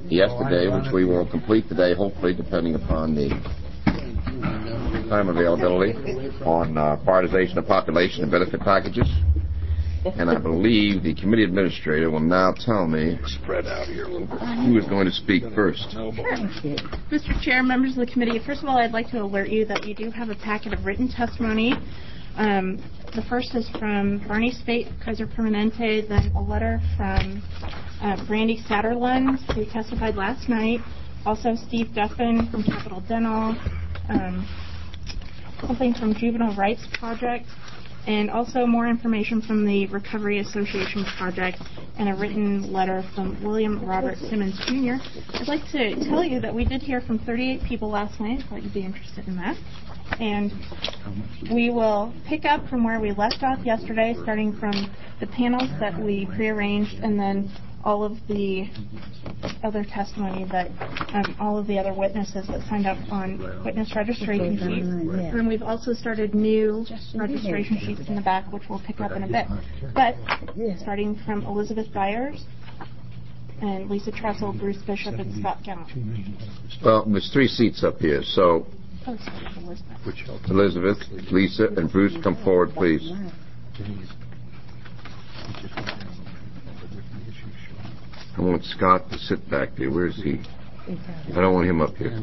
yesterday, which we will complete today, hopefully, depending upon the time availability, on prioritization of population and benefit packages. And I believe the committee administrator will now tell me, spread out here a little bit, who is going to speak first. Sure. Mr. Chair, members of the committee, first of all, I'd like to alert you that you do have a packet of written testimony. The first is from Barney Spate, Kaiser Permanente, then a letter from Brandy Satterlund, who testified last night, also Steve Duffin from Capital Dental, something from Juvenile Rights Project, and also more information from the Recovery Association Project, and a written letter from William Robert Simmons, Jr. I'd like to tell you that we did hear from 38 people last night. I thought you'd be interested in that. And we will pick up from where we left off yesterday, starting from the panels that we prearranged, and then all of the other testimony that all of the other witnesses that signed up on witness registration sheets. And we've also started new registration sheets in the back, which we'll pick up in a bit. But starting from Elizabeth Byers and Lisa Trussell, Bruce Bishop, and Scott Gallant. Well, there's 3 seats up here, so Elizabeth, Lisa, and Bruce, come forward, please. I want Scott to sit back there. Where is he? I don't want him up here.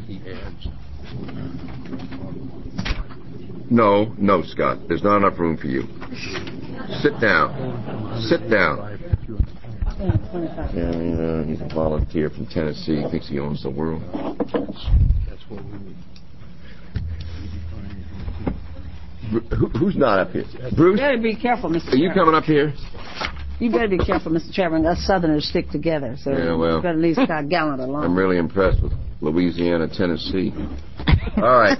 No, Scott. There's not enough room for you. Sit down. Sit down. Yeah, he's a volunteer from Tennessee. He thinks he owns the world. Who's not up here? Bruce? You better be careful, Mr. Chairman. Are you coming up here? You better be careful, Mr. Chairman. Us Southerners stick together, so yeah, well, you better leave Scott Gallant alone. I'm really impressed with Louisiana, Tennessee. All right.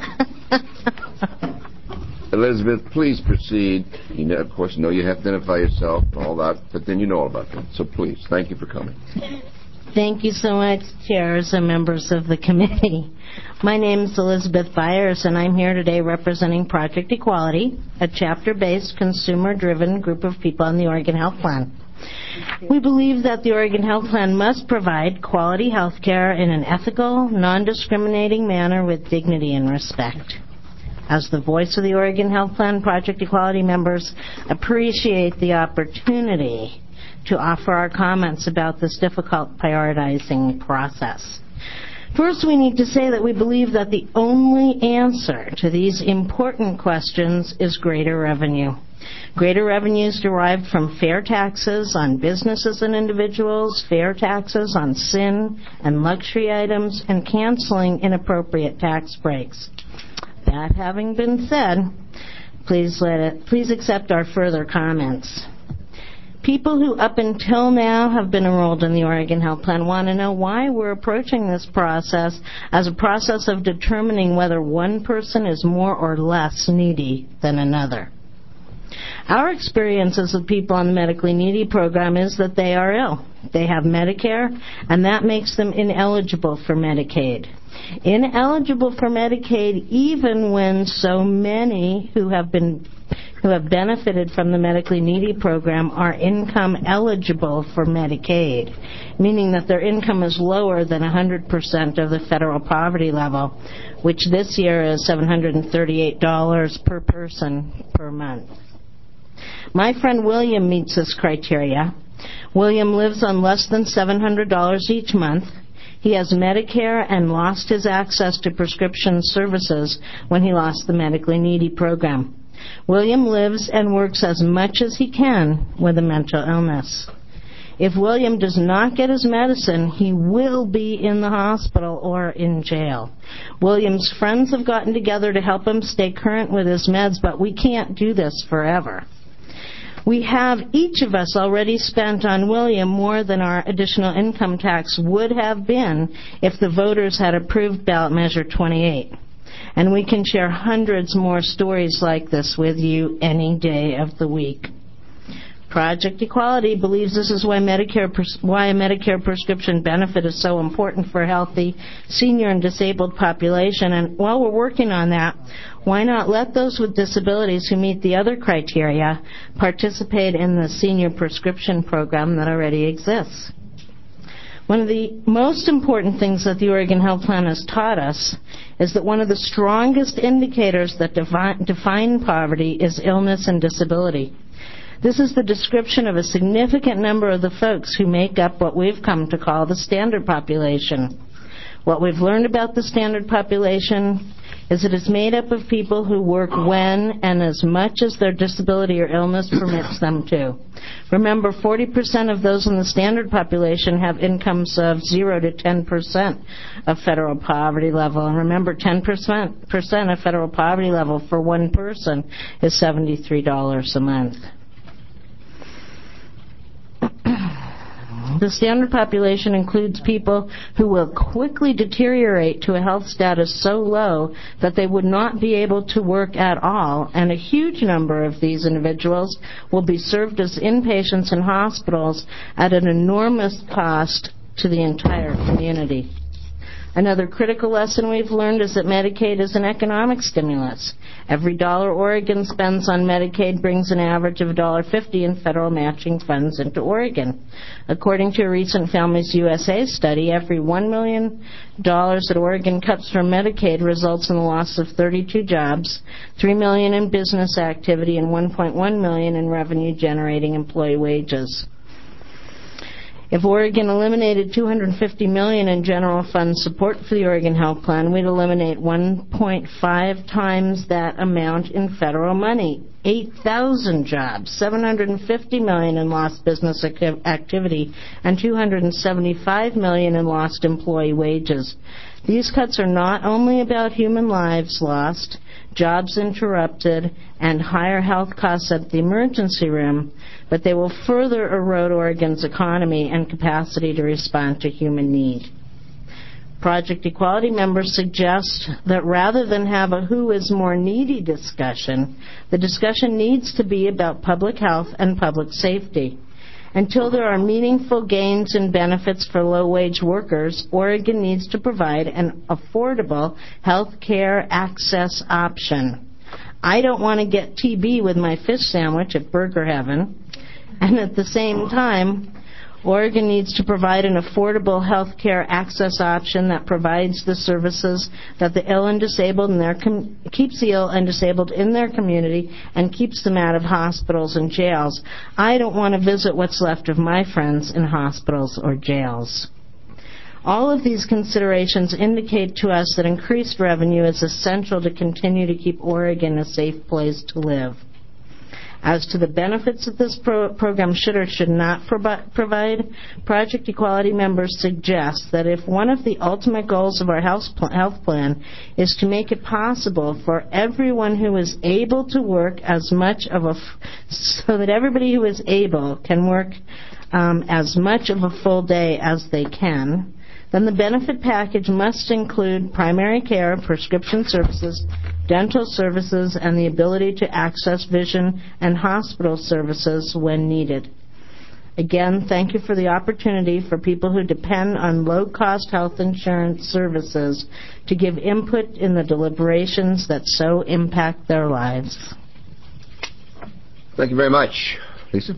Elizabeth, please proceed. You know, of course, you have to identify yourself and all that, but then you know all about them. So please, thank you for coming. Thank you so much, chairs and members of the committee. My name is Elizabeth Byers, and I'm here today representing Project Equality, a chapter-based, consumer-driven group of people on the Oregon Health Plan. We believe that the Oregon Health Plan must provide quality health care in an ethical, non-discriminating manner with dignity and respect. As the voice of the Oregon Health Plan, Project Equality members appreciate the opportunity to offer our comments about this difficult prioritizing process. First, we need to say that we believe that the only answer to these important questions is greater revenue. Greater revenues derived from fair taxes on businesses and individuals, fair taxes on sin and luxury items, and canceling inappropriate tax breaks. That having been said, please accept our further comments. People who up until now have been enrolled in the Oregon Health Plan want to know why we're approaching this process as a process of determining whether one person is more or less needy than another. Our experiences with people on the medically needy program is that they are ill. They have Medicare, and that makes them ineligible for Medicaid. Ineligible for Medicaid even when so many who have benefited from the medically needy program are income eligible for Medicaid, meaning that their income is lower than 100% of the federal poverty level, which this year is $738 per person per month. My friend William meets this criteria. William lives on less than $700 each month. He has Medicare and lost his access to prescription services when he lost the medically needy program. William lives and works as much as he can with a mental illness. If William does not get his medicine, he will be in the hospital or in jail. William's friends have gotten together to help him stay current with his meds, but we can't do this forever. We have, each of us, already spent on William more than our additional income tax would have been if the voters had approved ballot measure 28. And we can share hundreds more stories like this with you any day of the week. Project Equality believes this is why a Medicare prescription benefit is so important for a healthy senior and disabled population. And while we're working on that, why not let those with disabilities who meet the other criteria participate in the senior prescription program that already exists? One of the most important things that the Oregon Health Plan has taught us is that one of the strongest indicators that define poverty is illness and disability. This is the description of a significant number of the folks who make up what we've come to call the standard population. What we've learned about the standard population is it is made up of people who work when and as much as their disability or illness permits them to. Remember, 40% of those in the standard population have incomes of 0 to 10% of federal poverty level. And remember, 10% of federal poverty level for one person is $73 a month. The standard population includes people who will quickly deteriorate to a health status so low that they would not be able to work at all, and a huge number of these individuals will be served as inpatients in hospitals at an enormous cost to the entire community. Another critical lesson we've learned is that Medicaid is an economic stimulus. Every dollar Oregon spends on Medicaid brings an average of $1.50 in federal matching funds into Oregon. According to a recent Families USA study, every $1 million that Oregon cuts from Medicaid results in the loss of 32 jobs, $3 million in business activity, and $1.1 million in revenue-generating employee wages. If Oregon eliminated $250 million in general fund support for the Oregon Health Plan, we'd eliminate 1.5 times that amount in federal money, 8,000 jobs, $750 million in lost business activity, and $275 million in lost employee wages. These cuts are not only about human lives lost, jobs interrupted, and higher health costs at the emergency room, but they will further erode Oregon's economy and capacity to respond to human need. Project Equality members suggest that rather than have a who is more needy discussion, the discussion needs to be about public health and public safety. Until there are meaningful gains in benefits for low-wage workers, Oregon needs to provide an affordable health care access option. I don't want to get TB with my fish sandwich at Burger Heaven. And at the same time, Oregon needs to provide an affordable health care access option that provides the services that the ill and disabled keeps the ill and disabled in their community and keeps them out of hospitals and jails. I don't want to visit what's left of my friends in hospitals or jails. All of these considerations indicate to us that increased revenue is essential to continue to keep Oregon a safe place to live. As to the benefits that this program should or should not provide, Project Equality members suggest that if one of the ultimate goals of our health plan is to make it possible for everyone who is able to work so that everybody who is able can work as much of a full day as they can, then the benefit package must include primary care, prescription services, dental services, and the ability to access vision and hospital services when needed. Again, thank you for the opportunity for people who depend on low-cost health insurance services to give input in the deliberations that so impact their lives. Thank you very much. Lisa?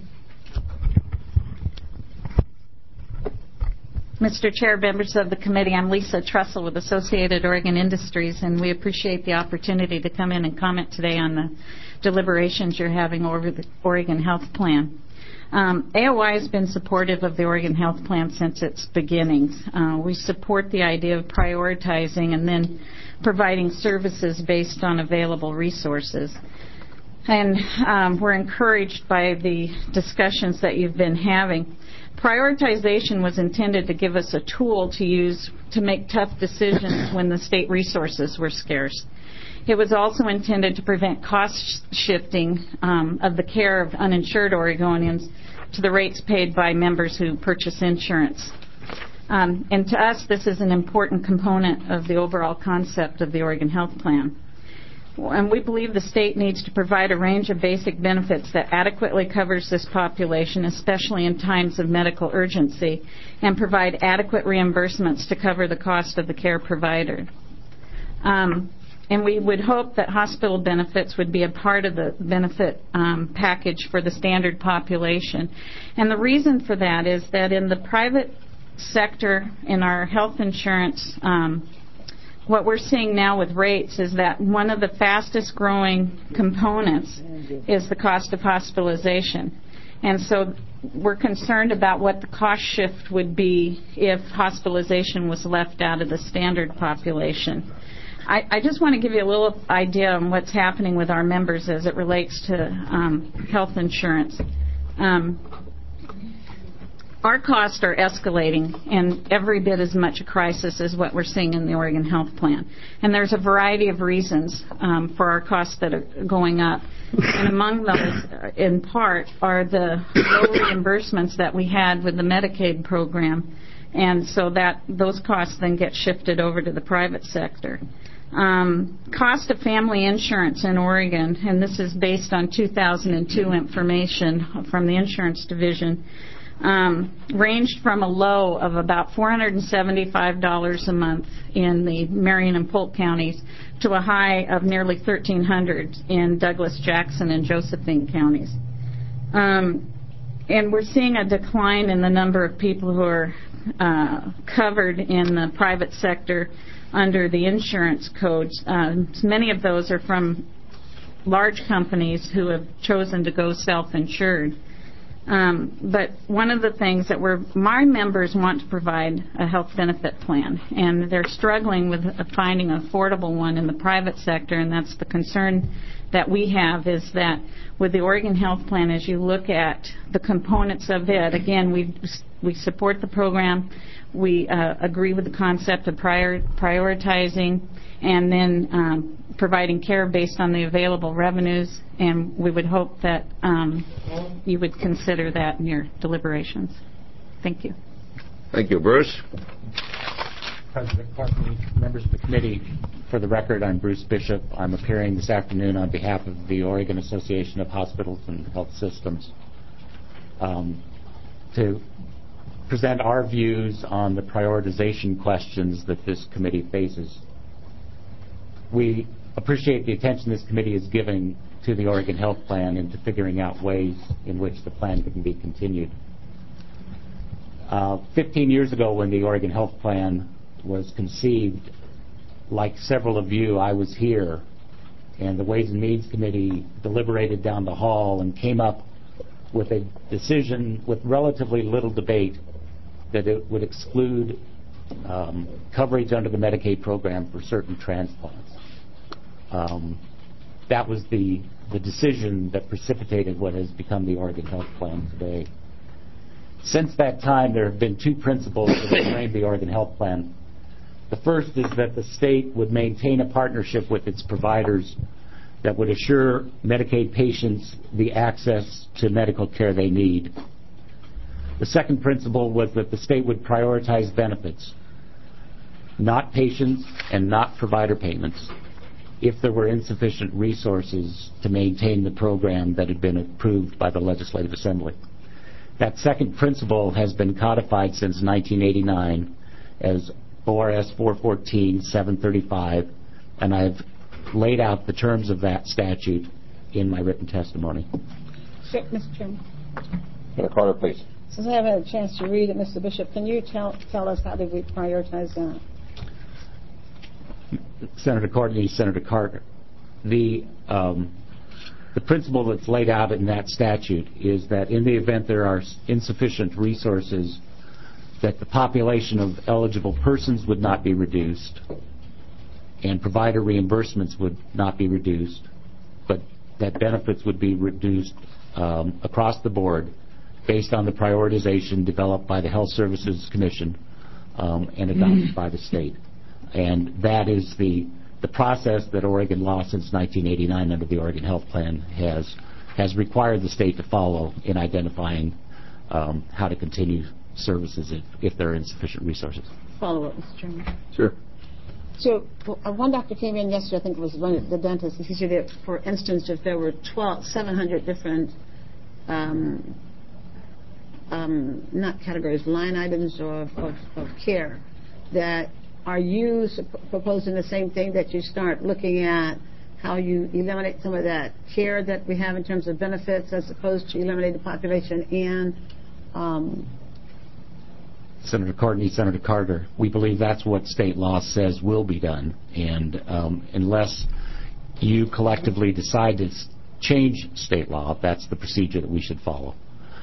Mr. Chair, members of the committee, I'm Lisa Trussell with Associated Oregon Industries, and we appreciate the opportunity to come in and comment today on the deliberations you're having over the Oregon Health Plan. AOI has been supportive of the Oregon Health Plan since its beginnings. We support the idea of prioritizing and then providing services based on available resources. And we're encouraged by the discussions that you've been having. Prioritization was intended to give us a tool to use to make tough decisions when the state resources were scarce. It was also intended to prevent cost shifting of the care of uninsured Oregonians to the rates paid by members who purchase insurance. And to us, this is an important component of the overall concept of the Oregon Health Plan. And we believe the state needs to provide a range of basic benefits that adequately covers this population, especially in times of medical urgency, and provide adequate reimbursements to cover the cost of the care provided. And we would hope that hospital benefits would be a part of the benefit package for the standard population. And the reason for that is that in the private sector, in our health insurance, what we're seeing now with rates is that one of the fastest growing components is the cost of hospitalization. And so we're concerned about what the cost shift would be if hospitalization was left out of the standard population. I just want to give you a little idea on what's happening with our members as it relates to health insurance. Our costs are escalating, and every bit as much a crisis as what we're seeing in the Oregon Health Plan. And there's a variety of reasons for our costs that are going up. And among those, in part, are the low reimbursements that we had with the Medicaid program. And so that those costs then get shifted over to the private sector. Cost of family insurance in Oregon, and this is based on 2002 information from the insurance division, ranged from a low of about $475 a month in the Marion and Polk counties to a high of nearly $1,300 in Douglas, Jackson, and Josephine counties. And we're seeing a decline in the number of people who are covered in the private sector under the insurance codes. Many of those are from large companies who have chosen to go self-insured. But one of the things that my members want to provide a health benefit plan, and they're struggling with finding an affordable one in the private sector, and that's the concern that we have, is that with the Oregon Health Plan, as you look at the components of it, again, we support the program, we agree with the concept of prioritizing, and then providing care based on the available revenues, and we would hope that you would consider that in your deliberations. Thank you. Thank you. Bruce? President Courtney, members of the committee, for the record, I'm Bruce Bishop. I'm appearing this afternoon on behalf of the Oregon Association of Hospitals and Health Systems to present our views on the prioritization questions that this committee faces. We appreciate the attention this committee is giving to the Oregon Health Plan and to figuring out ways in which the plan can be continued. 15 years ago, when the Oregon Health Plan was conceived, like several of you, I was here, and the Ways and Means Committee deliberated down the hall and came up with a decision with relatively little debate that it would exclude coverage under the Medicaid program for certain transplants. That was the decision that precipitated what has become the Oregon Health Plan today. Since that time, there have been two principles that have framed the Oregon Health Plan. The first is that the state would maintain a partnership with its providers that would assure Medicaid patients the access to medical care they need. The second principle was that the state would prioritize benefits, not patients and not provider payments, if there were insufficient resources to maintain the program that had been approved by the Legislative Assembly. That second principle has been codified since 1989 as ORS 414-735, and I've laid out the terms of that statute in my written testimony. Sure, Mr. Chairman. Senator Carter, please. Since I haven't had a chance to read it, Mr. Bishop, can you tell us how did we prioritize that? Senator Courtney, Senator Carter, the principle that's laid out in that statute is that in the event there are insufficient resources, that the population of eligible persons would not be reduced and provider reimbursements would not be reduced, but that benefits would be reduced across the board based on the prioritization developed by the Health Services Commission and adopted by the state. And that is the process that Oregon law since 1989 under the Oregon Health Plan has required the state to follow in identifying how to continue services if there are insufficient resources. Follow up, Mr. Chairman. Sure. So one doctor came in yesterday, I think it was one of the dentists, and he said that, for instance, if there were 700 different, not categories, line items of care, that are you proposing the same thing, that you start looking at how you eliminate some of that care that we have in terms of benefits as opposed to eliminate the population and Senator Courtney, Senator Carter, we believe that's what state law says will be done. And unless you collectively decide to change state law, that's the procedure that we should follow.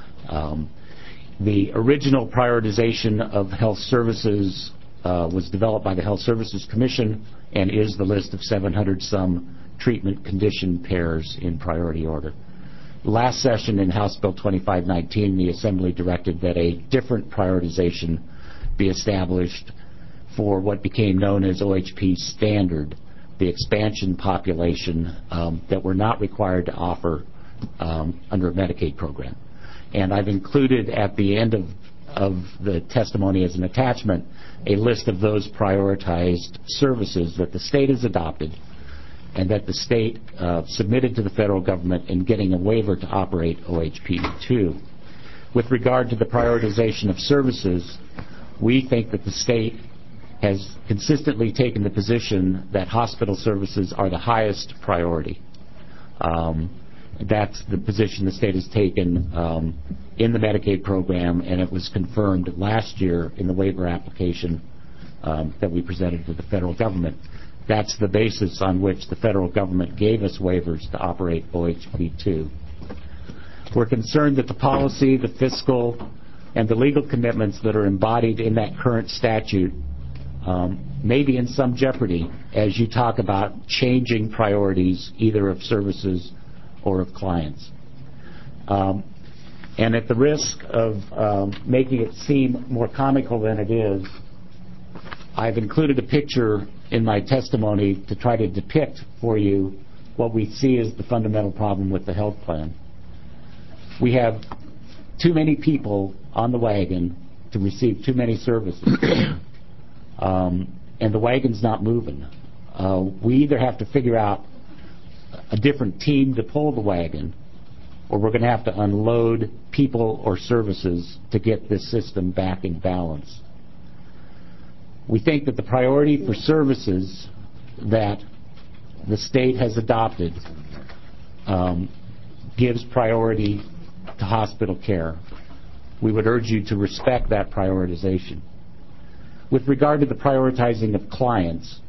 The original prioritization of health services was developed by the Health Services Commission and is the list of 700-some treatment condition pairs in priority order. Last session in House Bill 2519, the Assembly directed that a different prioritization be established for what became known as OHP standard, the expansion population that we're not required to offer under a Medicaid program. And I've included at the end of the testimony as an attachment a list of those prioritized services that the state has adopted and that the state submitted to the federal government in getting a waiver to operate OHP2. With regard to the prioritization of services, we think that the state has consistently taken the position that hospital services are the highest priority. That's the position the state has taken in the Medicaid program, and it was confirmed last year in the waiver application that we presented to the federal government. That's the basis on which the federal government gave us waivers to operate OHP2. We're concerned that the policy, the fiscal, and the legal commitments that are embodied in that current statute may be in some jeopardy as you talk about changing priorities either of services or of clients. And at the risk of making it seem more comical than it is, I've included a picture in my testimony to try to depict for you what we see as the fundamental problem with the health plan. We have too many people on the wagon to receive too many services, and the wagon's not moving. We either have to figure out a different team to pull the wagon, or we're going to have to unload people or services to get this system back in balance. We think that the priority for services that the state has adopted gives priority to hospital care. We would urge you to respect that prioritization. With regard to the prioritizing of clients,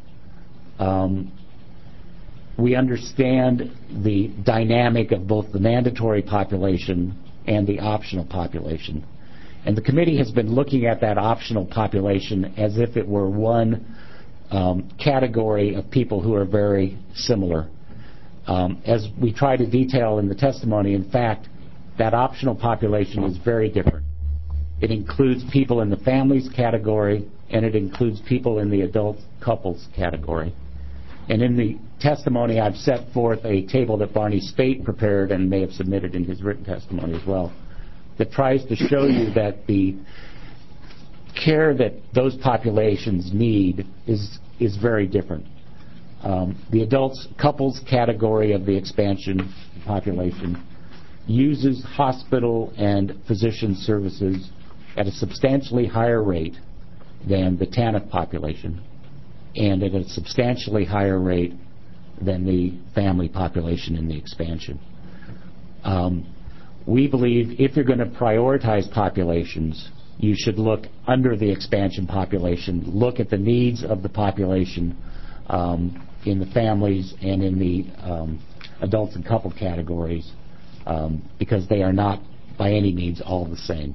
we understand the dynamic of both the mandatory population and the optional population. And the committee has been looking at that optional population as if it were one category of people who are very similar. As we try to detail in the testimony, in fact, that optional population is very different. It includes people in the families category, and it includes people in the adult couples category. And in the testimony, I've set forth a table that Barney Spate prepared and may have submitted in his written testimony as well, that tries to show you that the care that those populations need is very different. The adults couples category of the expansion population uses hospital and physician services at a substantially higher rate than the TANF population, and at a substantially higher rate than the family population in the expansion. We believe if you're going to prioritize populations, you should look under the expansion population, look at the needs of the population in the families and in the adults and couple categories, because they are not by any means all the same.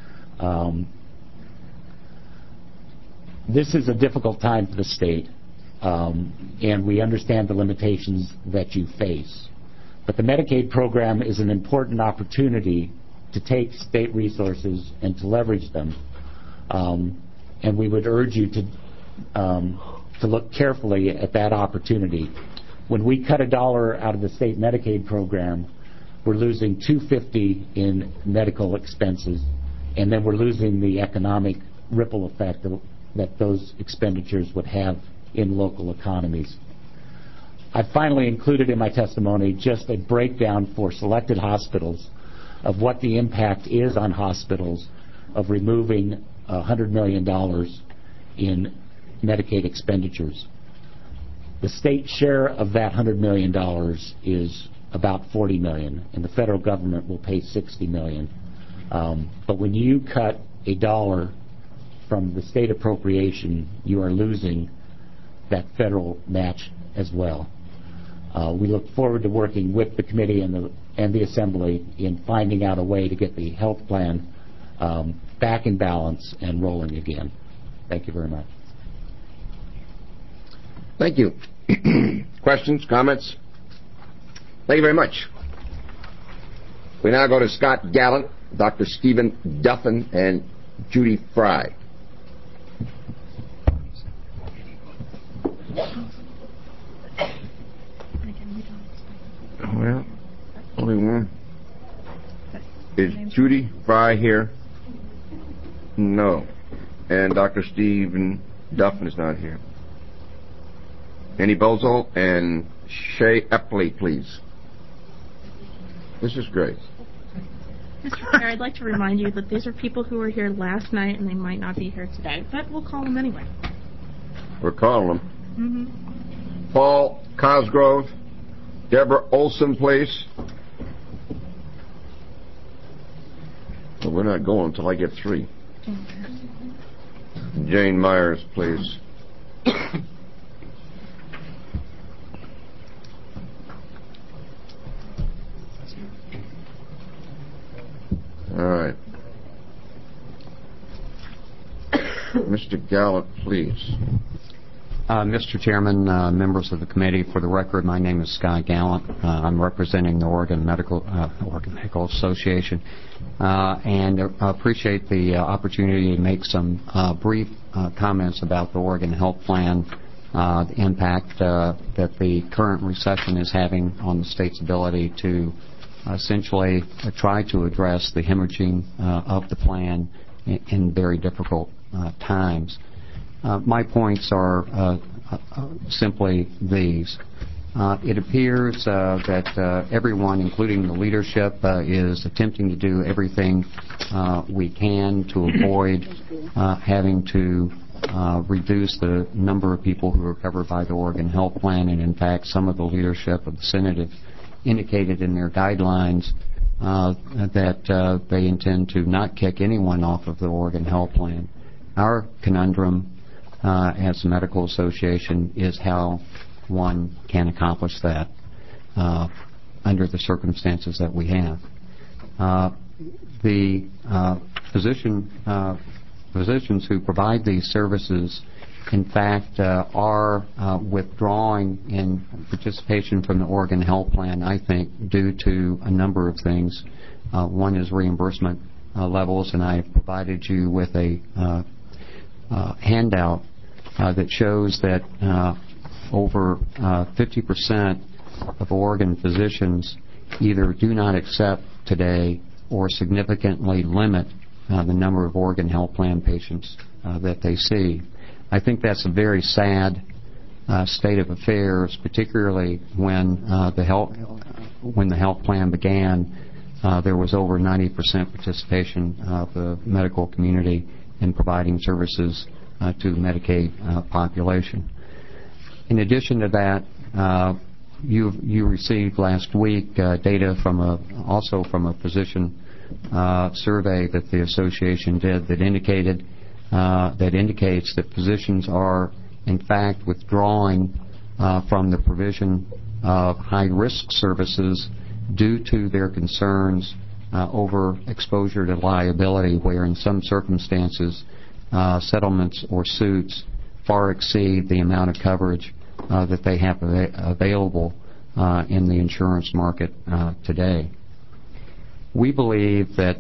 This is a difficult time for the state, and we understand the limitations that you face. But the Medicaid program is an important opportunity to take state resources and to leverage them. And we would urge you to look carefully at that opportunity. When we cut $1 out of the state Medicaid program, we're losing $2.50 in medical expenses, and then we're losing the economic ripple effect that those expenditures would have in local economies. I finally included in my testimony just a breakdown for selected hospitals of what the impact is on hospitals of removing $100 million in Medicaid expenditures. The state share of that $100 million is about $40 million, and the federal government will pay $60 million. But when you cut $1 from the state appropriation, you are losing that federal match as well. We look forward to working with the committee and the Assembly in finding out a way to get the health plan back in balance and rolling again. Thank you very much. Thank you. Questions, comments? Thank you very much. We now go to Scott Gallant, Dr. Stephen Duffin, and Judy Fry. Well, only one. Is Judy Fry here? No. And Dr. Stephen Duffin is not here. Annie Bozo and Shay Epley, please. This is great. Mr. Chair, I'd like to remind you that these are people who were here last night and they might not be here today, but we'll call them anyway. We're calling them. Mm-hmm. Paul Cosgrove, Deborah Olson, please. Well, we're not going until I get three. Jane Myers, please. All right. Mr. Gallant, please. Mr. Chairman, members of the committee, for the record, my name is Scott Gallant. I'm representing the Oregon Medical Association, and I appreciate the opportunity to make some brief comments about the Oregon Health Plan, the impact that the current recession is having on the state's ability to essentially try to address the hemorrhaging of the plan in very difficult times. My points are simply these. It appears that everyone, including the leadership, is attempting to do everything we can to avoid having to reduce the number of people who are covered by the Oregon Health Plan, and in fact some of the leadership of the Senate have indicated in their guidelines that they intend to not kick anyone off of the Oregon Health Plan. Our conundrum as a medical association is how one can accomplish that under the circumstances that we have. The physicians who provide these services, in fact, are withdrawing in participation from the Oregon Health Plan, I think, due to a number of things. One is reimbursement levels, and I have provided you with a handout that shows that over 50% of Oregon physicians either do not accept today or significantly limit the number of Oregon Health Plan patients that they see. I think that's a very sad state of affairs, particularly when the health plan began. There was over 90% participation of the medical community in providing services to the Medicaid population. In addition to that, you received last week data from also from a physician survey that the association did that indicates that physicians are in fact withdrawing from the provision of high-risk services due to their concerns over exposure to liability, where in some circumstances settlements or suits far exceed the amount of coverage that they have available in the insurance market today. We believe that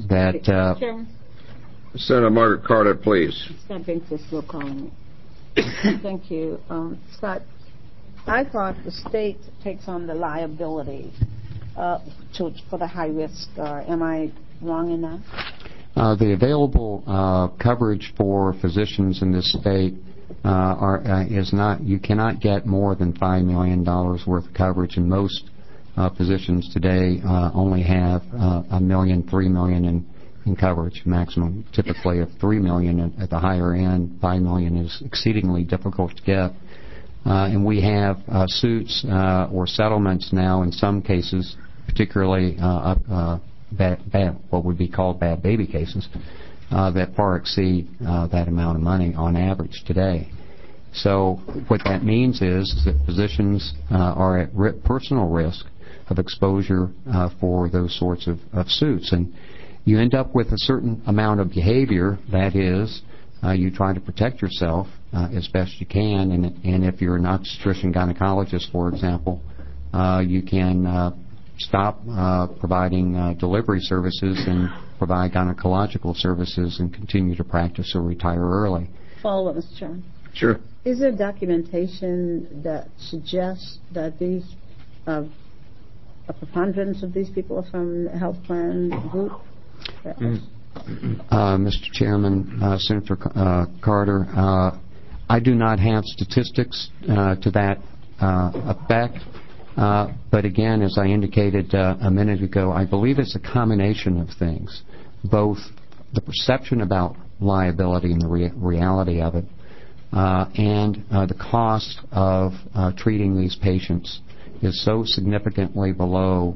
Senator Margaret Carter, please. Scott Binkley still calling me. Thank you. Scott, I thought the state takes on the liability for the high risk. Am I wrong in that? The available coverage for physicians in this state is not. You cannot get more than $5 million worth of coverage, and most physicians today only have $1 million, $3 million in coverage, maximum typically of $3 million at the higher end. $5 million is exceedingly difficult to get, and we have suits or settlements now in some cases, particularly what would be called bad baby cases, that far exceed that amount of money on average today. So what that means is that physicians are at personal risk of exposure for those sorts of suits. And you end up with a certain amount of behavior, that is, you try to protect yourself as best you can, and if you're an obstetrician gynecologist, for example, you can stop providing delivery services and provide gynecological services and continue to practice or retire early. Follow up, Mr. Chairman. Sure. Is there documentation that suggests that these a preponderance of these people are from the health plan group? Mr. Chairman, Senator Carter, I do not have statistics to that effect. But again, as I indicated a minute ago, I believe it's a combination of things, both the perception about liability and the reality of it, and the cost of treating these patients is so significantly below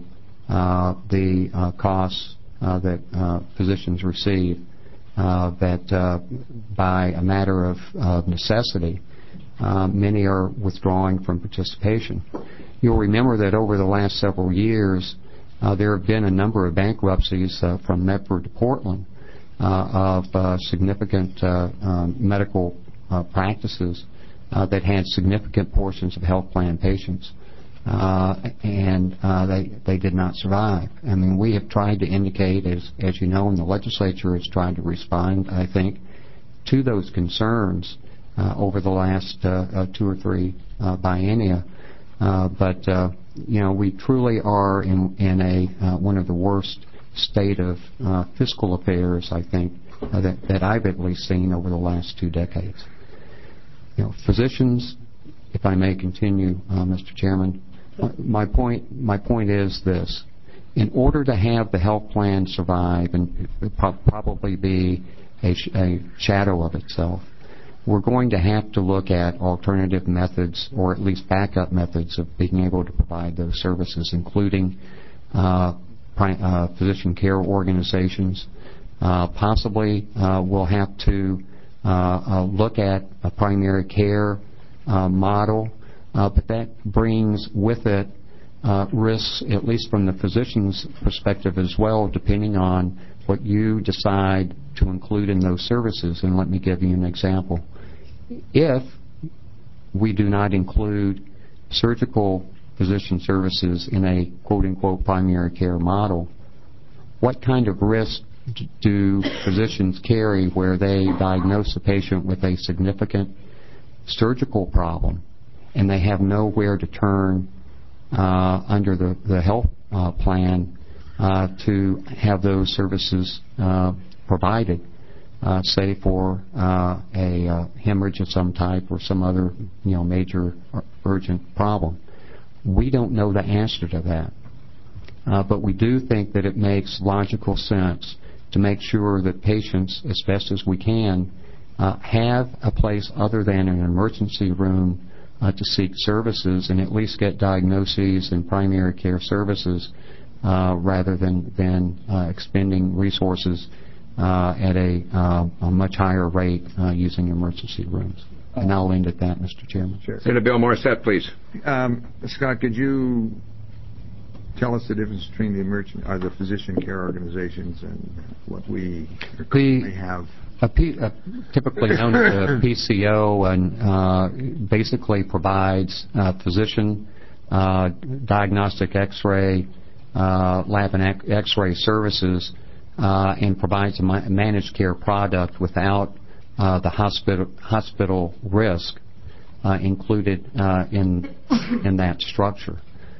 the costs that physicians receive that by a matter of necessity, many are withdrawing from participation. You'll remember that over the last several years, there have been a number of bankruptcies from Medford to Portland of significant medical practices that had significant portions of health plan patients, and they did not survive. I mean, we have tried to indicate, as you know, and the legislature has tried to respond, I think, to those concerns over the last 2 or 3 biennia. But we truly are in a one of the worst state of fiscal affairs, I think, that I've at least seen over the last 2 decades. Physicians, if I may continue, Mr. Chairman, my point is this: in order to have the health plan survive and probably be a shadow of itself, we're going to have to look at alternative methods, or at least backup methods, of being able to provide those services, including physician care organizations. Possibly we'll have to look at a primary care model, but that brings with it risks, at least from the physician's perspective as well, depending on what you decide to include in those services. And let me give you an example. If we do not include surgical physician services in a quote-unquote primary care model, what kind of risk do physicians carry where they diagnose a patient with a significant surgical problem and they have nowhere to turn under the health plan to have those services provided, say for a hemorrhage of some type or some other major urgent problem? We don't know the answer to that. But we do think that it makes logical sense to make sure that patients, as best as we can, have a place other than an emergency room to seek services and at least get diagnoses and primary care services rather than expending resources at a much higher rate using emergency rooms. And I'll end at that, Mr. Chairman. Sure. Senator Bill Morissette, please. Scott, could you tell us the difference between the physician care organizations and what we currently have? Typically known as a PCO, and basically provides physician diagnostic X-ray, lab and X-ray services, and provides a managed care product without the hospital risk included in that structure.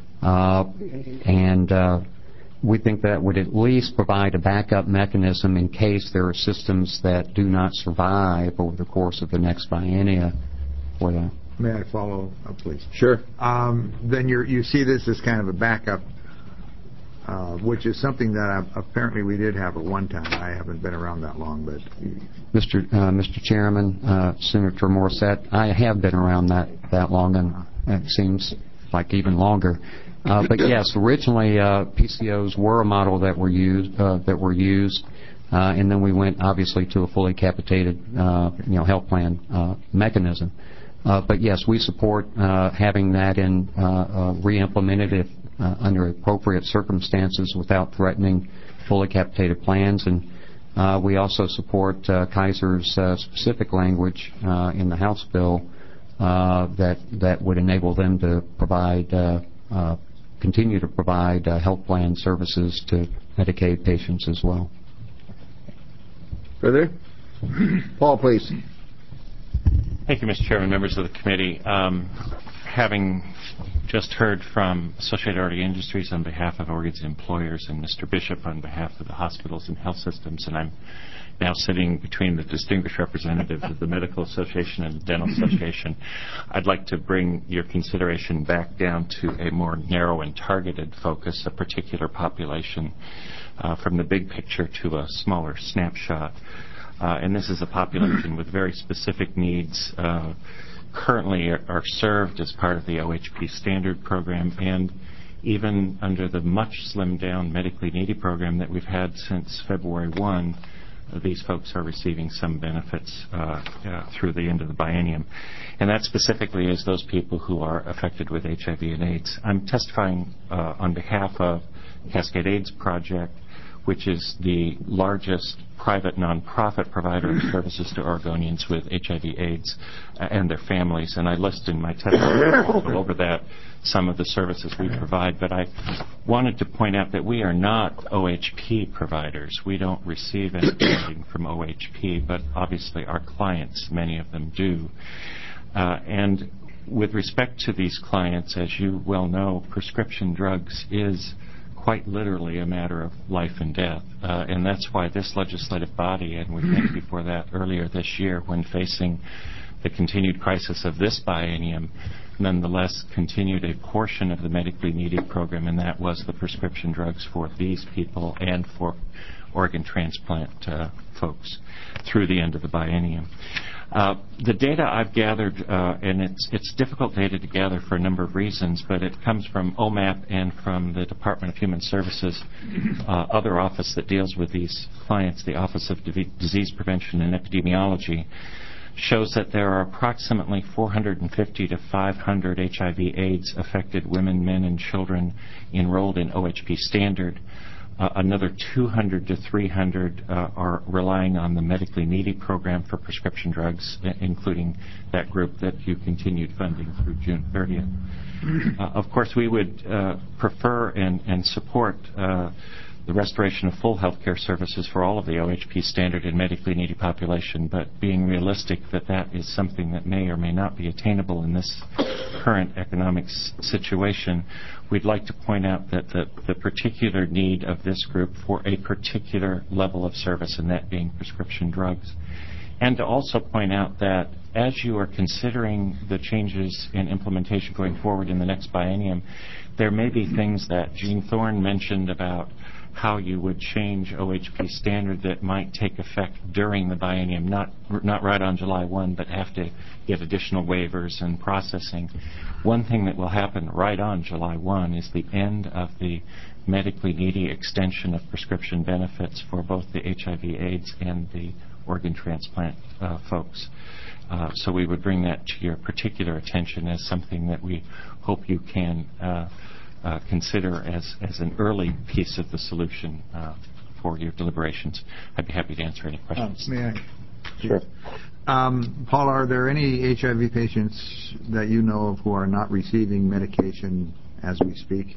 And we think that would at least provide a backup mechanism in case there are systems that do not survive over the course of the next biennia for that. May I follow up, please? Sure. Then you see this as kind of a backup, which is something that apparently we did have at one time. I haven't been around that long, but... Mr. Chairman, Senator Morissette, I have been around that long, and it seems like even longer. But yes, originally PCOs were a model that were used and then we went obviously to a fully capitated health plan mechanism. But yes, we support having that re-implemented if under appropriate circumstances without threatening fully capitated plans. And we also support Kaiser's specific language in the House bill that would enable them to continue to provide health plan services to Medicaid patients as well. Further? Paul, please. Thank you, Mr. Chairman, members of the committee. Having just heard from Associated Oregon Industries on behalf of Oregon's employers and Mr. Bishop on behalf of the hospitals and health systems, and I'm now sitting between the distinguished representatives of the Medical Association and the Dental Association, I'd like to bring your consideration back down to a more narrow and targeted focus, a particular population, from the big picture to a smaller snapshot. And this is a population with very specific needs, currently are served as part of the OHP standard program, and even under the much slimmed down medically needy program that we've had since February 1, these folks are receiving some benefits through the end of the biennium. And that specifically is those people who are affected with HIV and AIDS. I'm testifying on behalf of Cascade AIDS Project, which is the largest private nonprofit provider of services to Oregonians with HIV/AIDS and their families. And I list in my testimony over that some of the services we provide. But I wanted to point out that we are not OHP providers. We don't receive any funding from OHP, but obviously our clients, many of them do. And with respect to these clients, as you well know, prescription drugs is quite literally a matter of life and death. And that's why this legislative body, and we came before that earlier this year when facing the continued crisis of this biennium, nonetheless continued a portion of the medically needed program, and that was the prescription drugs for these people and for organ transplant folks through the end of the biennium. The data I've gathered, and it's difficult data to gather for a number of reasons, but it comes from OMAP and from the Department of Human Services, other office that deals with these clients, the Office of Disease Prevention and Epidemiology, shows that there are approximately 450 to 500 HIV/AIDS affected women, men, and children enrolled in OHP standard. Another 200 to 300 are relying on the medically needy program for prescription drugs, including that group that you continued funding through June 30th. Of course, we would prefer and support the restoration of full health care services for all of the OHP standard and medically needy population, but being realistic that that is something that may or may not be attainable in this current economic situation, we'd like to point out that the particular need of this group for a particular level of service, and that being prescription drugs. And to also point out that as you are considering the changes in implementation going forward in the next biennium, there may be things that Gene Thorne mentioned about how you would change OHP standard that might take effect during the biennium, not right on July 1, but have to get additional waivers and processing. One thing that will happen right on July 1 is the end of the medically needy extension of prescription benefits for both the HIV/AIDS and the organ transplant folks. So we would bring that to your particular attention as something that we hope you can consider as an early piece of the solution for your deliberations. I'd be happy to answer any questions. May I? Sure. Paul, are there any HIV patients that you know of who are not receiving medication as we speak?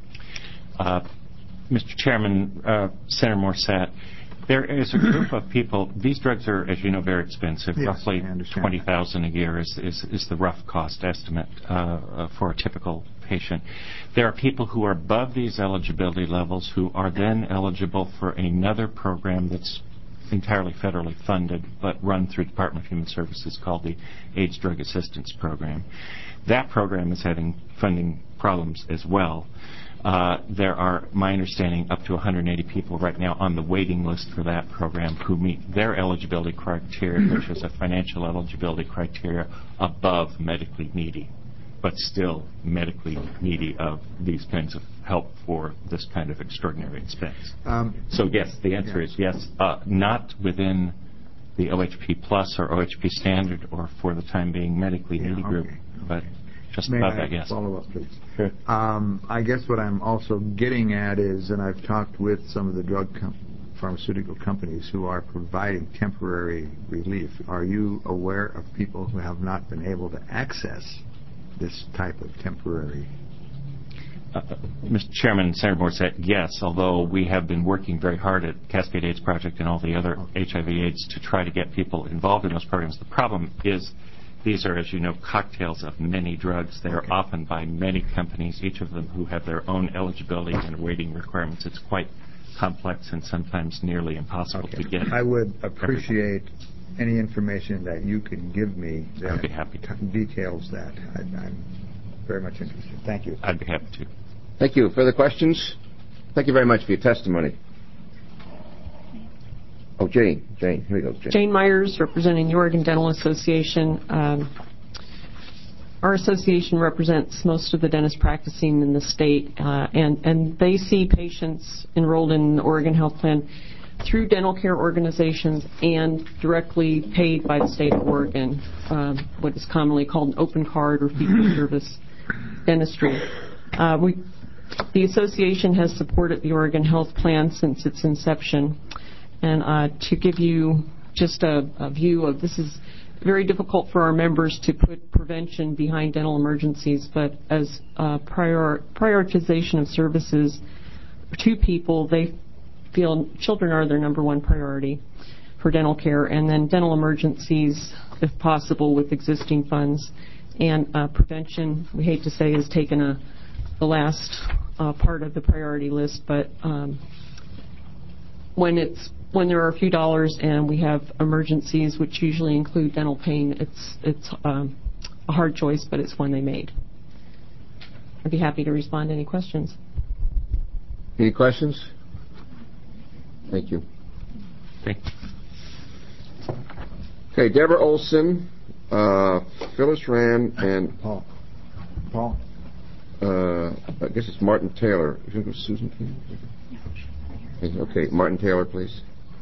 Mr. Chairman, Senator Morset, there is a group of people. These drugs are, as you know, very expensive. Yes, roughly $20,000 a year is the rough cost estimate for a typical patient. There are people who are above these eligibility levels who are then eligible for another program that's entirely federally funded but run through the Department of Human Services called the AIDS Drug Assistance Program. That program is having funding problems as well. There are, my understanding, up to 180 people right now on the waiting list for that program who meet their eligibility criteria, which is a financial eligibility criteria above medically needy. but still medically needy of these kinds of help for this kind of extraordinary expense. So yes, the answer is yes, not within the OHP Plus or OHP Standard or for the time being medically needy group, but just May about I that, yes. follow up, please? Sure. I guess what I'm also getting at is, and I've talked with some of the pharmaceutical companies who are providing temporary relief. Are you aware of people who have not been able to access this type of temporary? Mr. Chairman, Senator Moore said yes, although we have been working very hard at Cascade AIDS Project and all the other HIV/AIDS to try to get people involved in those programs. The problem is these are, as you know, cocktails of many drugs. They are often by many companies, each of them who have their own eligibility and weighting requirements. It's quite complex and sometimes nearly impossible to get. I would appreciate any information that you can give me that I'd be happy to. Details that. I'm very much interested. Thank you. I'd be happy to. Thank you. Further questions? Thank you very much for your testimony. Oh, Jane. Here we go, Jane. Jane Myers, representing the Oregon Dental Association. Our association represents most of the dentists practicing in the state, and they see patients enrolled in the Oregon Health Plan through dental care organizations and directly paid by the state of Oregon, what is commonly called an open card or fee-for-service dentistry. The association has supported the Oregon Health Plan since its inception. And to give you just a view of this, is very difficult for our members to put prevention behind dental emergencies, but as prioritization of services to people, they feel children are their number one priority for dental care, and then dental emergencies, if possible, with existing funds. And prevention, we hate to say, has taken the last part of the priority list, but when there are a few dollars and we have emergencies, which usually include dental pain, it's a hard choice, but it's one they made. I'd be happy to respond to any questions. Any questions? Thank you. Okay. Okay, Deborah Olson, Phyllis Rand, and Paul. I guess it's Martin Taylor. You think it was Susan King? Okay, Martin Taylor, please.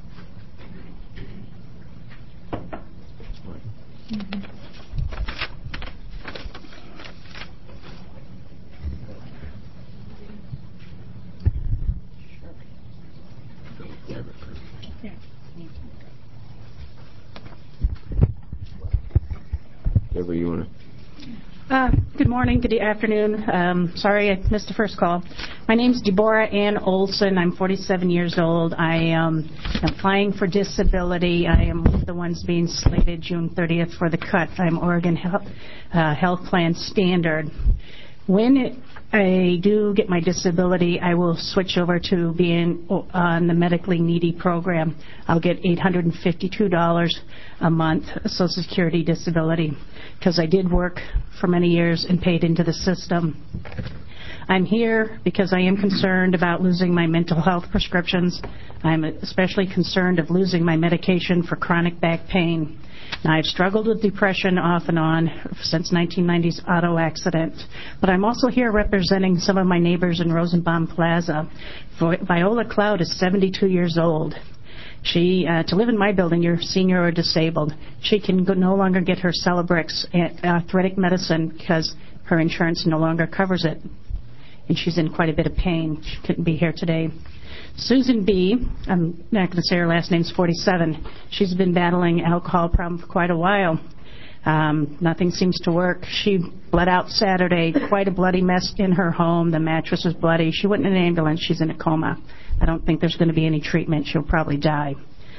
Deborah, you want to? Good morning, good afternoon. Sorry I missed the first call. My name's Deborah Ann Olson. I'm 47 years old. I am applying for disability. I am one of the ones being slated June 30th for the cut. I'm Oregon Health Plan Standard. When I do get my disability, I will switch over to being on the medically needy program. I'll get $852 a month Social Security disability because I did work for many years and paid into the system. I'm here because I am concerned about losing my mental health prescriptions. I'm especially concerned of losing my medication for chronic back pain. Now, I've struggled with depression off and on since 1990's auto accident, but I'm also here representing some of my neighbors in Rosenbaum Plaza. Viola Cloud is 72 years old. She, to live in my building, you're senior or disabled. She can no longer get her Celebrex arthritic medicine because her insurance no longer covers it. And she's in quite a bit of pain. She couldn't be here today. Susan B., I'm not going to say her last name's 47. She's been battling alcohol problem for quite a while. Nothing seems to work. She bled out Saturday, quite a bloody mess in her home. The mattress was bloody. She went in an ambulance. She's in a coma. I don't think there's going to be any treatment. She'll probably die.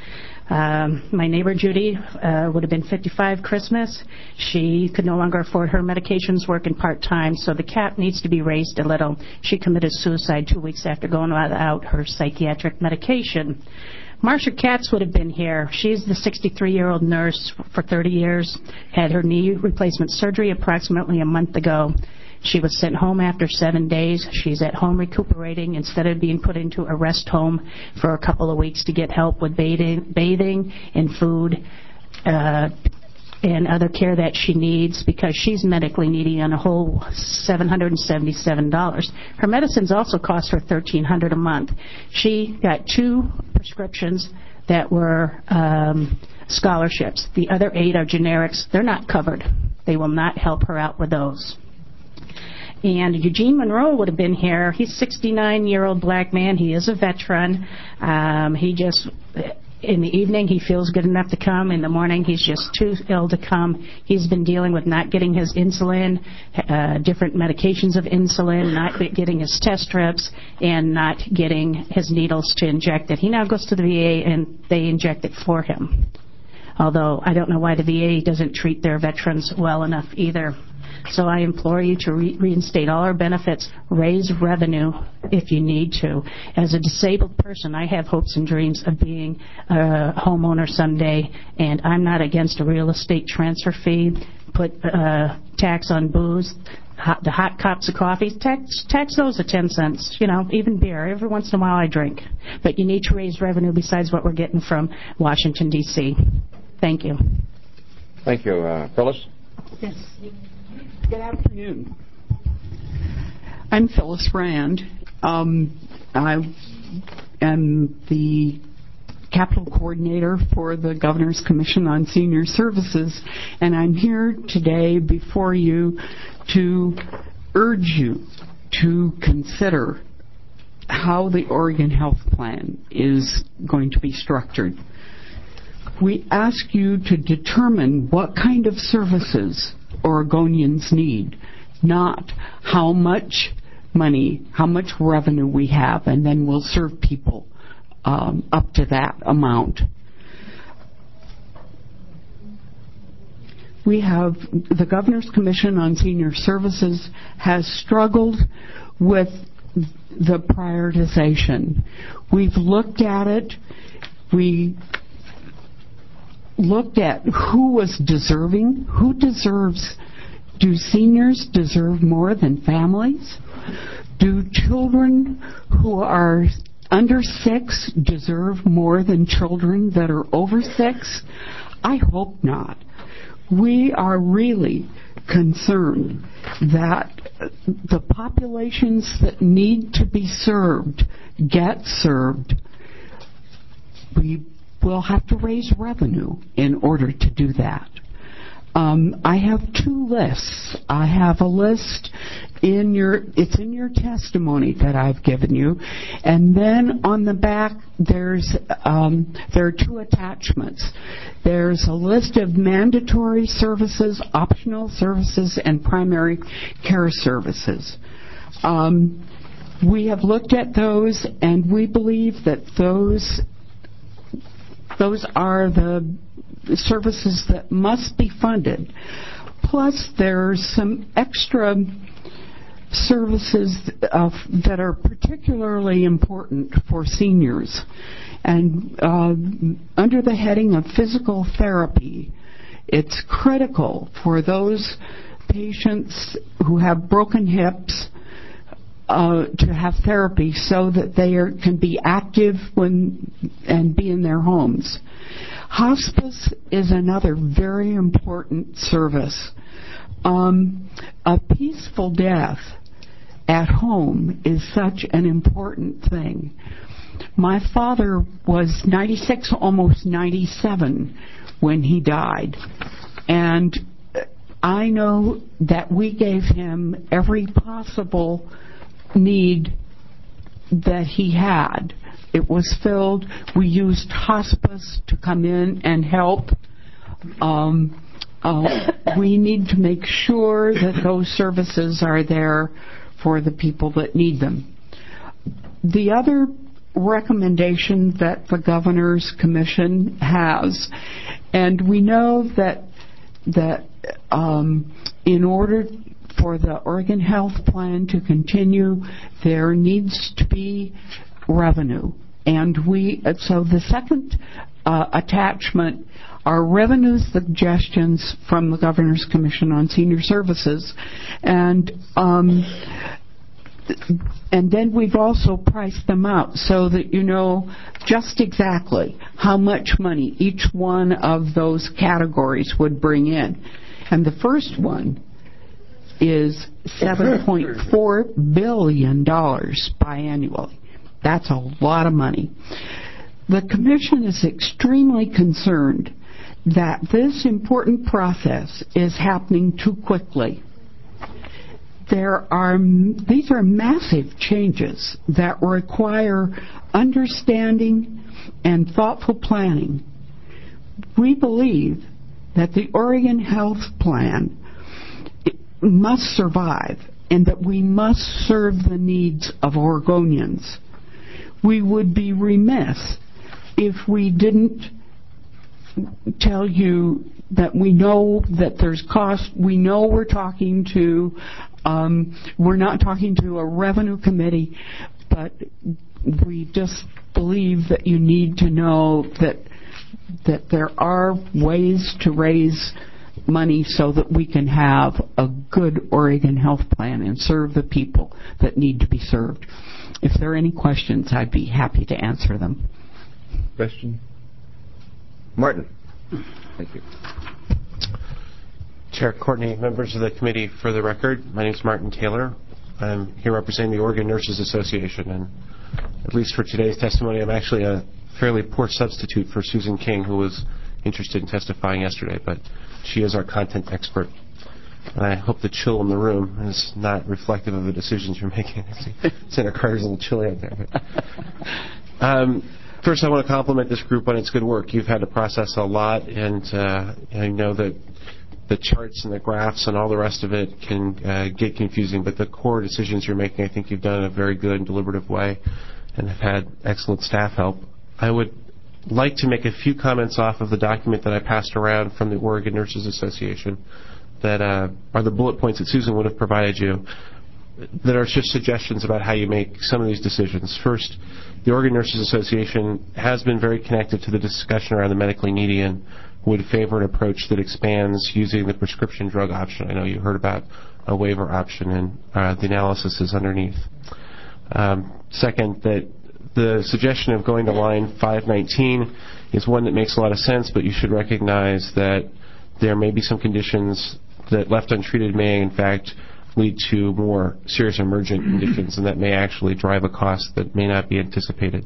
My neighbor Judy would have been 55 Christmas. She could no longer afford her medications, working part-time, so the cap needs to be raised a little. She committed suicide 2 weeks after going without her psychiatric medication. Marsha Katz would have been here. She's the 63-year-old nurse for 30 years, had her knee replacement surgery approximately a month ago. She was sent home after 7 days. She's at home recuperating instead of being put into a rest home for a couple of weeks to get help with bathing and food. and other care that she needs because she's medically needy on a whole $777. Her medicines also cost her $1,300 a month. She got 2 prescriptions that were scholarships. The other 8 are generics. They're not covered. They will not help her out with those. And Eugene Monroe would have been here. He's a 69-year-old black man. He is a veteran. In the evening, he feels good enough to come. In the morning, he's just too ill to come. He's been dealing with not getting his insulin, different medications of insulin, not getting his test strips, and not getting his needles to inject it. He now goes to the VA, and they inject it for him. Although I don't know why the VA doesn't treat their veterans well enough either. So I implore you to reinstate all our benefits, raise revenue if you need to. As a disabled person, I have hopes and dreams of being a homeowner someday, and I'm not against a real estate transfer fee, put tax on booze, the hot cups of coffee, tax those at 10 cents, even beer. Every once in a while I drink. But you need to raise revenue besides what we're getting from Washington, D.C. Thank you. Thank you. Phyllis? Yes. Good afternoon. I'm Phyllis Rand. I am the capital coordinator for the Governor's Commission on Senior Services, and I'm here today before you to urge you to consider how the Oregon Health Plan is going to be structured. We ask you to determine what kind of services Oregonians need, not how much money, how much revenue we have, and then we'll serve people up to that amount. We have the Governor's Commission on Senior Services has struggled with the prioritization. We've looked at it. We looked at who was deserving, do seniors deserve more than families? Do children who are under 6 deserve more than children that are over 6? I hope not. We are really concerned that the populations that need to be served get served. We will have to raise revenue in order to do that. I have 2 lists. I have a list it's in your testimony that I've given you, and then on the back there are 2 attachments. There's a list of mandatory services, optional services, and primary care services. We have looked at those, and we believe that those are the services that must be funded. Plus, there's some extra services that are particularly important for seniors. And under the heading of physical therapy, it's critical for those patients who have broken hips to have therapy so that they can be active and be in their homes. Hospice is another very important service. A peaceful death at home is such an important thing. My father was 96, almost 97 when he died. And I know that we gave him every possible need that he had. It was filled. We used hospice to come in and help. We need to make sure that those services are there for the people that need them. The other recommendation that the Governor's Commission has, and we know that in order for the Oregon Health Plan to continue, there needs to be revenue. And so the second attachment are revenue suggestions from the Governor's Commission on Senior Services. And And then we've also priced them out so that you know just exactly how much money each one of those categories would bring in. And the first one is $7.4 billion biannually. That's a lot of money. The Commission is extremely concerned that this important process is happening too quickly. These are massive changes that require understanding and thoughtful planning. We believe that the Oregon Health Plan must survive and that we must serve the needs of Oregonians. We would be remiss if we didn't tell you that we know that there's cost. We know we're not talking to a revenue committee, but we just believe that you need to know that there are ways to raise money so that we can have a good Oregon health plan and serve the people that need to be served. If there are any questions, I'd be happy to answer them. Question? Martin. Thank you. Chair Courtney, members of the committee, for the record, my name is Martin Taylor. I'm here representing the Oregon Nurses Association, and at least for today's testimony, I'm actually a fairly poor substitute for Susan King, who was interested in testifying yesterday, but she is our content expert. And I hope the chill in the room is not reflective of the decisions you're making. Senator Carter's a little chilly out there. But, first, I want to compliment this group on its good work. You've had to process a lot, and I know that the charts and the graphs and all the rest of it can get confusing, but the core decisions you're making, I think you've done in a very good and deliberative way and have had excellent staff help. I would like to make a few comments off of the document that I passed around from the Oregon Nurses Association that are the bullet points that Susan would have provided you that are just suggestions about how you make some of these decisions. First, the Oregon Nurses Association has been very connected to the discussion around the medically needy and would favor an approach that expands using the prescription drug option. I know you heard about a waiver option, and the analysis is underneath. Second, that the suggestion of going to line 519 is one that makes a lot of sense, but you should recognize that there may be some conditions that left untreated may, in fact, lead to more serious emergent conditions, and that may actually drive a cost that may not be anticipated.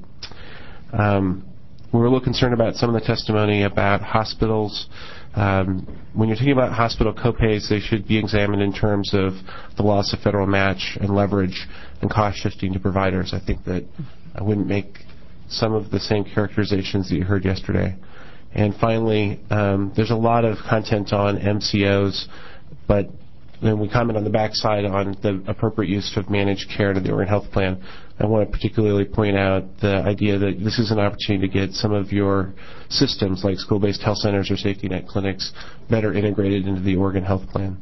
We're a little concerned about some of the testimony about hospitals. When you're thinking about hospital copays, they should be examined in terms of the loss of federal match and leverage and cost shifting to providers. I think that I wouldn't make some of the same characterizations that you heard yesterday. And finally, there's a lot of content on MCOs, but when we comment on the backside on the appropriate use of managed care to the Oregon Health Plan, I want to particularly point out the idea that this is an opportunity to get some of your systems, like school-based health centers or safety net clinics, better integrated into the Oregon Health Plan.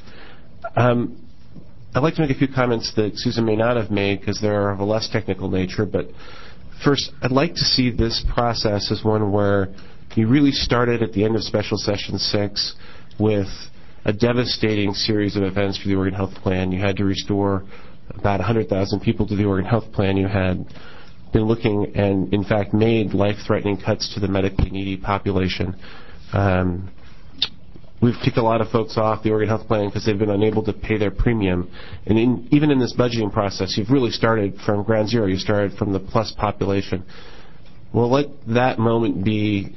I'd like to make a few comments that Susan may not have made because they're of a less technical nature, but first, I'd like to see this process as one where you really started at the end of Special Session 6 with a devastating series of events for the Oregon Health Plan. You had to restore about 100,000 people to the Oregon Health Plan. You had been looking and, in fact, made life-threatening cuts to the medically needy population. We've kicked a lot of folks off the Oregon Health Plan because they've been unable to pay their premium. And even in this budgeting process, you've really started from ground zero. You started from the plus population. Well, let that moment be,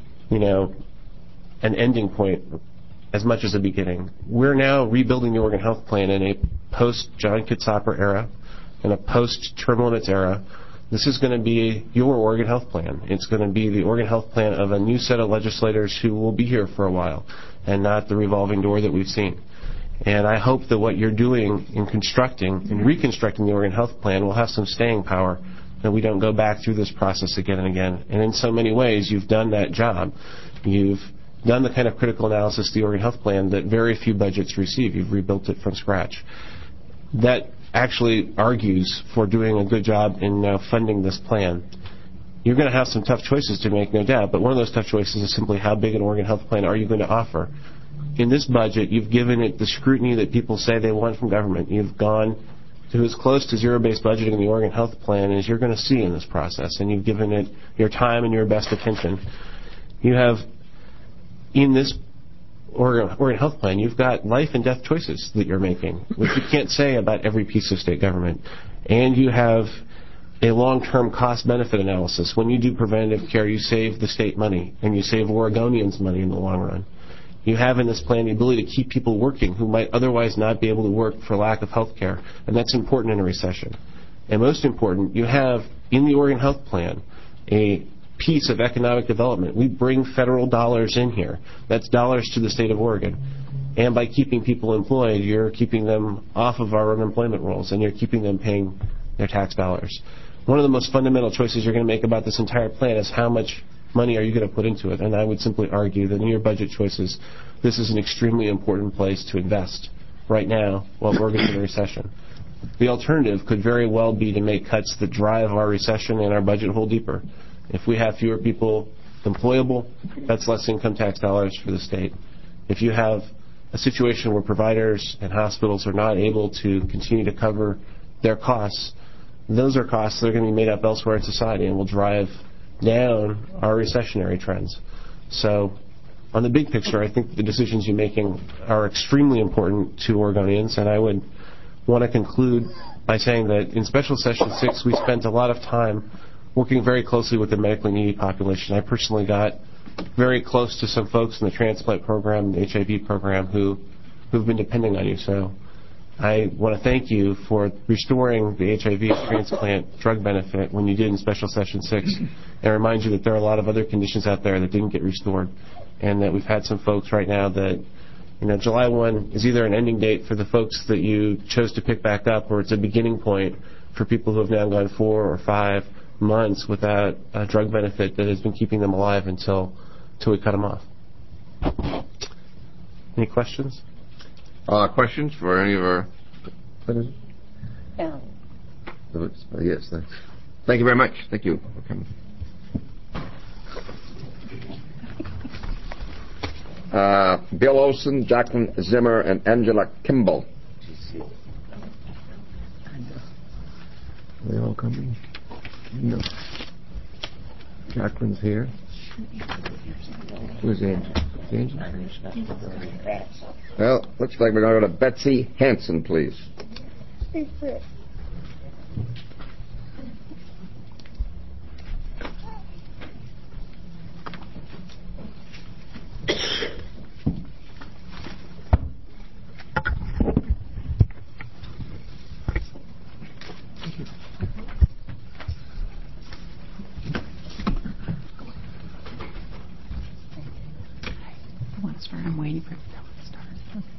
an ending point as much as a beginning. We're now rebuilding the Oregon Health Plan in a post-John Kitzhaber era, in a post-term limits era. This is going to be your Oregon Health Plan. It's going to be the Oregon Health Plan of a new set of legislators who will be here for a while, and not the revolving door that we've seen. And I hope that what you're doing in constructing and reconstructing the Oregon Health Plan will have some staying power, that we don't go back through this process again and again. And in so many ways, you've done that job. You've done the kind of critical analysis of the Oregon Health Plan that very few budgets receive. You've rebuilt it from scratch. That actually argues for doing a good job in funding this plan. You're going to have some tough choices to make, no doubt, but one of those tough choices is simply how big an Oregon Health Plan are you going to offer. In this budget, you've given it the scrutiny that people say they want from government. You've gone to as close to zero-based budgeting in the Oregon Health Plan as you're going to see in this process, and you've given it your time and your best attention. You have, in this Oregon Health Plan, you've got life and death choices that you're making, which you can't say about every piece of state government. And you have a long-term cost-benefit analysis. When you do preventative care, you save the state money, and you save Oregonians money in the long run. You have in this plan the ability to keep people working who might otherwise not be able to work for lack of health care, and that's important in a recession. And most important, you have in the Oregon Health Plan a piece of economic development. We bring federal dollars in here. That's dollars to the state of Oregon. And by keeping people employed, you're keeping them off of our unemployment rolls, and you're keeping them paying their tax dollars. One of the most fundamental choices you're going to make about this entire plan is how much money are you going to put into it. And I would simply argue that in your budget choices, this is an extremely important place to invest right now while Oregon's in a recession. The alternative could very well be to make cuts that drive our recession and our budget hole deeper. If we have fewer people employable, that's less income tax dollars for the state. If you have a situation where providers and hospitals are not able to continue to cover their costs, those are costs that are going to be made up elsewhere in society and will drive down our recessionary trends. So on the big picture, I think the decisions you're making are extremely important to Oregonians, and I would want to conclude by saying that in Special Session 6, we spent a lot of time working very closely with the medically needy population. I personally got very close to some folks in the transplant program, the HIV program, who've been depending on you. So I want to thank you for restoring the HIV transplant drug benefit when you did in Special Session 6, and remind you that there are a lot of other conditions out there that didn't get restored, and that we've had some folks right now that, July 1 is either an ending date for the folks that you chose to pick back up, or it's a beginning point for people who have now gone 4 or 5 months without a drug benefit that has been keeping them alive until we cut them off. Any questions? Questions for any of our senators? Yes, thanks. Thank you very much. Thank you for coming. Bill Olson, Jacqueline Zimmer, and Angela Kimball. Are they all coming? No. Jacqueline's here. Who's Angela? Well, looks like we're going to go to Betsy Hanson, please. I'm waiting for it to start.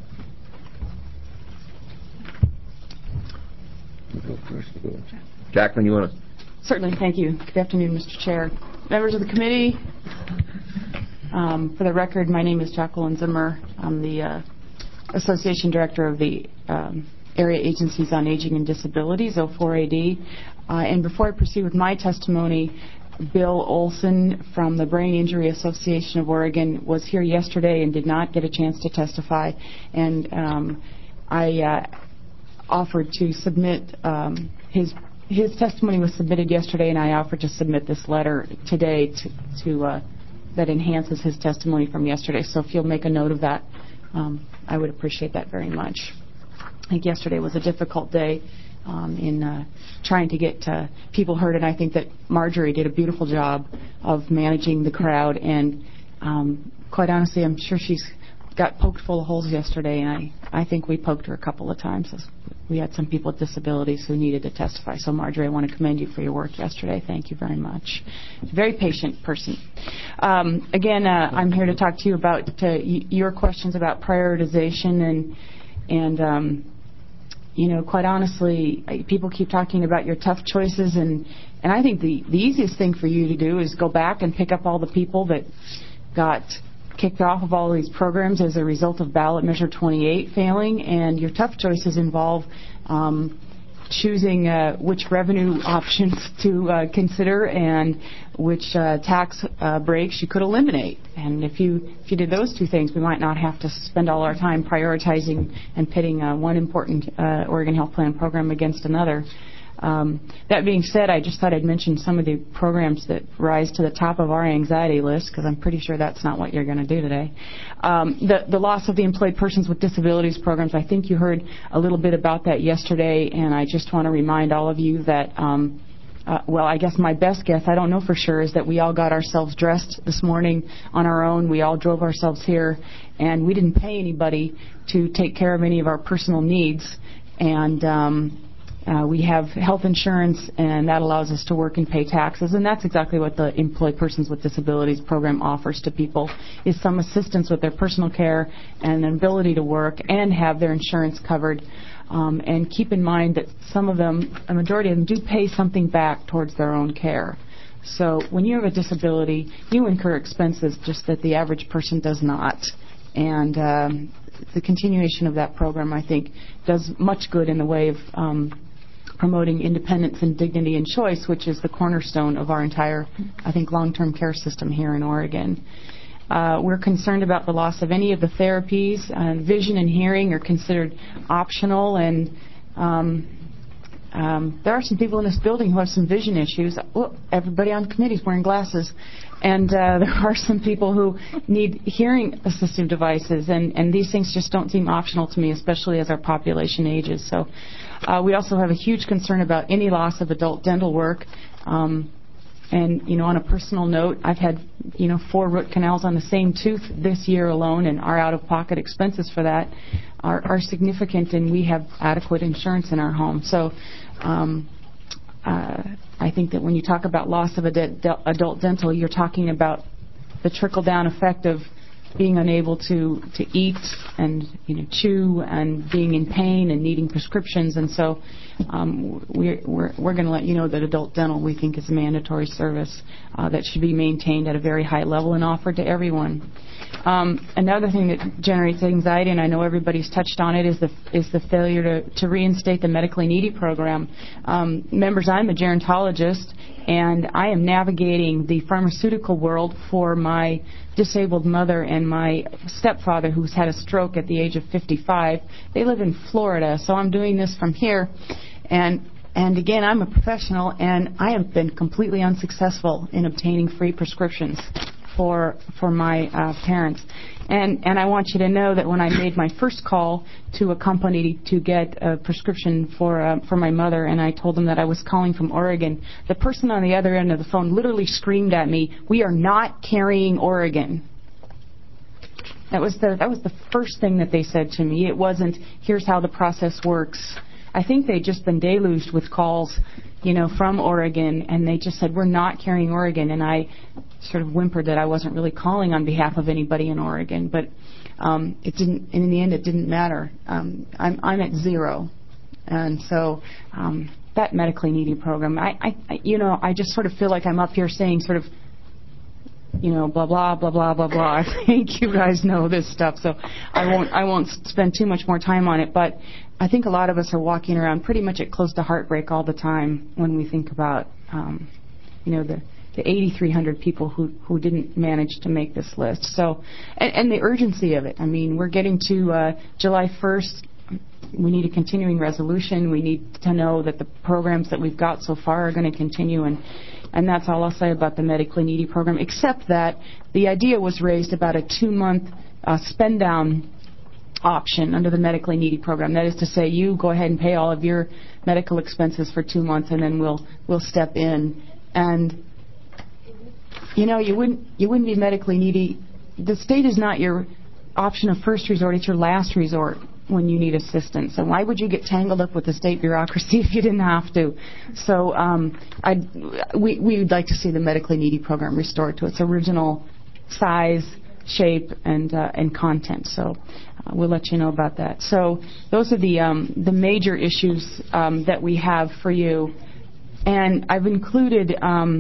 Jacqueline, you want to? Certainly, thank you. Good afternoon, Mr. Chair. Members of the committee, for the record, my name is Jacqueline Zimmer. I'm the Association Director of the Area Agencies on Aging and Disabilities, O4AD. And before I proceed with my testimony, Bill Olson from the Brain Injury Association of Oregon was here yesterday and did not get a chance to testify. And I offered to submit his testimony was submitted yesterday, and I offered to submit this letter today to that enhances his testimony from yesterday. So if you'll make a note of that, I would appreciate that very much. I think yesterday was a difficult day in trying to get people heard, and I think that Marjorie did a beautiful job of managing the crowd, and quite honestly, I'm sure she's got poked full of holes yesterday, and I think we poked her a couple of times. We had some people with disabilities who needed to testify. So, Marjorie, I want to commend you for your work yesterday. Thank you very much. Very patient person. Again, I'm here to talk to you about your questions about prioritization and quite honestly, people keep talking about your tough choices, and I think the easiest thing for you to do is go back and pick up all the people that got kicked off of all these programs as a result of ballot measure 28 failing, and your tough choices involve choosing which revenue options to consider and which tax breaks you could eliminate. And if you did those two things, we might not have to spend all our time prioritizing and pitting one important Oregon Health Plan program against another. That being said, I just thought I'd mention some of the programs that rise to the top of our anxiety list, because I'm pretty sure that's not what you're going to do today. The loss of the Employed Persons with Disabilities programs, I think you heard a little bit about that yesterday, and I just want to remind all of you that, well, I guess my best guess, I don't know for sure, is that we all got ourselves dressed this morning on our own. We all drove ourselves here, and we didn't pay anybody to take care of any of our personal needs. And we have health insurance, and that allows us to work and pay taxes, and that's exactly what the Employed Persons with Disabilities program offers to people, is some assistance with their personal care and an ability to work and have their insurance covered. And keep in mind that some of them, a majority of them, do pay something back towards their own care. So when you have a disability, you incur expenses just that the average person does not. And the continuation of that program, I think, does much good in the way of promoting independence and dignity and choice, which is the cornerstone of our entire, I think, long-term care system here in Oregon. We're concerned about the loss of any of the therapies. Vision and hearing are considered optional, and there are some people in this building who have some vision issues. Well, everybody on the committee is wearing glasses. And there are some people who need hearing assistive devices, and these things just don't seem optional to me, especially as our population ages. So we also have a huge concern about any loss of adult dental work. And, you know, on a personal note, I've had, 4 root canals on the same tooth this year alone, and our out-of-pocket expenses for that are significant, and we have adequate insurance in our home. So I think that when you talk about loss of adult dental, you're talking about the trickle-down effect of being unable to eat and chew and being in pain and needing prescriptions. And so we're going to let you know that adult dental, we think, is a mandatory service that should be maintained at a very high level and offered to everyone. Another thing that generates anxiety, and I know everybody's touched on it, is the failure to reinstate the medically needy program. Members, I'm a gerontologist, and I am navigating the pharmaceutical world for my disabled mother and my stepfather, who's had a stroke at the age of 55. They live in Florida, so I'm doing this from here. And again, I'm a professional, and I have been completely unsuccessful in obtaining free prescriptions for my parents. And I want you to know that when I made my first call to a company to get a prescription for my mother, and I told them that I was calling from Oregon, the person on the other end of the phone literally screamed at me, "We are not carrying Oregon." That was the first thing that they said to me. It wasn't, "Here's how the process works." I think they'd just been deluged with calls, from Oregon, and they just said, "We're not carrying Oregon." And I sort of whimpered that I wasn't really calling on behalf of anybody in Oregon, but it didn't. In the end, it didn't matter. I'm at 0, and so that medically needy program. I just sort of feel like I'm up here saying sort of, blah blah blah blah blah blah. I think you guys know this stuff, so I won't spend too much more time on it. But I think a lot of us are walking around pretty much at close to heartbreak all the time when we think about, the 8,300 people who didn't manage to make this list. So, and the urgency of it. I mean, we're getting to July 1st. We need a continuing resolution. We need to know that the programs that we've got so far are going to continue, and that's all I'll say about the medically needy program, except that the idea was raised about a 2-month spend down option under the medically needy program. That is to say, you go ahead and pay all of your medical expenses for 2 months, and then we'll step in. And you wouldn't be medically needy. The state is not your option of first resort; it's your last resort when you need assistance. And why would you get tangled up with the state bureaucracy if you didn't have to? So we would like to see the medically needy program restored to its original size, shape, and content. So we'll let you know about that. So those are the major issues that we have for you. And I've included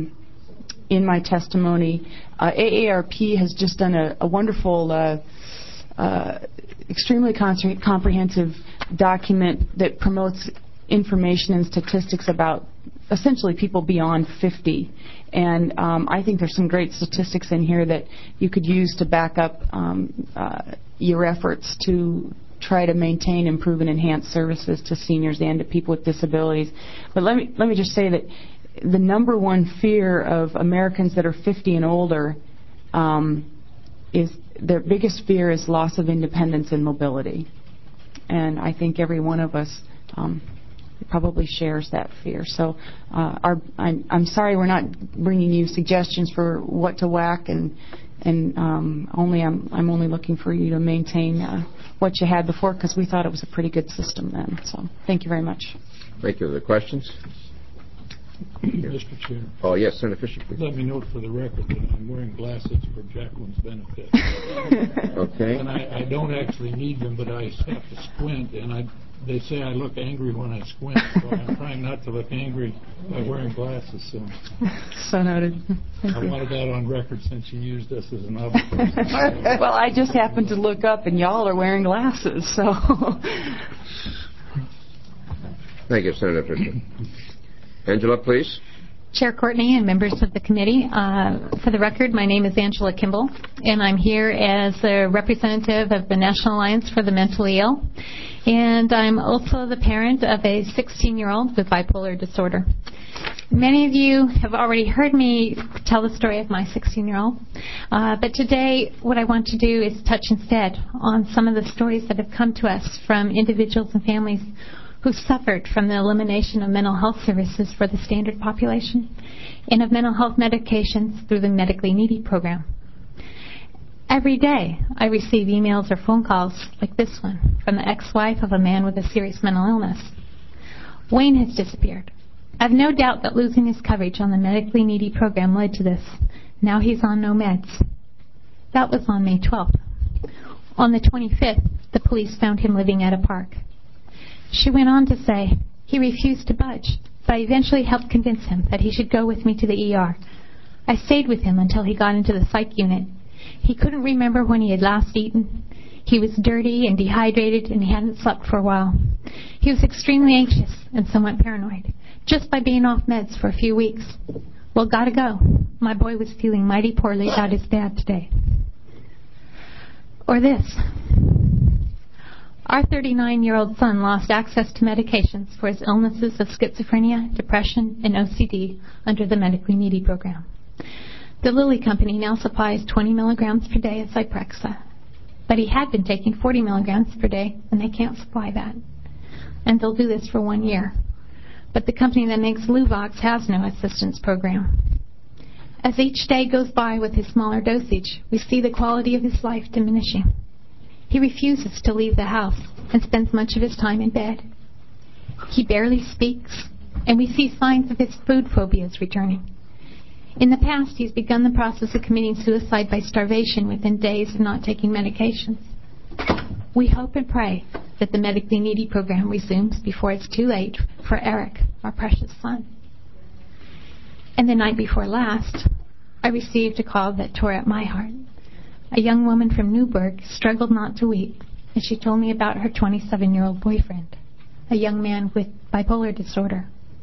in my testimony, AARP has just done a wonderful, extremely comprehensive document that promotes information and statistics about essentially people beyond 50. And I think there's some great statistics in here that you could use to back up your efforts to try to maintain, improve, and enhance services to seniors and to people with disabilities. But let me just say that the number one fear of Americans that are 50 and older is their biggest fear is loss of independence and mobility. And I think every one of us probably shares that fear. So I'm sorry we're not bringing you suggestions for what to whack, and I'm only looking for you to maintain what you had before, because we thought it was a pretty good system then. So thank you very much. Thank you. Are there questions? Mr. Chair. Oh, yes, Senator Fisher, please. Let me note for the record that I'm wearing glasses for Jacqueline's benefit. Okay. And I don't actually need them, but I have to squint, and they say I look angry when I squint, so I'm trying not to look angry by wearing glasses. So noted. I wanted that on record since you used us as an obstacle. Well, I just happened to look up, and y'all are wearing glasses, so. Thank you, Senator Fisher. Angela, please. Chair Courtney and members of the committee, for the record, my name is Angela Kimball, and I'm here as a representative of the National Alliance for the Mentally Ill, and I'm also the parent of a 16-year-old with bipolar disorder. Many of you have already heard me tell the story of my 16-year-old, but today what I want to do is touch instead on some of the stories that have come to us from individuals and families who suffered from the elimination of mental health services for the standard population and of mental health medications through the Medically Needy program. Every day I receive emails or phone calls like this one from the ex-wife of a man with a serious mental illness. Wayne has disappeared. I have no doubt that losing his coverage on the Medically Needy program led to this. Now he's on no meds. That was on May 12th. On the 25th, the police found him living at a park. She went on to say, he refused to budge, but I eventually helped convince him that he should go with me to the ER. I stayed with him until he got into the psych unit. He couldn't remember when he had last eaten. He was dirty and dehydrated, and he hadn't slept for a while. He was extremely anxious and somewhat paranoid, just by being off meds for a few weeks. Well, gotta go. My boy was feeling mighty poorly about his dad today. Or this. Our 39-year-old son lost access to medications for his illnesses of schizophrenia, depression, and OCD under the Medically Needy program. The Lilly Company now supplies 20 milligrams per day of Zyprexa, but he had been taking 40 milligrams per day, and they can't supply that. And they'll do this for 1 year. But the company that makes Luvox has no assistance program. As each day goes by with his smaller dosage, we see the quality of his life diminishing. He refuses to leave the house and spends much of his time in bed. He barely speaks, and we see signs of his food phobias returning. In the past, he's begun the process of committing suicide by starvation within days of not taking medications. We hope and pray that the Medically Needy program resumes before it's too late for Eric, our precious son. And the night before last, I received a call that tore at my heart. A young woman from Newburgh struggled not to weep, and she told me about her 27-year-old boyfriend, a young man with bipolar disorder.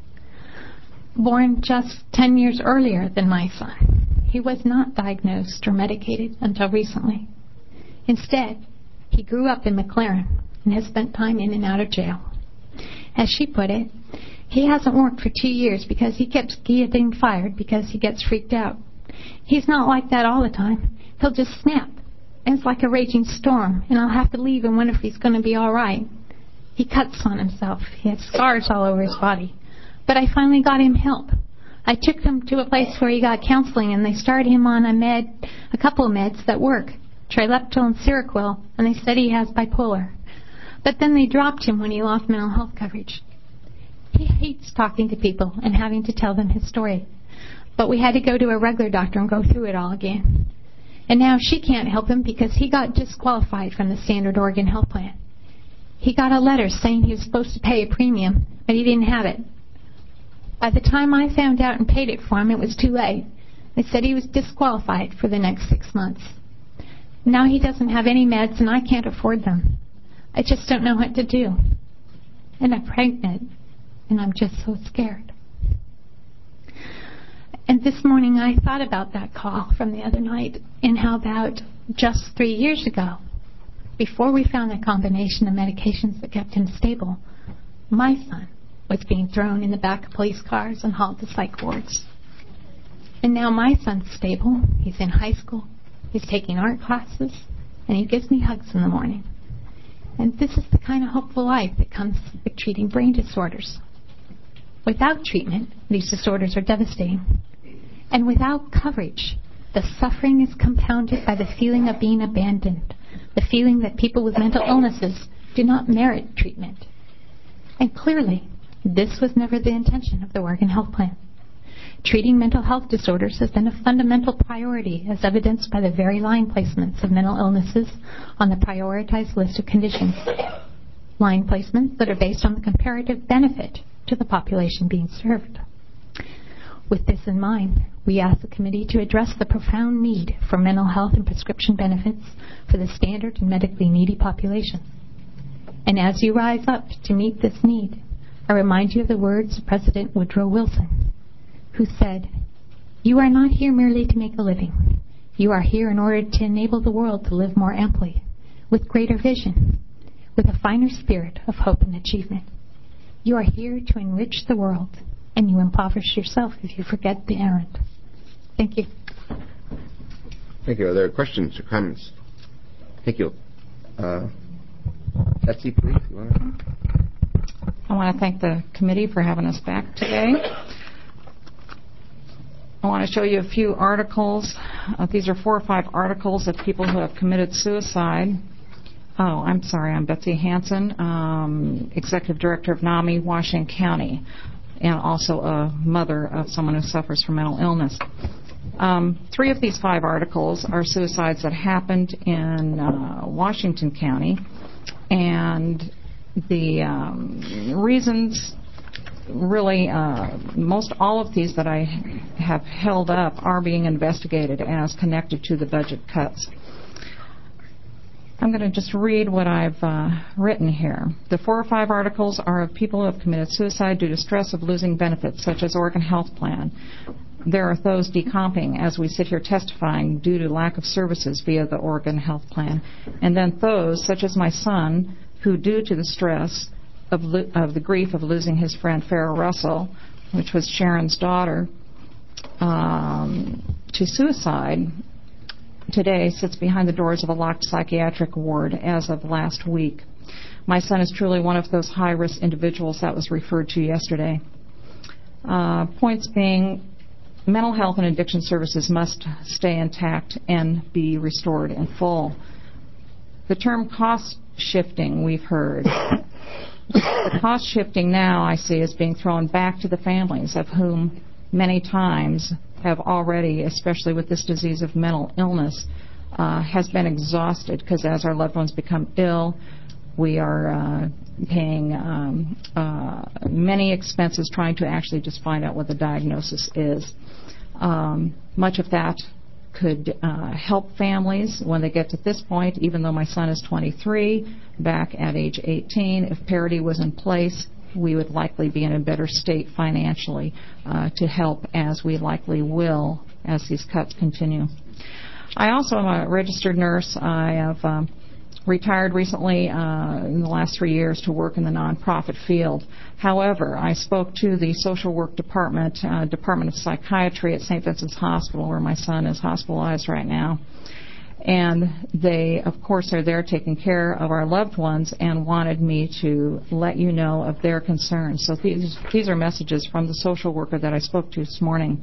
Born just 10 years earlier than my son, he was not diagnosed or medicated until recently. Instead, he grew up in McLaren and has spent time in and out of jail. As she put it, he hasn't worked for 2 years because he keeps getting fired because he gets freaked out. He's not like that all the time. He'll just snap. And it's like a raging storm, and I'll have to leave and wonder if he's going to be all right. He cuts on himself. He has scars all over his body. But I finally got him help. I took him to a place where he got counseling, and they started him on a couple of meds that work, Trileptal and Seroquel, and they said he has bipolar. But then they dropped him when he lost mental health coverage. He hates talking to people and having to tell them his story. But we had to go to a regular doctor and go through it all again. And now she can't help him because he got disqualified from the Standard Oregon Health Plan. He got a letter saying he was supposed to pay a premium, but he didn't have it. By the time I found out and paid it for him, it was too late. They said he was disqualified for the next 6 months. Now he doesn't have any meds, and I can't afford them. I just don't know what to do. And I'm pregnant, and I'm just so scared. And this morning I thought about that call from the other night and how about just 3 years ago, before we found a combination of medications that kept him stable, my son was being thrown in the back of police cars and hauled to psych wards. And now my son's stable. He's in high school. He's taking art classes. And he gives me hugs in the morning. And this is the kind of hopeful life that comes with treating brain disorders. Without treatment, these disorders are devastating. And without coverage, the suffering is compounded by the feeling of being abandoned, the feeling that people with mental illnesses do not merit treatment. And clearly, this was never the intention of the Oregon Health Plan. Treating mental health disorders has been a fundamental priority, as evidenced by the very line placements of mental illnesses on the prioritized list of conditions. Line placements that are based on the comparative benefit to the population being served. With this in mind, we ask the committee to address the profound need for mental health and prescription benefits for the standard and medically needy population. And as you rise up to meet this need, I remind you of the words of President Woodrow Wilson, who said, "You are not here merely to make a living. You are here in order to enable the world to live more amply, with greater vision, with a finer spirit of hope and achievement. You are here to enrich the world, and you impoverish yourself if you forget the errand." Thank you. Thank you. Are there questions or comments? Thank you. Betsy, please. You want to? I want to thank the committee for having us back today. I want to show you a few articles. These are 4 or 5 articles of people who have committed suicide. Oh, I'm sorry. I'm Betsy Hansen, Executive Director of NAMI, Washington County, and also a mother of someone who suffers from mental illness. 3 of these 5 articles are suicides that happened in Washington County, and the reasons, really, most all of these that I have held up are being investigated as connected to the budget cuts. I'm going to just read what I've written here. The 4 or 5 articles are of people who have committed suicide due to stress of losing benefits, such as Oregon Health Plan. There are those decomping, as we sit here testifying, due to lack of services via the Oregon Health Plan. And then those, such as my son, who, due to the stress of the grief of losing his friend Farrah Russell, which was Sharon's daughter, to suicide, today sits behind the doors of a locked psychiatric ward as of last week. My son is truly one of those high-risk individuals that was referred to yesterday. Points being, mental health and addiction services must stay intact and be restored in full. The term cost shifting, we've heard. The cost shifting now, I see, is being thrown back to the families, of whom many times have already, especially with this disease of mental illness, has been exhausted, because as our loved ones become ill, we are paying many expenses trying to actually just find out what the diagnosis is. Much of that could help families when they get to this point, even though my son is 23, back at age 18. If parity was in place, we would likely be in a better state financially to help, as we likely will as these cuts continue. I also am a registered nurse. I have retired recently in the last 3 years to work in the nonprofit field. However, I spoke to the social work department, Department of Psychiatry at St. Vincent's Hospital, where my son is hospitalized right now. And they, of course, are there taking care of our loved ones and wanted me to let you know of their concerns. So these are messages from the social worker that I spoke to this morning.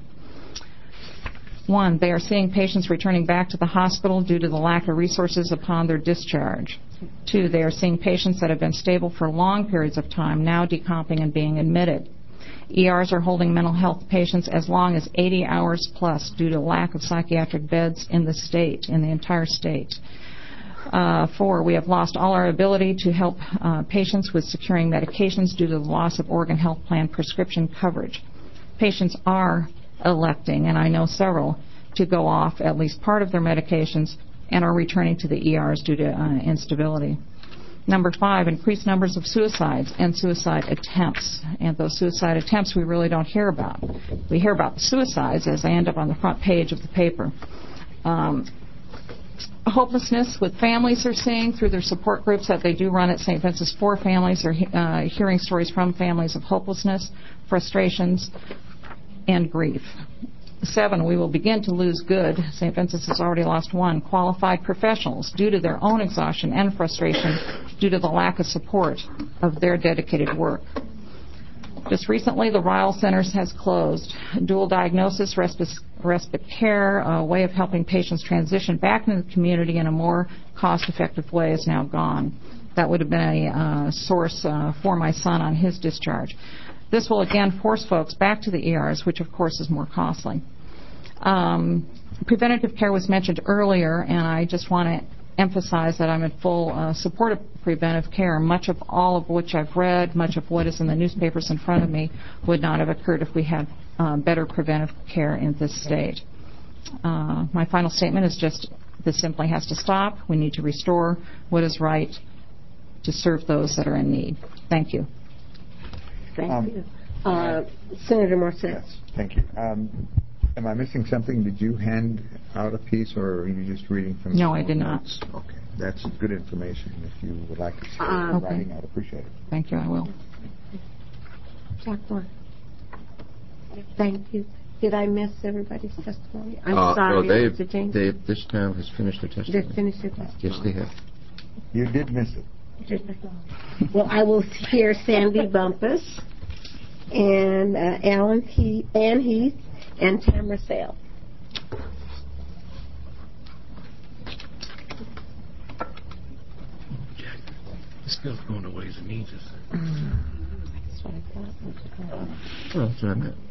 1, they are seeing patients returning back to the hospital due to the lack of resources upon their discharge. 2, they are seeing patients that have been stable for long periods of time now decomping and being admitted. ERs are holding mental health patients as long as 80 hours plus due to lack of psychiatric beds in the state, in the entire state. 4, we have lost all our ability to help patients with securing medications due to the loss of Oregon Health Plan prescription coverage. Patients are electing, and I know several, to go off at least part of their medications and are returning to the ERs due to instability. Number 5, increased numbers of suicides and suicide attempts. And those suicide attempts we really don't hear about. We hear about the suicides as they end up on the front page of the paper. Hopelessness with families are seeing through their support groups that they do run at St. Vincent's for families. They're hearing stories from families of hopelessness, frustrations, and grief. 7, we will begin to lose good. St. Vincent's has already lost 1. Qualified professionals due to their own exhaustion and frustration due to the lack of support of their dedicated work. Just recently, the Ryle Centers has closed. Dual diagnosis, respite care, a way of helping patients transition back into the community in a more cost-effective way is now gone. That would have been a source for my son on his discharge. This will again force folks back to the ERs, which of course is more costly. Preventative care was mentioned earlier, and I just want to emphasize that I'm in full support of preventive care. Much of all of which I've read, much of what is in the newspapers in front of me would not have occurred if we had better preventive care in this state. My final statement is just this simply has to stop. We need to restore what is right to serve those that are in need. Thank you. Thank you. Senator Marcet. Yes, thank you. Am I missing something? Did you hand out a piece, or are you just reading from? No, I did not. Okay, that's good information. If you would like to share in writing, I'd appreciate it. Thank you, I will. Jacqueline. Thank you. Did I miss everybody's testimony? I'm sorry, no, Mr. James. This town has finished their testimony. They finished their testimony. Yes, they have. You did miss it. Well, I will hear Sandy Bumpus and Ann Heath and Tamara Sale. This girl's going to Ways and Means. That's what I thought. Oh, that's what I meant.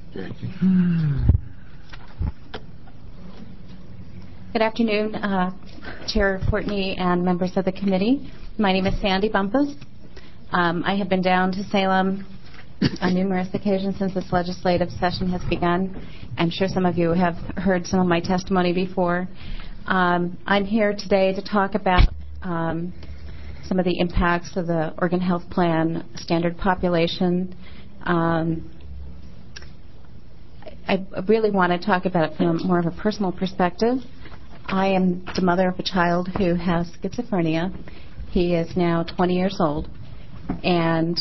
Good afternoon, Chair Courtney and members of the committee. My name is Sandy Bumpus. I have been down to Salem on numerous occasions since this legislative session has begun. I'm sure some of you have heard some of my testimony before. I'm here today to talk about some of the impacts of the Oregon Health Plan standard population. I really want to talk about it from more of a personal perspective. I am the mother of a child who has schizophrenia. He is now 20 years old. And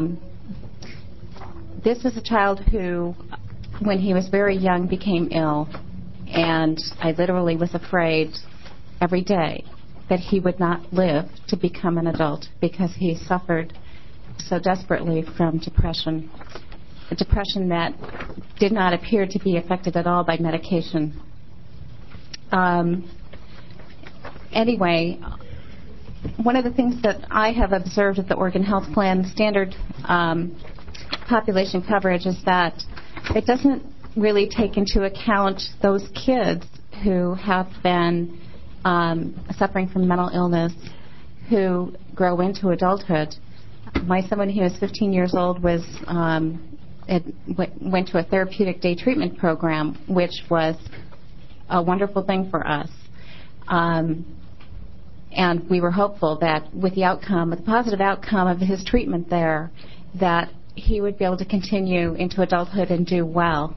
this is a child who, when he was very young, became ill. And I literally was afraid every day that he would not live to become an adult because he suffered so desperately from depression. A depression that did not appear to be affected at all by medication. Anyway, one of the things that I have observed at the Oregon Health Plan standard population coverage is that it doesn't really take into account those kids who have been suffering from mental illness who grow into adulthood. My son, when he was 15 years old, went to a therapeutic day treatment program, which was a wonderful thing for us. And we were hopeful that with the outcome, with the positive outcome of his treatment there, that he would be able to continue into adulthood and do well.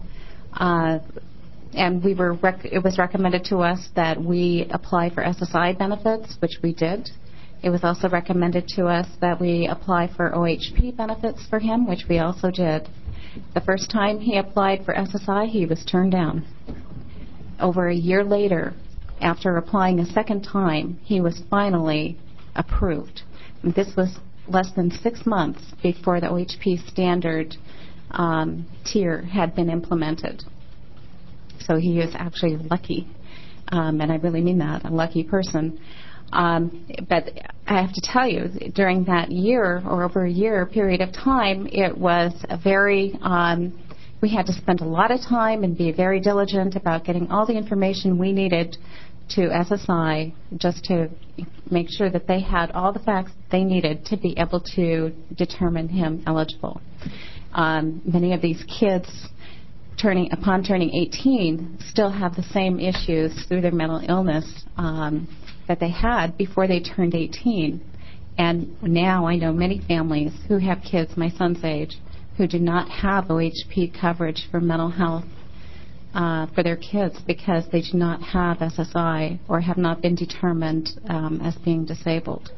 And it was recommended to us that we apply for SSI benefits, which we did. It was also recommended to us that we apply for OHP benefits for him, which we also did. The first time he applied for SSI, he was turned down. Over a year later, after applying a second time, he was finally approved. And this was less than 6 months before the OHP standard tier had been implemented. So he is actually lucky, and I really mean that, a lucky person. But I have to tell you, during that year or over a year period of time, it was a very, we had to spend a lot of time and be very diligent about getting all the information we needed to SSI just to make sure that they had all the facts they needed to be able to determine him eligible. Many of these kids, upon turning 18, still have the same issues through their mental illness that they had before they turned 18. And now I know many families who have kids my son's age who do not have OHP coverage for mental health for their kids because they do not have SSI or have not been determined as being disabled.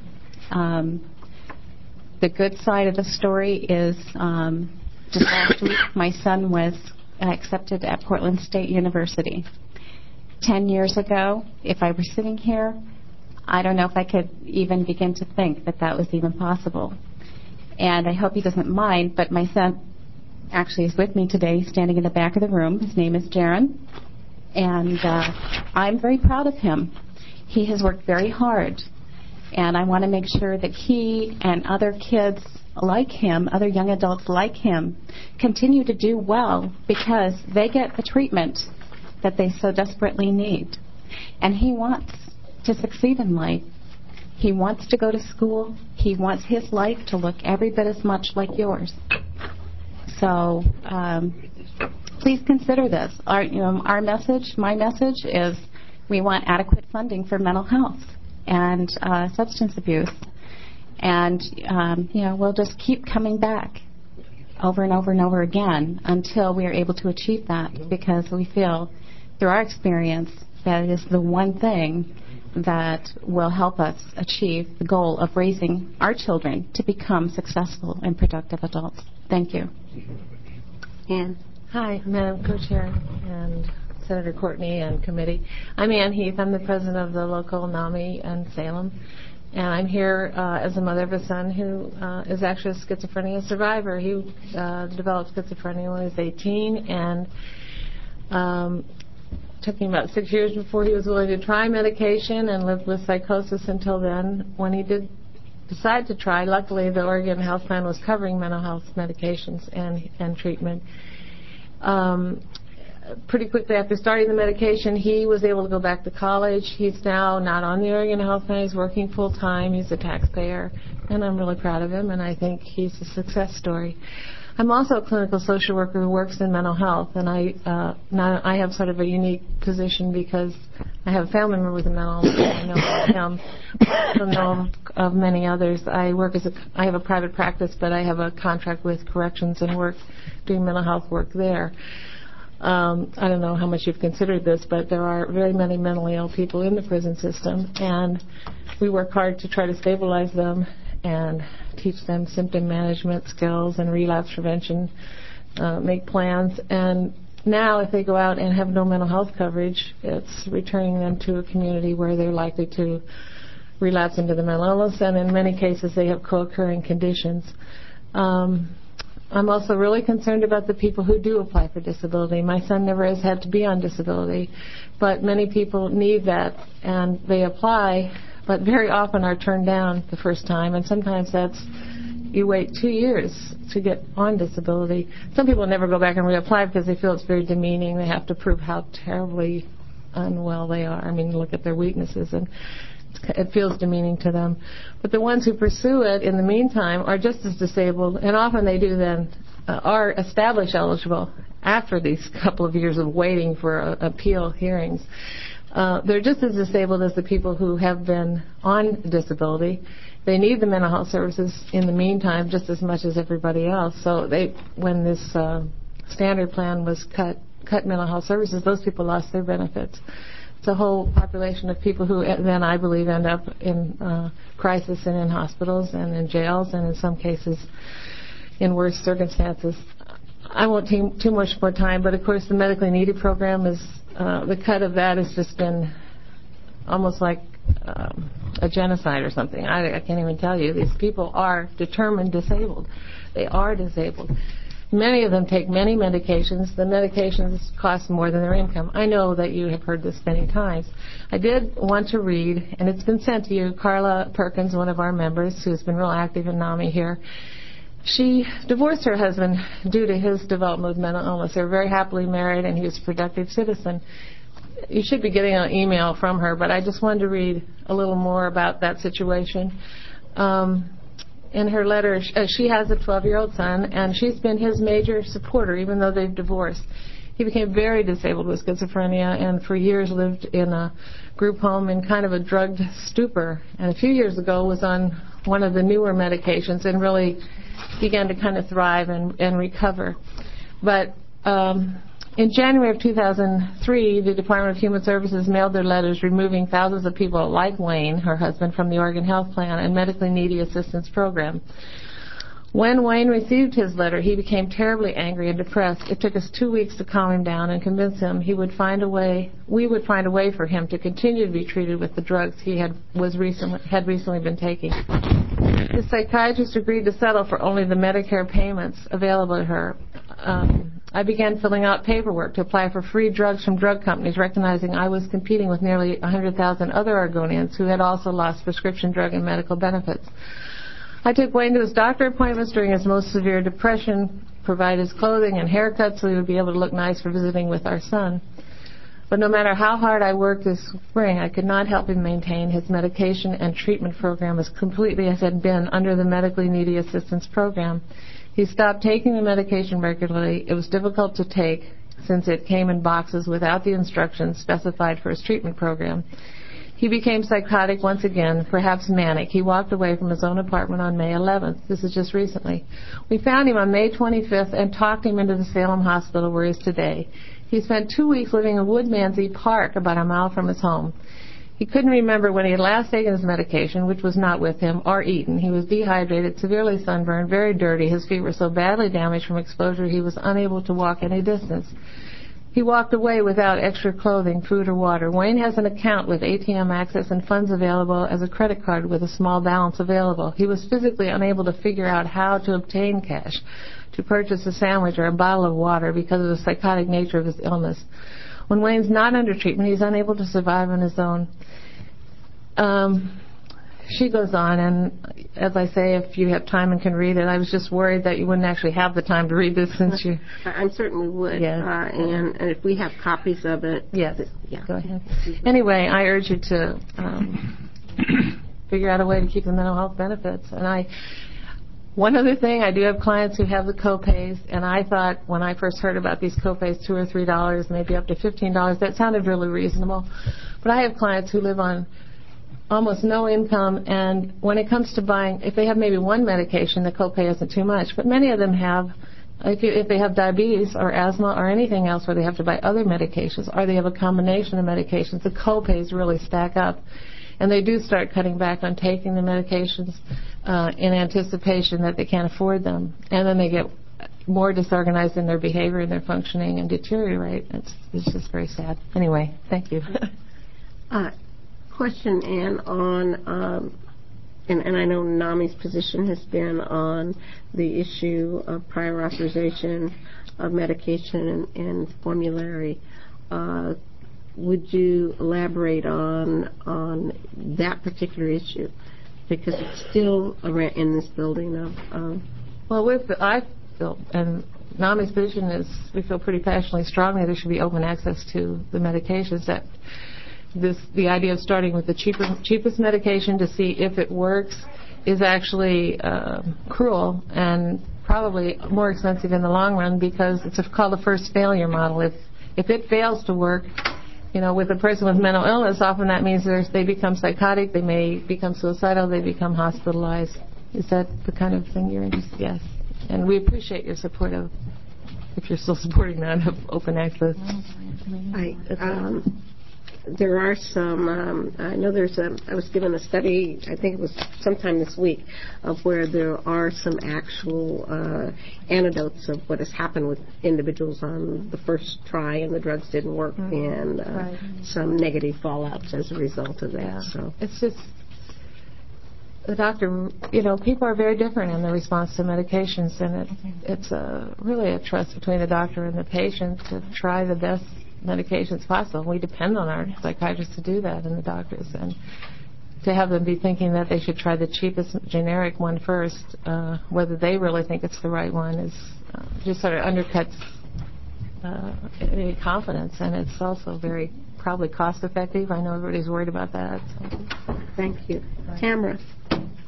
The good side of the story is just last week my son was accepted at Portland State University. 10 years ago, if I were sitting here, I don't know if I could even begin to think that that was even possible. And I hope he doesn't mind, but my son actually is with me today, standing in the back of the room. His name is Jaron, and I'm very proud of him. He has worked very hard, and I want to make sure that he and other kids like him, other young adults like him, continue to do well because they get the treatment that they so desperately need. And he wants to succeed in life. He wants to go to school. He wants his life to look every bit as much like yours. So please consider this. Our message, my message is we want adequate funding for mental health and substance abuse. And, we'll just keep coming back over and over and over again until we are able to achieve that because we feel through our experience that it is the one thing that will help us achieve the goal of raising our children to become successful and productive adults. Thank you. Ann. Hi, Madam Co-Chair and Senator Courtney and committee. I'm Ann Heath. I'm the president of the local NAMI in Salem. And I'm here as a mother of a son who is actually a schizophrenia survivor. He developed schizophrenia when he was 18 and took him about 6 years before he was willing to try medication and lived with psychosis until then. When he did decide to try, luckily the Oregon Health Plan was covering mental health medications and treatment. Pretty quickly after starting the medication, he was able to go back to college. He's now not on the Oregon Health Plan. He's working full time. He's a taxpayer, and I'm really proud of him, and I think he's a success story. I'm also a clinical social worker who works in mental health, and I have sort of a unique position because I have a family member with a mental illness. I know of him. I also know of many others. I have a private practice, but I have a contract with corrections and work doing mental health work there. I don't know how much you've considered this, but there are very many mentally ill people in the prison system, and we work hard to try to stabilize them and teach them symptom management skills and relapse prevention, make plans. And now if they go out and have no mental health coverage, it's returning them to a community where they're likely to relapse into the mental illness, and in many cases they have co-occurring conditions. I'm also really concerned about the people who do apply for disability. My son never has had to be on disability, but many people need that, and they apply, but very often are turned down the first time, and sometimes you wait 2 years to get on disability. Some people never go back and reapply because they feel it's very demeaning. They have to prove how terribly unwell they are. I mean, look at their weaknesses, and it feels demeaning to them. But the ones who pursue it in the meantime are just as disabled, and often they do then are established eligible after these couple of years of waiting for appeal hearings. They're just as disabled as the people who have been on disability. They need the mental health services in the meantime just as much as everybody else. So when this standard plan was cut mental health services, those people lost their benefits. It's a whole population of people who then, I believe, end up in crisis and in hospitals and in jails and in some cases in worse circumstances. I won't take too much more time, but of course the medically needed program is, the cut of that has just been almost like a genocide or something. I can't even tell you. These people are determined disabled. They are disabled. Many of them take many medications. The medications cost more than their income. I know that you have heard this many times. I did want to read, and it's been sent to you, Carla Perkins, one of our members, who's been real active in NAMI here. She divorced her husband due to his development of mental illness. They were very happily married, and he was a productive citizen. You should be getting an email from her, but I just wanted to read a little more about that situation. In her letter, she has a 12-year-old son, and she's been his major supporter, even though they've divorced. He became very disabled with schizophrenia and for years lived in a group home in kind of a drugged stupor. And a few years ago was on one of the newer medications and really began to kind of thrive and recover. But in January of 2003, the Department of Human Services mailed their letters removing thousands of people like Wayne, her husband, from the Oregon Health Plan and medically needy assistance program. When Wayne received his letter, he became terribly angry and depressed. It took us 2 weeks to calm him down and convince him we would find a way for him to continue to be treated with the drugs he had recently been taking. The psychiatrist agreed to settle for only the Medicare payments available to her. I began filling out paperwork to apply for free drugs from drug companies, recognizing I was competing with nearly 100,000 other Oregonians who had also lost prescription drug and medical benefits. I took Wayne to his doctor appointments during his most severe depression, provided his clothing and haircut so he would be able to look nice for visiting with our son. But no matter how hard I worked this spring, I could not help him maintain his medication and treatment program as completely as it had been under the medically needy assistance program. He stopped taking the medication regularly. It was difficult to take since it came in boxes without the instructions specified for his treatment program. He became psychotic once again, perhaps manic. He walked away from his own apartment on May 11th. This is just recently. We found him on May 25th and talked him into the Salem Hospital where he is today. He spent 2 weeks living in Woodmansey Park, about a mile from his home. He couldn't remember when he had last taken his medication, which was not with him, or eaten. He was dehydrated, severely sunburned, very dirty. His feet were so badly damaged from exposure he was unable to walk any distance. He walked away without extra clothing, food, or water. Wayne has an account with ATM access and funds available as a credit card with a small balance available. He was physically unable to figure out how to obtain cash to purchase a sandwich or a bottle of water because of the psychotic nature of his illness. When Wayne's not under treatment, he's unable to survive on his own. She goes on, and as I say, if you have time and can read it, I was just worried that you wouldn't actually have the time to read this since you... I certainly would. Yes. And if we have copies of it... Yes. Yeah. Go ahead. Anyway, I urge you to figure out a way to keep the mental health benefits. And one other thing, I do have clients who have the co-pays, and I thought when I first heard about these co-pays, $2 or $3, maybe up to $15, that sounded really reasonable. But I have clients who live on almost no income, and when it comes to buying, if they have maybe one medication, the copay isn't too much. But many of them have, if they have diabetes or asthma or anything else where they have to buy other medications, or they have a combination of medications, the copays really stack up. And they do start cutting back on taking the medications in anticipation that they can't afford them. And then they get more disorganized in their behavior and their functioning and deteriorate. It's just very sad. Anyway, thank you. Question, Ann, on, and I know NAMI's position has been on the issue of prior authorization of medication and formulary. Would you elaborate on that particular issue? Because it's still in this building of... Well, I feel, and NAMI's position is, we feel pretty passionately strongly there should be open access to the medications. That the idea of starting with the cheapest medication to see if it works is actually cruel and probably more expensive in the long run, because it's called a first failure model. If it fails to work, with a person with mental illness, often that means they become psychotic, they may become suicidal, they become hospitalized. Is that the kind of thing you're interested in? Yes. And we appreciate your support of, if you're still supporting that, of open access. There are some, I know I was given a study, I think it was sometime this week, of where there are some actual anecdotes of what has happened with individuals on the first try and the drugs didn't work, and some negative fallouts as a result of that. Yeah. So it's just, the doctor, people are very different in their response to medications, and it's really a trust between the doctor and the patient to try the best medications possible. We depend on our psychiatrists to do that, and the doctors, and to have them be thinking that they should try the cheapest generic one first, whether they really think it's the right one, is just sort of undercuts any confidence, and it's also very probably cost effective. I know everybody's worried about that. So. Thank you. Tamara.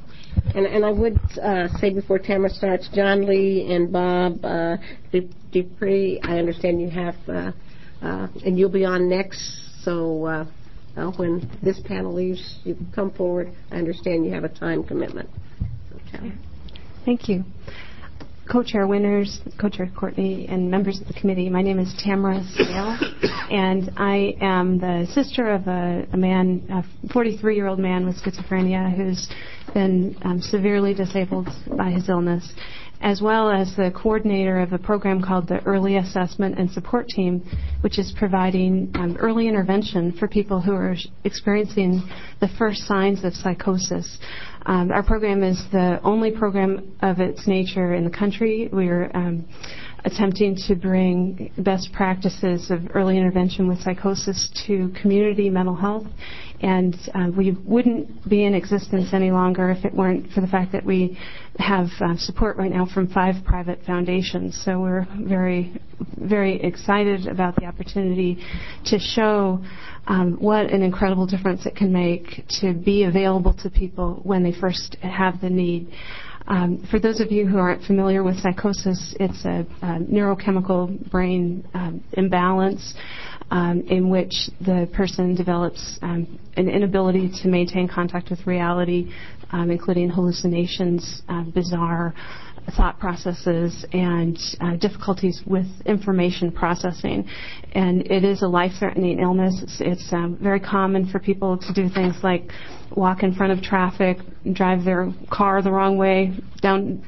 And I would say before Tamara starts, John Lee and Bob Dupree, I understand you have, and you'll be on next, so when this panel leaves, you can come forward. I understand you have a time commitment. Okay. Thank you. Co-Chair Winters, Co-Chair Courtney, and members of the committee, my name is Tamara Sale, and I am the sister of a 43-year-old man with schizophrenia who's been severely disabled by his illness, as well as the coordinator of a program called the Early Assessment and Support Team, which is providing early intervention for people who are experiencing the first signs of psychosis. Our program is the only program of its nature in the country. We're attempting to bring best practices of early intervention with psychosis to community mental health, and we wouldn't be in existence any longer if it weren't for the fact that we have support right now from 5 private foundations. So we're very, very excited about the opportunity to show what an incredible difference it can make to be available to people when they first have the need. For those of you who aren't familiar with psychosis, it's a neurochemical brain imbalance in which the person develops an inability to maintain contact with reality, including hallucinations, bizarre thought processes, and difficulties with information processing. And it is a life-threatening illness. It's very common for people to do things like walk in front of traffic, drive their car the wrong way down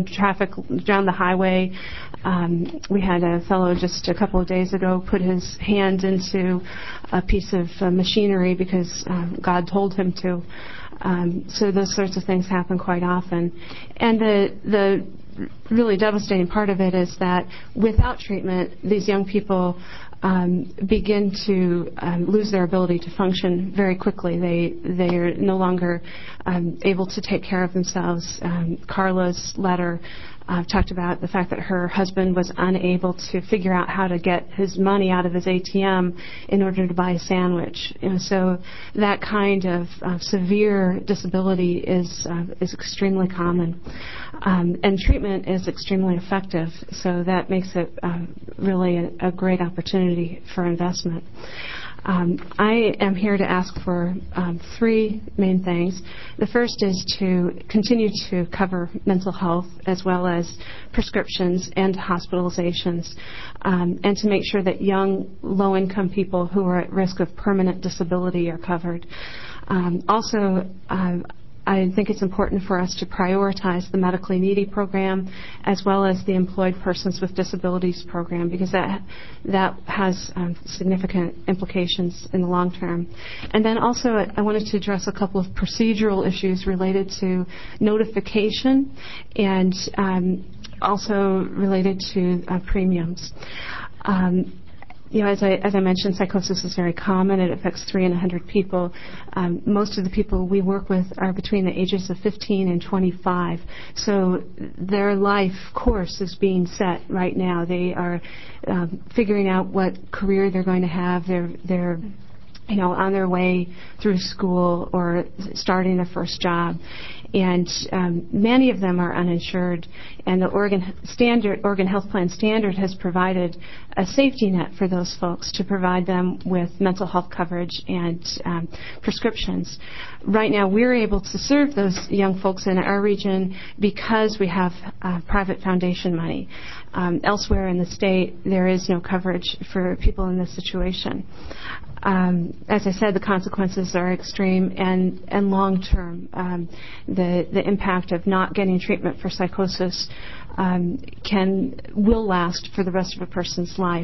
the highway. We had a fellow just a couple of days ago put his hand into a piece of machinery because God told him to. So those sorts of things happen quite often. And the really devastating part of it is that without treatment, these young people begin to lose their ability to function very quickly. They are no longer able to take care of themselves. Carla's letter talked about the fact that her husband was unable to figure out how to get his money out of his ATM in order to buy a sandwich. So that kind of severe disability is extremely common. And treatment is extremely effective, so that makes it really a great opportunity for investment. I am here to ask for 3 main things. The first is to continue to cover mental health as well as prescriptions and hospitalizations, and to make sure that young, low-income people who are at risk of permanent disability are covered. Also, I think it's important for us to prioritize the medically needy program as well as the Employed Persons with Disabilities program, because that has significant implications in the long term. And then also I wanted to address a couple of procedural issues related to notification and also related to premiums. As I mentioned, psychosis is very common. It affects 3 in 100 people. Most of the people we work with are between the ages of 15 and 25. So their life course is being set right now. They are figuring out what career they're going to have. They're on their way through school or starting their first job. And many of them are uninsured, and the Oregon Health Plan standard has provided a safety net for those folks to provide them with mental health coverage and prescriptions. Right now, we're able to serve those young folks in our region because we have private foundation money. Elsewhere in the state, there is no coverage for people in this situation. As I said, the consequences are extreme and long-term. The impact of not getting treatment for psychosis will last for the rest of a person's life.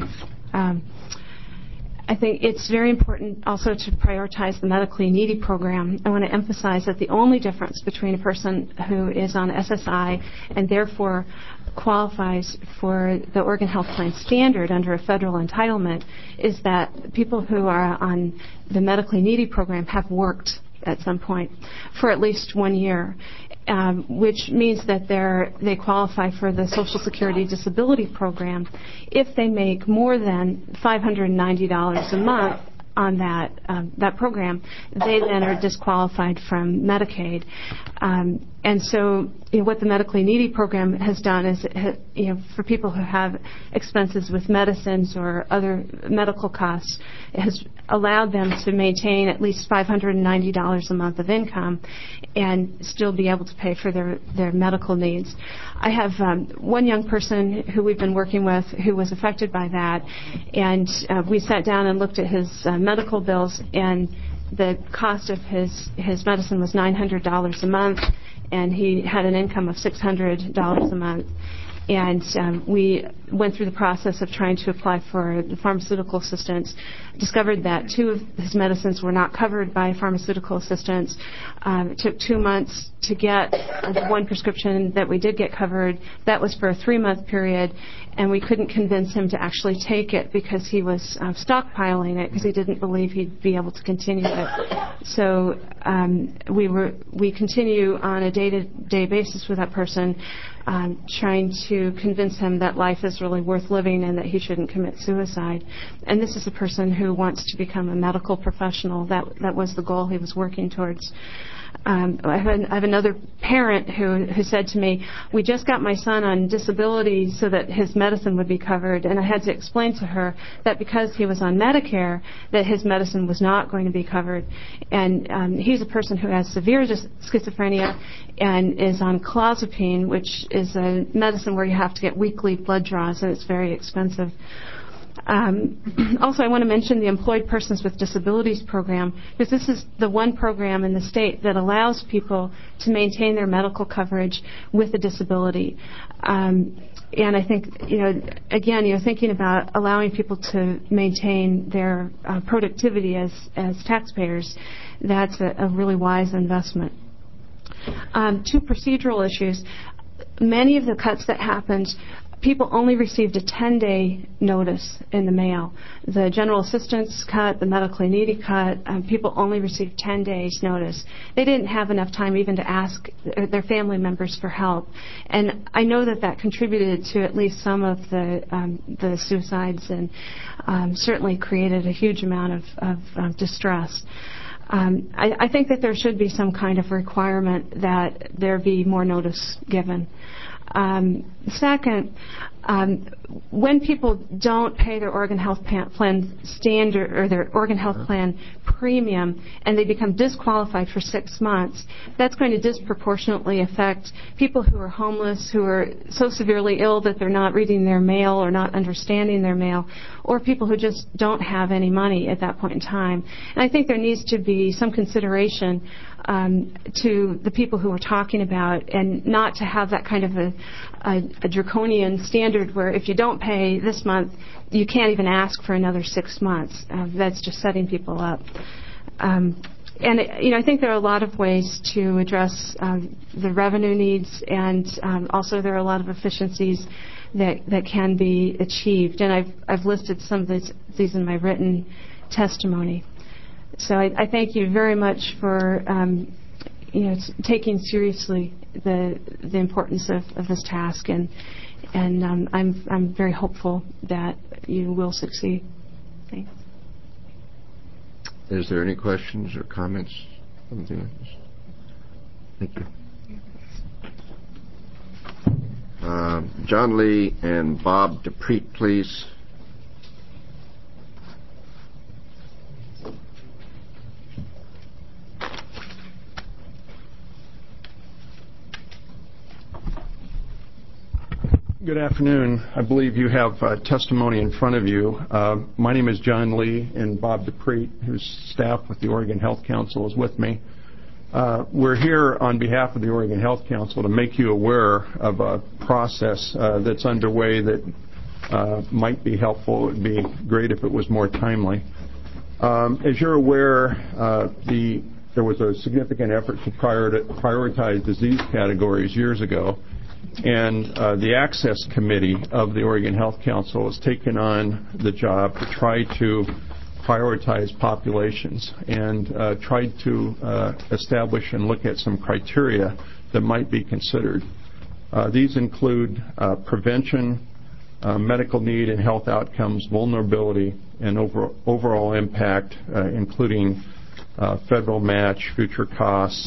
I think it's very important also to prioritize the medically needy program. I want to emphasize that the only difference between a person who is on SSI and therefore qualifies for the Oregon Health Plan standard under a federal entitlement is that people who are on the medically needy program have worked at some point for at least 1 year, which means that they qualify for the Social Security Disability Program if they make more than $590 a month on that program. They then are disqualified from Medicaid. And so what the medically needy program has done is, for people who have expenses with medicines or other medical costs, it has allowed them to maintain at least $590 a month of income and still be able to pay for their medical needs. I have one young person who we've been working with who was affected by that, and we sat down and looked at his medical bills, and the cost of his medicine was $900 a month, and he had an income of $600 a month. And we went through the process of trying to apply for the pharmaceutical assistance, discovered that 2 of his medicines were not covered by pharmaceutical assistance. It took 2 months to get the one prescription that we did get covered. That was for a 3-month period, and we couldn't convince him to actually take it because he was stockpiling it because he didn't believe he'd be able to continue it. So we continue on a day-to-day basis with that person, trying to convince him that life is really worth living and that he shouldn't commit suicide. And this is a person who wants to become a medical professional. That was the goal he was working towards. I have another parent who said to me, we just got my son on disability so that his medicine would be covered, and I had to explain to her that because he was on Medicare, that his medicine was not going to be covered. And he's a person who has severe schizophrenia and is on clozapine, which is a medicine where you have to get weekly blood draws, and it's very expensive. Also, I want to mention the Employed Persons with Disabilities program, because this is the one program in the state that allows people to maintain their medical coverage with a disability. And I think, again, thinking about allowing people to maintain their productivity as taxpayers, that's a really wise investment. 2 procedural issues. Many of the cuts that happened, people only received a 10-day notice in the mail. The general assistance cut, the medically needy cut, people only received 10 days notice. They didn't have enough time even to ask their family members for help. And I know that contributed to at least some of the suicides and certainly created a huge amount of distress. I think that there should be some kind of requirement that there be more notice given. Second, when people don't pay their Oregon Health Plan standard or their Oregon Health Plan premium and they become disqualified for 6 months, that's going to disproportionately affect people who are homeless, who are so severely ill that they're not reading their mail or not understanding their mail, or people who just don't have any money at that point in time. And I think there needs to be some consideration to the people who we're talking about, and not to have that kind of a draconian standard where if you don't pay this month, you can't even ask for another 6 months. That's just setting people up. And I think there are a lot of ways to address the revenue needs, and also there are a lot of efficiencies that can be achieved. And I've listed some of these in my written testimony. So I thank you very much for taking seriously the importance of this task, and I'm very hopeful that you will succeed. Thanks. Is there any questions or comments? Thank you. John Lee and Bob Dupree, please. Good afternoon. I believe you have testimony in front of you. My name is John Lee, and Bob Dupree, who's staff with the Oregon Health Council, is with me. We're here on behalf of the Oregon Health Council to make you aware of a process that's underway that might be helpful. It would be great if it was more timely. As you're aware, there was a significant effort to prioritize disease categories years ago. And the Access Committee of the Oregon Health Council has taken on the job to try to prioritize populations and tried to establish and look at some criteria that might be considered. These include prevention, medical need and health outcomes, vulnerability, and overall impact, including federal match, future costs,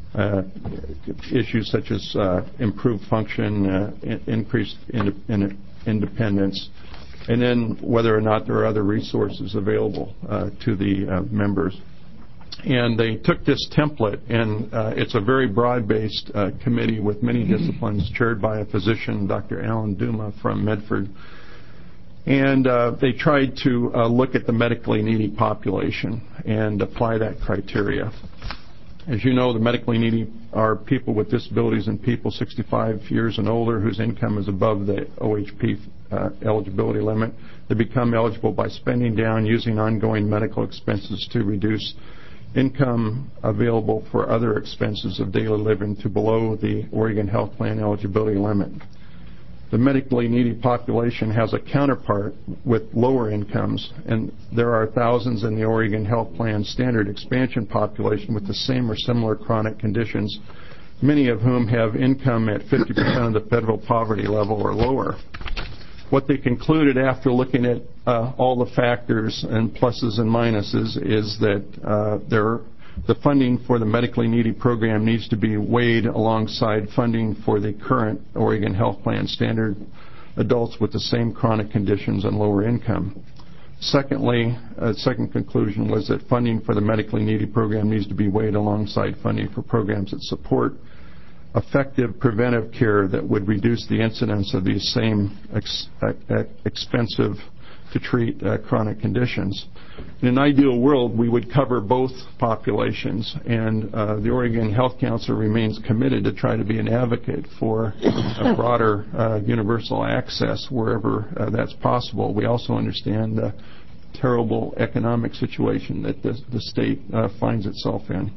issues such as improved function, increased independence, and then whether or not there are other resources available to the members. And they took this template, and it's a very broad-based committee with many disciplines, chaired by a physician, Dr. Alan Duma from Medford. And they tried to look at the medically needy population and apply that criteria. As you know, the medically needy are people with disabilities and people 65 years and older whose income is above the OHP eligibility limit. They become eligible by spending down using ongoing medical expenses to reduce income available for other expenses of daily living to below the Oregon Health Plan eligibility limit. The medically needy population has a counterpart with lower incomes, and there are thousands in the Oregon Health Plan standard expansion population with the same or similar chronic conditions, many of whom have income at 50% of the federal poverty level or lower. What they concluded after looking at all the factors and pluses and minuses is that the funding for the medically needy program needs to be weighed alongside funding for the current Oregon Health Plan standard adults with the same chronic conditions and lower income. Secondly, a second conclusion was that funding for the medically needy program needs to be weighed alongside funding for programs that support effective preventive care that would reduce the incidence of these same expensive to treat chronic conditions. In an ideal world, we would cover both populations, and the Oregon Health Council remains committed to try to be an advocate for a broader universal access wherever that's possible. We also understand the terrible economic situation that the state finds itself in.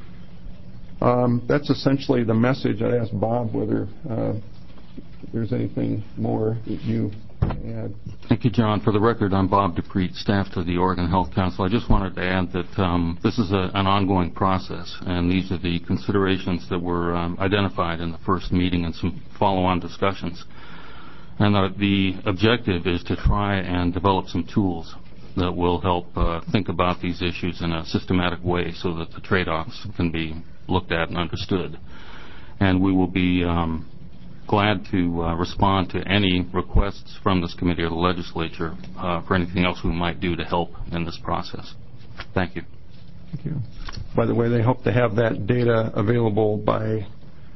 That's essentially the message. I'd ask Bob whether there's anything more that you add. Thank you, John. For the record, I'm Bob Dupree, staff to the Oregon Health Council. I just wanted to add that this is an ongoing process, and these are the considerations that were identified in the first meeting and some follow-on discussions. And the objective is to try and develop some tools that will help think about these issues in a systematic way so that the trade-offs can be looked at and understood. And we will be glad to respond to any requests from this committee or the legislature for anything else we might do to help in this process. Thank you. Thank you. By the way, they hope to have that data available by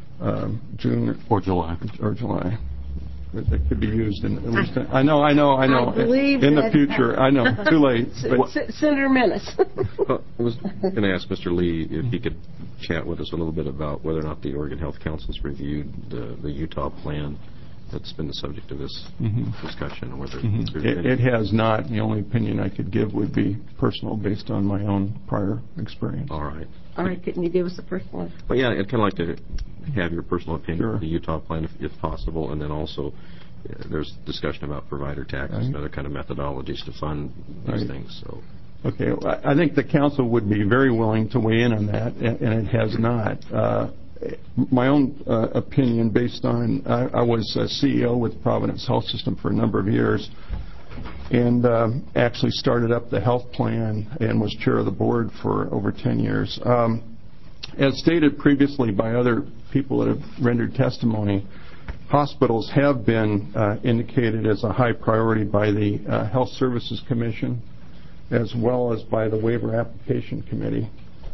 June or July. That could be used in at least. I know. In the future, I know. Too late. Senator Menace. I was going to ask Mr. Lee if he could chat with us a little bit about whether or not the Oregon Health Council has reviewed the Utah plan that's been the subject of this discussion. Whether it has not. The only opinion I could give would be personal, based on my own prior experience. All right. Can you give us a personal one? Well, yeah, I'd kind of like to have your personal opinion Sure. of the Utah plan, if possible, and then also there's discussion about provider taxes and other kind of methodologies to fund these things. So. Okay, I think the council would be very willing to weigh in on that, and it has not. My own opinion, based on I was CEO with Providence Health System for a number of years, and actually started up the health plan and was chair of the board for over 10 years. As stated previously by other people that have rendered testimony, hospitals have been indicated as a high priority by the Health Services Commission, as well as by the Waiver Application Committee.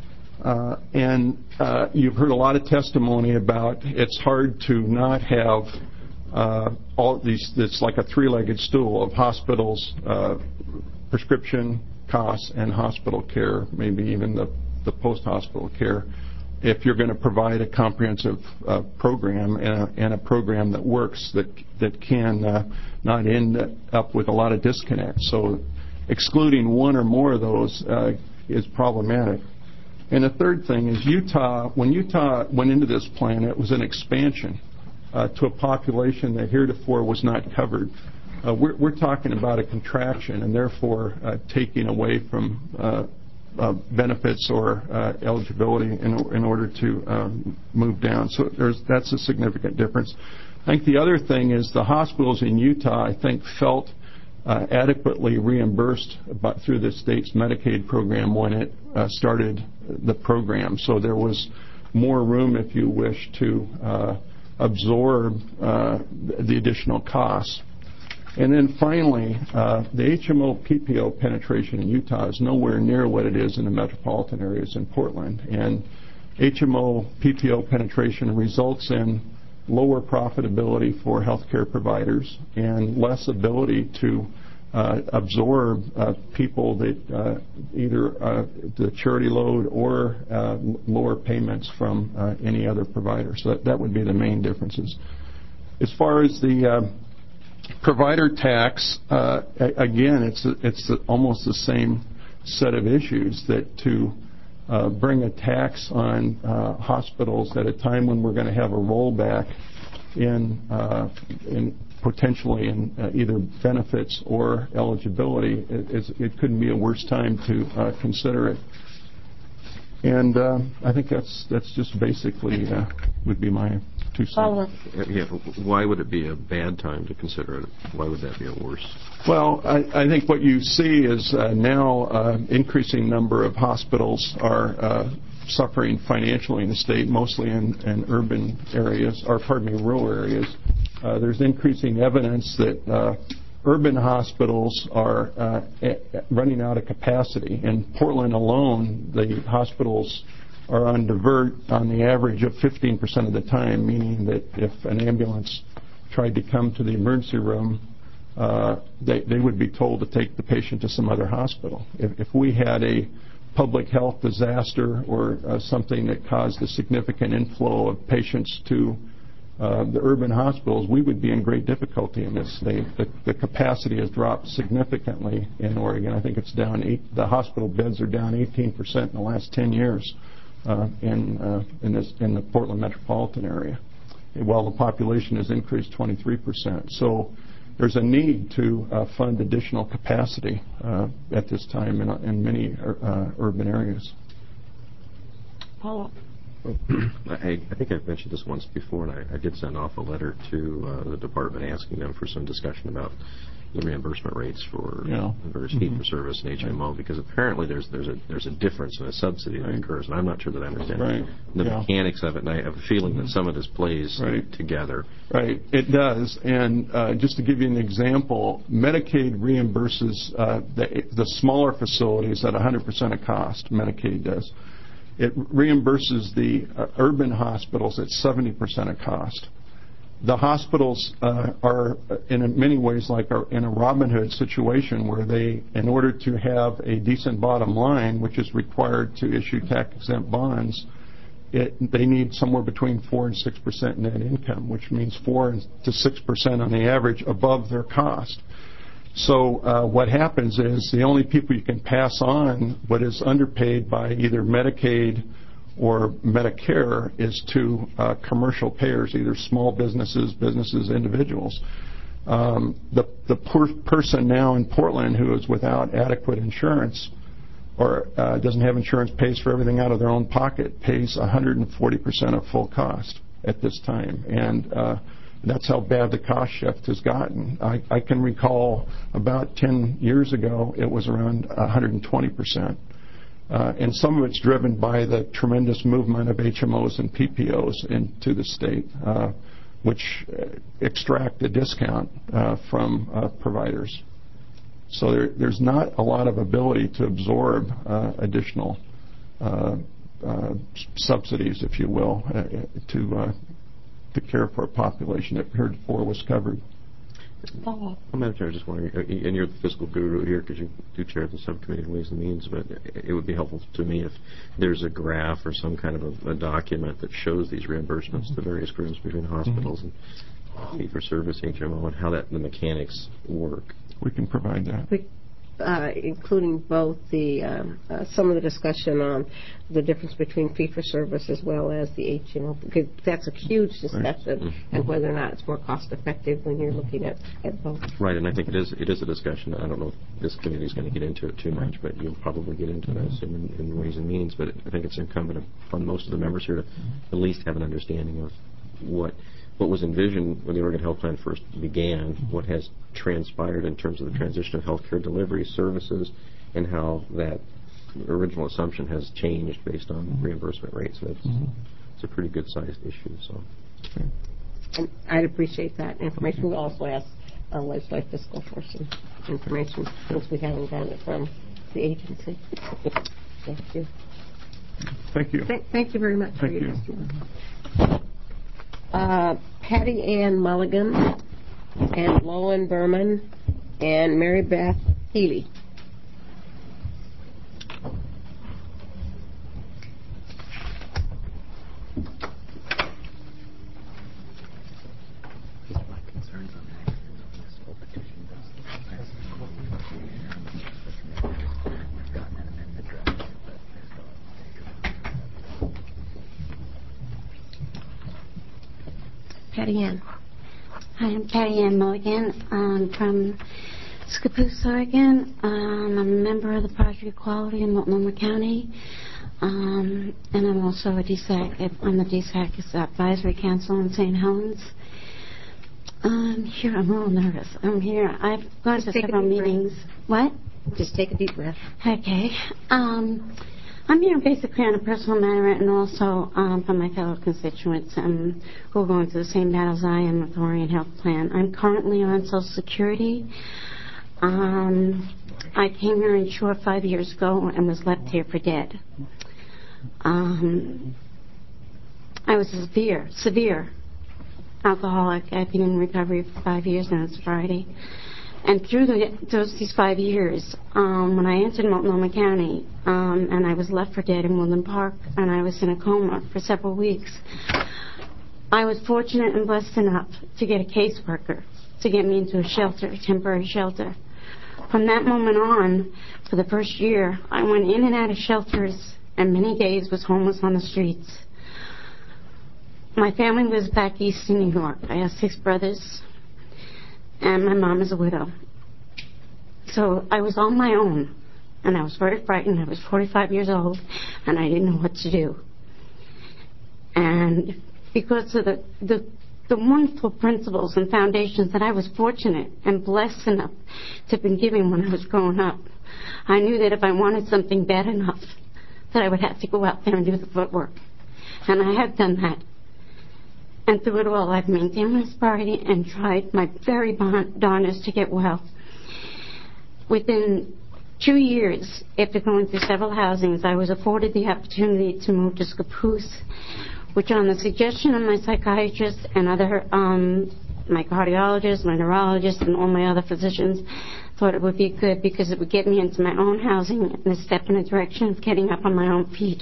And you've heard a lot of testimony about it's hard to not have all these. It's like a three-legged stool of hospitals, prescription costs, and hospital care, maybe even the post-hospital care, if you're going to provide a comprehensive program and a program that works, that can not end up with a lot of disconnect. So excluding one or more of those is problematic. And the third thing is when Utah went into this plan, it was an expansion to a population that heretofore was not covered. We're talking about a contraction, and therefore taking away from benefits or eligibility in order to move down. So that's a significant difference. I think the other thing is the hospitals in Utah, I think, felt adequately reimbursed through the state's Medicaid program when it started the program. So there was more room, if you wish, to absorb the additional costs. And then finally, the HMO PPO penetration in Utah is nowhere near what it is in the metropolitan areas in Portland. And HMO PPO penetration results in lower profitability for healthcare providers and less ability to absorb people that either the charity load or lower payments from any other provider. So that would be the main differences. As far as the provider tax, again, it's almost the same set of issues, that to bring a tax on hospitals at a time when we're going to have a rollback in potentially in either benefits or eligibility, it couldn't be a worse time to consider it. And I think that's just basically would be my 2 cents. Yeah, why would it be a bad time to consider it? Why would that be a worse? Well, I think what you see is now increasing number of hospitals are suffering financially in the state, mostly in urban areas, or pardon me, rural areas. There's increasing evidence that urban hospitals are running out of capacity. In Portland alone, the hospitals are on divert on the average of 15% of the time, meaning that if an ambulance tried to come to the emergency room, they would be told to take the patient to some other hospital. If we had a public health disaster or something that caused a significant inflow of patients to the urban hospitals, we would be in great difficulty in this. The capacity has dropped significantly in Oregon. I think it's down the hospital beds are down 18% in the last 10 years in the Portland metropolitan area, while the population has increased 23%. So there's a need to fund additional capacity at this time in many urban areas. Paul? I think I've mentioned this once before, and I did send off a letter to the department asking them for some discussion about the reimbursement rates for various fee-for-service and HMO, because apparently there's a difference in a subsidy that occurs, and I'm not sure that I understand the mechanics of it, and I have a feeling that some of this plays together. Right, it does. And just to give you an example, Medicaid reimburses the smaller facilities at 100% of cost. Medicaid does. It reimburses the urban hospitals at 70% of cost. The hospitals are in many ways like in a Robin Hood situation, where they, in order to have a decent bottom line, which is required to issue tax-exempt bonds, they need somewhere between 4 and 6% net income, which means 4 to 6% on the average above their cost. So what happens is the only people you can pass on what is underpaid by either Medicaid or Medicare is to commercial payers, either small businesses, individuals. The poor person now in Portland who is without adequate insurance or doesn't have insurance, pays for everything out of their own pocket, pays 140% of full cost at this time. And that's how bad the cost shift has gotten. I can recall about 10 years ago, it was around 120%. And some of it's driven by the tremendous movement of HMOs and PPOs into the state, which extract a discount from providers. So there's not a lot of ability to absorb additional subsidies, if you will, to care for a population that heretofore was covered. Madam Chair, I was just wondering, and you're the fiscal guru here because you do chair the subcommittee on Ways and Means, but it would be helpful to me if there's a graph or some kind of a document that shows these reimbursements to various groups between hospitals and fee-for-service, HMO, and how the mechanics work. We can provide that. Including both some of the discussion on the difference between fee-for-service as well as the HMO, because that's a huge discussion, and whether or not it's more cost-effective when you're looking at both. Right, and I think it is a discussion. I don't know if this committee is going to get into it too much, but you'll probably get into it, I assume, in Ways and Means. But I think it's incumbent upon most of the members here to at least have an understanding of what was envisioned when the Oregon Health Plan first began, what has transpired in terms of the transition of healthcare delivery services, and how that original assumption has changed based on reimbursement rates. a pretty good-sized issue. So, and I'd appreciate that information. We'll also ask legislative fiscal for some information since we haven't gotten it from the agency. Thank you. Thank you. Thank you very much for your testimony. Patty Ann Mulligan and Lowen Berman and Mary Beth Healy. Patty Ann. Hi, I'm Patty Ann Mulligan. I'm from Scappoose, Oregon. I'm a member of the Project Equality in Multnomah County. And I'm also a DSAC. I'm the DSAC Advisory Council in St. Helens. Here, I'm a little nervous. I'm here. I've gone to several meetings. What? Just take a deep breath. Okay. I'm here basically on a personal matter and also for my fellow constituents who are going through the same battles I am with the Oregon Health Plan. I'm currently on Social Security. I came here insured 5 years ago and was left here for dead. I was a severe alcoholic. I've been in recovery for 5 years now in sobriety. And through these 5 years, when I entered Multnomah County, and I was left for dead in Woodland Park, and I was in a coma for several weeks, I was fortunate and blessed enough to get a caseworker to get me into a shelter, a temporary shelter. From that moment on, for the first year, I went in and out of shelters, and many days was homeless on the streets. My family lives back east in New York. I have 6 brothers. And my mom is a widow. So I was on my own, and I was very frightened. I was 45 years old, and I didn't know what to do. And because of the wonderful principles and foundations that I was fortunate and blessed enough to have been given when I was growing up, I knew that if I wanted something bad enough, that I would have to go out there and do the footwork. And I have done that. And through it all, I've maintained my sobriety and tried my very darndest to get well. Within 2 years, after going through several housings, I was afforded the opportunity to move to Scappoose, which on the suggestion of my psychiatrist and other, my cardiologist, my neurologist, and all my other physicians, thought it would be good because it would get me into my own housing and a step in the direction of getting up on my own feet.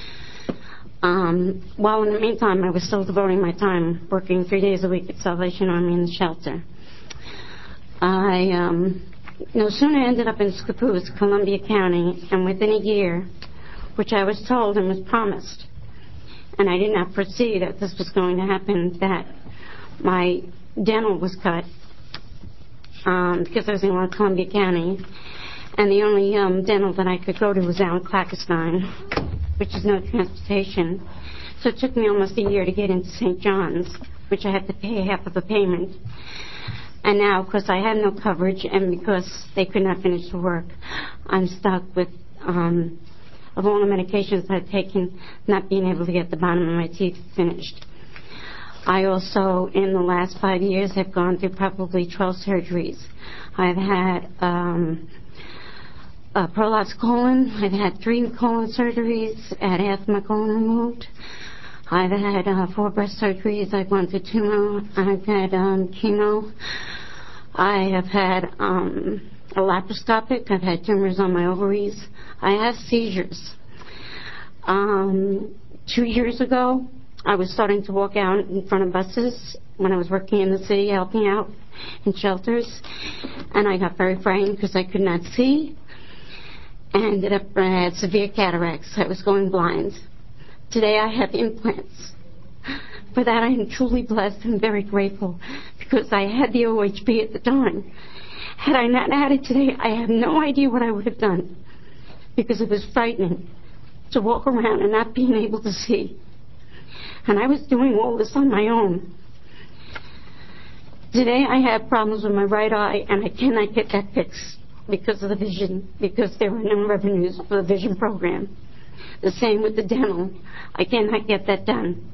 While in the meantime, I was still devoting my time working 3 days a week at Salvation Army in the shelter. I no sooner ended up in Scappoose, Columbia County, and within a year, which I was told and was promised, and I did not foresee that this was going to happen, that my dental was cut because I was in Columbia County, and the only dental that I could go to was out in Clackastein, which is no transportation. So it took me almost a year to get into St. John's, which I had to pay half of the payment. And now, because I had no coverage and because they could not finish the work, I'm stuck with, of all the medications I've taken, not being able to get the bottom of my teeth finished. I also, in the last 5 years, have gone through probably 12 surgeries. I've had prolapsed colon. I've had 3 colon surgeries. I had half my colon removed. I've had 4 breast surgeries. I've gone through tumor. I've had chemo. I have had a laparoscopic. I've had tumors on my ovaries. I have seizures. 2 years ago, I was starting to walk out in front of buses when I was working in the city helping out in shelters. And I got very frightened because I could not see. And ended up, I had severe cataracts. I was going blind. Today I have implants. For that I am truly blessed and very grateful because I had the OHP at the time. Had I not had it today, I have no idea what I would have done because it was frightening to walk around and not being able to see. And I was doing all this on my own. Today I have problems with my right eye and I cannot get that fixed because of the vision, because there are no revenues for the vision program. The same with the dental. I cannot get that done.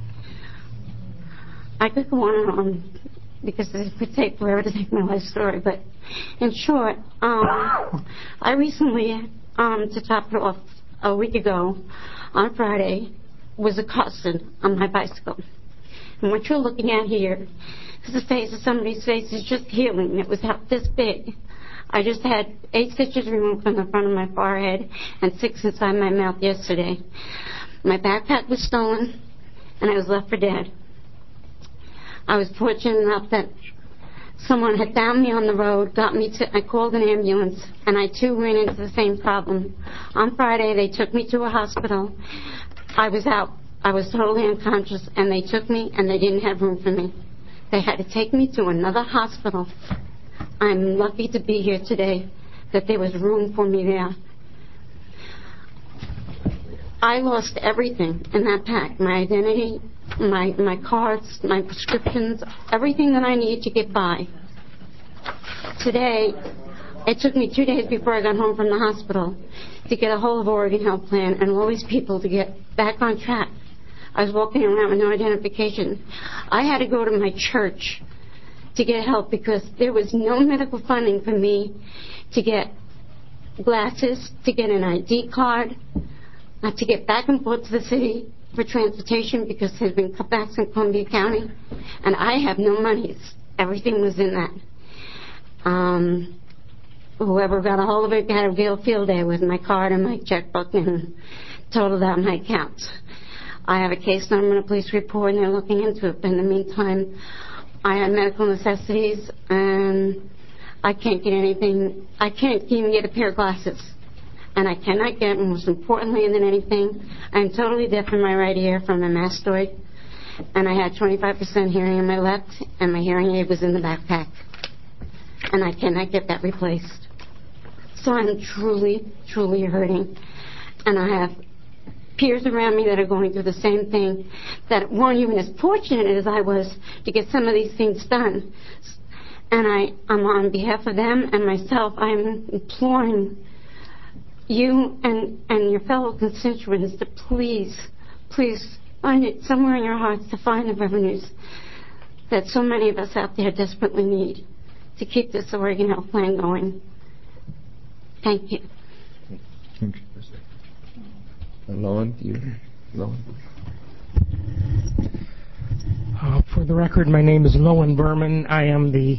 I could go on and on because it would take forever to take my life story, but in short, I recently, to top it off, a week ago, on Friday, was accosted on my bicycle. And what you're looking at here is the face of somebody's face is just healing. It was this big. I just had 8 stitches removed from the front of my forehead and 6 inside my mouth yesterday. My backpack was stolen, and I was left for dead. I was fortunate enough that someone had found me on the road, I called an ambulance, and I too ran into the same problem. On Friday, they took me to a hospital. I was out. I was totally unconscious, and they took me, and they didn't have room for me. They had to take me to another hospital. I'm lucky to be here today, that there was room for me there. I lost everything in that pack, my identity, my cards, my prescriptions, everything that I need to get by. Today, it took me 2 days before I got home from the hospital to get a hold of Oregon Health Plan and all these people to get back on track. I was walking around with no identification. I had to go to my church to get help because there was no medical funding for me to get glasses, to get an ID card, to get back and forth to the city for transportation because there's been cutbacks in Columbia County, and I have no monies. Everything was in that. Whoever got a hold of it had a real field day with my card and my checkbook and totaled out my account. I have a case number and a police report, and they're looking into it. But in the meantime, I have medical necessities, and I can't get anything. I can't even get a pair of glasses. And I cannot get, most importantly than anything, I'm totally deaf in my right ear from a mastoid, and I had 25% hearing in my left, and my hearing aid was in the backpack. And I cannot get that replaced. So I'm truly, truly hurting. And I have peers around me that are going through the same thing, that weren't even as fortunate as I was to get some of these things done. And I'm on behalf of them and myself, I'm imploring you and your fellow constituents to please find it somewhere in your hearts to find the revenues that so many of us out there desperately need to keep this Oregon Health Plan going. Thank you. Thank you. Lowen, For the record, my name is Lowen Berman. I am the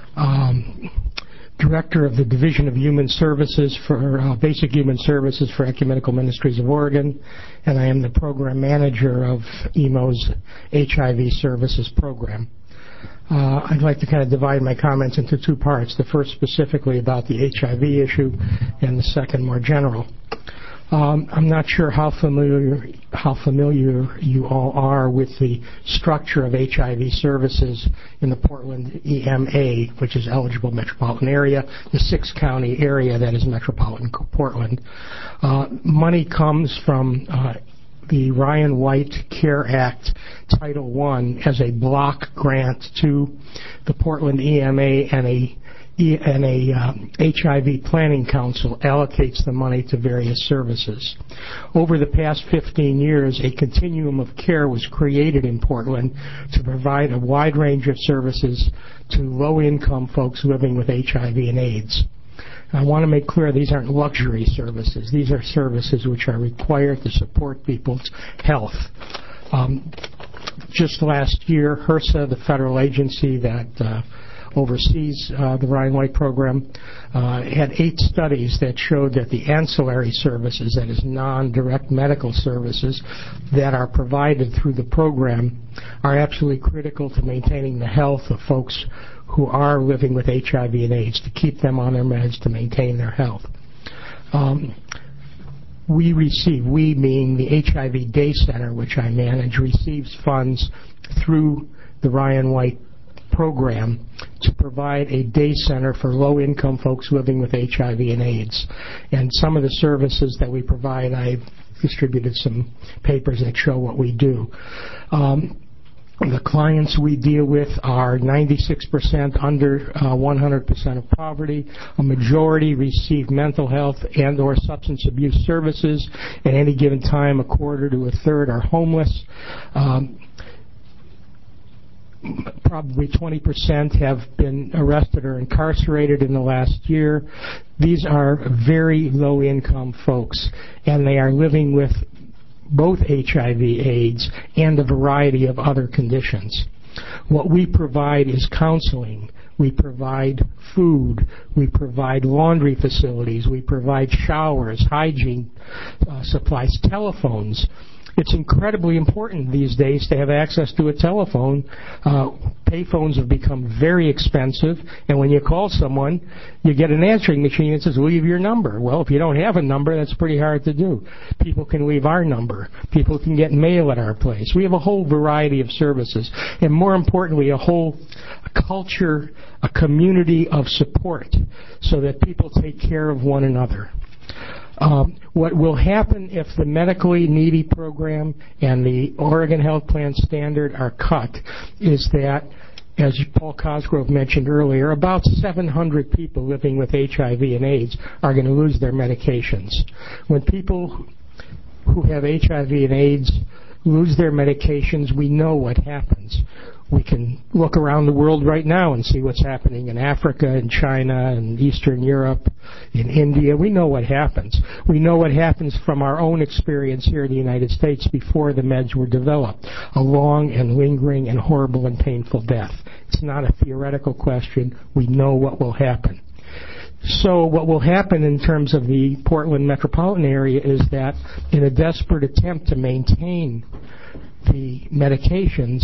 Director of the Division of Human Services for Basic Human Services for Ecumenical Ministries of Oregon, and I am the Program Manager of EMO's HIV Services Program. I'd like to kind of divide my comments into 2 parts, the first specifically about the HIV issue and the second more general. I'm not sure how familiar you all are with the structure of HIV services in the Portland EMA, which is eligible metropolitan area, the 6-county area that is metropolitan Portland. Money comes from the Ryan White CARE Act Title I as a block grant to the Portland EMA, and a HIV Planning Council allocates the money to various services. Over the past 15 years, a continuum of care was created in Portland to provide a wide range of services to low-income folks living with HIV and AIDS. I want to make clear these aren't luxury services. These are services which are required to support people's health. Just last year, HRSA, the federal agency that oversees the Ryan White program, had 8 studies that showed that the ancillary services, that is non-direct medical services, that are provided through the program are absolutely critical to maintaining the health of folks who are living with HIV and AIDS, to keep them on their meds to maintain their health. We meaning the HIV Day Center, which I manage, receives funds through the Ryan White program to provide a day center for low-income folks living with HIV and AIDS. And some of the services that we provide, I've distributed some papers that show what we do. The clients we deal with are 96% under 100% of poverty. A majority receive mental health and or substance abuse services. At any given time, a quarter to a third are homeless. Probably 20% have been arrested or incarcerated in the last year. These are very low-income folks, and they are living with both HIV, AIDS, and a variety of other conditions. What we provide is counseling. We provide food. We provide laundry facilities. We provide showers, hygiene supplies, telephones. It's incredibly important these days to have access to a telephone. Payphones have become very expensive, and when you call someone, you get an answering machine that says, leave your number. Well, if you don't have a number, that's pretty hard to do. People can leave our number. People can get mail at our place. We have a whole variety of services, and more importantly, a whole culture, a community of support so that people take care of one another. What will happen if the medically needy program and the Oregon Health Plan standard are cut is that, as Paul Cosgrove mentioned earlier, about 700 people living with HIV and AIDS are going to lose their medications. When people who have HIV and AIDS lose their medications, we know what happens. We can look around the world right now and see what's happening in Africa and China and Eastern Europe, in India. We know what happens. We know what happens from our own experience here in the United States before the meds were developed. A long and lingering and horrible and painful death. It's not a theoretical question. We know what will happen. So what will happen in terms of the Portland metropolitan area is that in a desperate attempt to maintain the medications,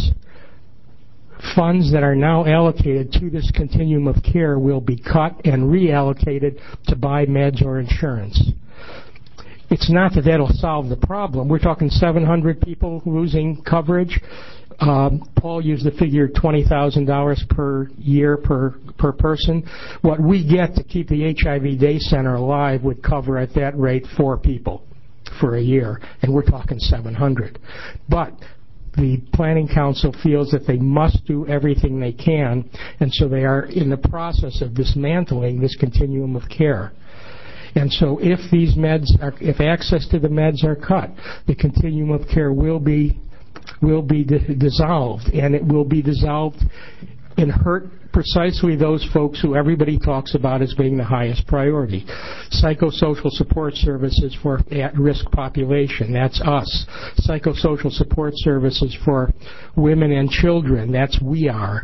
funds that are now allocated to this continuum of care will be cut and reallocated to buy meds or insurance. It's not that that'll solve the problem. We're talking 700 people losing coverage. Paul used the figure $20,000 per year per person. What we get to keep the HIV Day Center alive would cover at that rate 4 people for a year, and we're talking 700. But the Planning Council feels that they must do everything they can, and so they are in the process of dismantling this continuum of care. And so if access to the meds are cut, the continuum of care will be dissolved, and it will be dissolved and hurt precisely those folks who everybody talks about as being the highest priority. Psychosocial support services for at-risk population, that's us. Psychosocial support services for women and children, that's we are.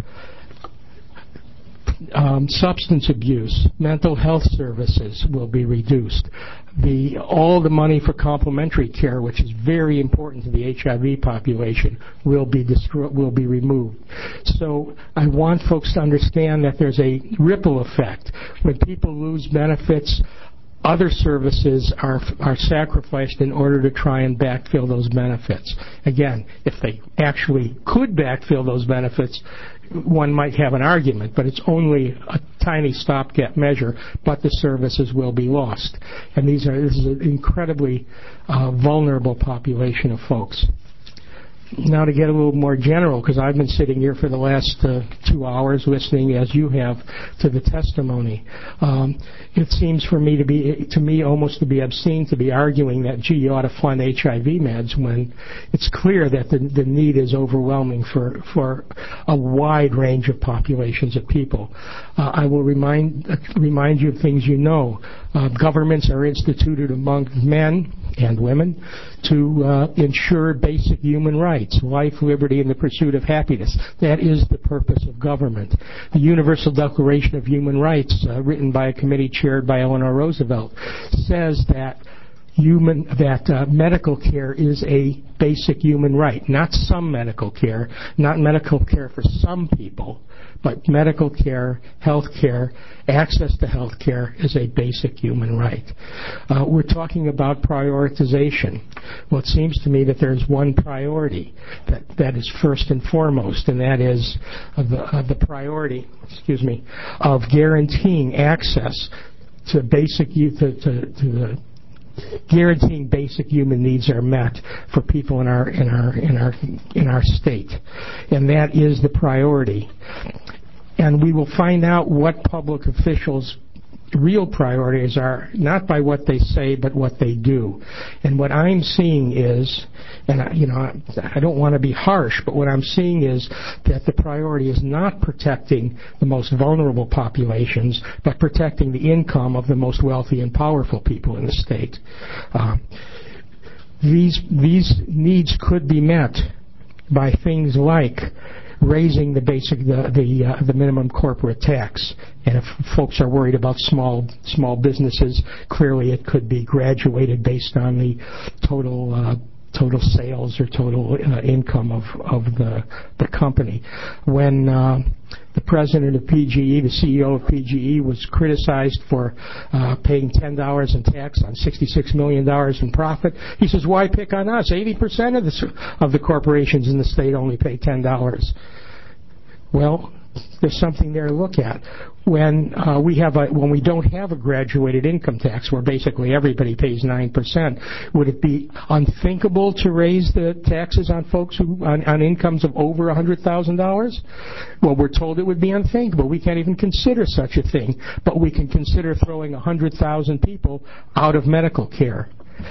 Substance abuse, mental health services will be reduced. All the money for complementary care, which is very important to the HIV population, will be removed. So I want folks to understand that there's a ripple effect. When people lose benefits, other services are sacrificed in order to try and backfill those benefits. Again, if they actually could backfill those benefits, one might have an argument, but it's only a tiny stopgap measure, but the services will be lost. And this is an incredibly vulnerable population of folks. Now to get a little more general, because I've been sitting here for the last 2 hours listening, as you have, to the testimony. It seems to me almost to be obscene to be arguing that, gee, you ought to fund HIV meds when it's clear that the need is overwhelming for a wide range of populations of people. I will remind you of things you know. Governments are instituted among men and women to ensure basic human rights, life, liberty, and the pursuit of happiness. That is the purpose of government. The Universal Declaration of Human Rights, written by a committee chaired by Eleanor Roosevelt, says that medical care is a basic human right. Not some medical care, not medical care for some people, but medical care, health care, access to health care is a basic human right. We're talking about prioritization. Well, it seems to me that there's one priority that is first and foremost, and that is the priority, of guaranteeing access to basic to the guaranteeing basic human needs are met for people in our state, and that is the priority. And we will find out what public officials' real priorities are, not by what they say, but what they do. And what I'm seeing is, and I don't want to be harsh, but what I'm seeing is that the priority is not protecting the most vulnerable populations, but protecting the income of the most wealthy and powerful people in the state. These needs could be met by things like raising the minimum corporate tax. And if folks are worried about small businesses, clearly it could be graduated based on the total sales or total income of the company. When the president of PGE, the CEO of PGE, was criticized for paying $10 in tax on $66 million in profit, he says, why pick on us? 80% of the corporations in the state only pay $10. Well, there's something there to look at. When we don't have a graduated income tax, where basically everybody pays 9%, would it be unthinkable to raise the taxes on folks on incomes of over $100,000? Well, we're told it would be unthinkable. We can't even consider such a thing, but we can consider throwing 100,000 people out of medical care.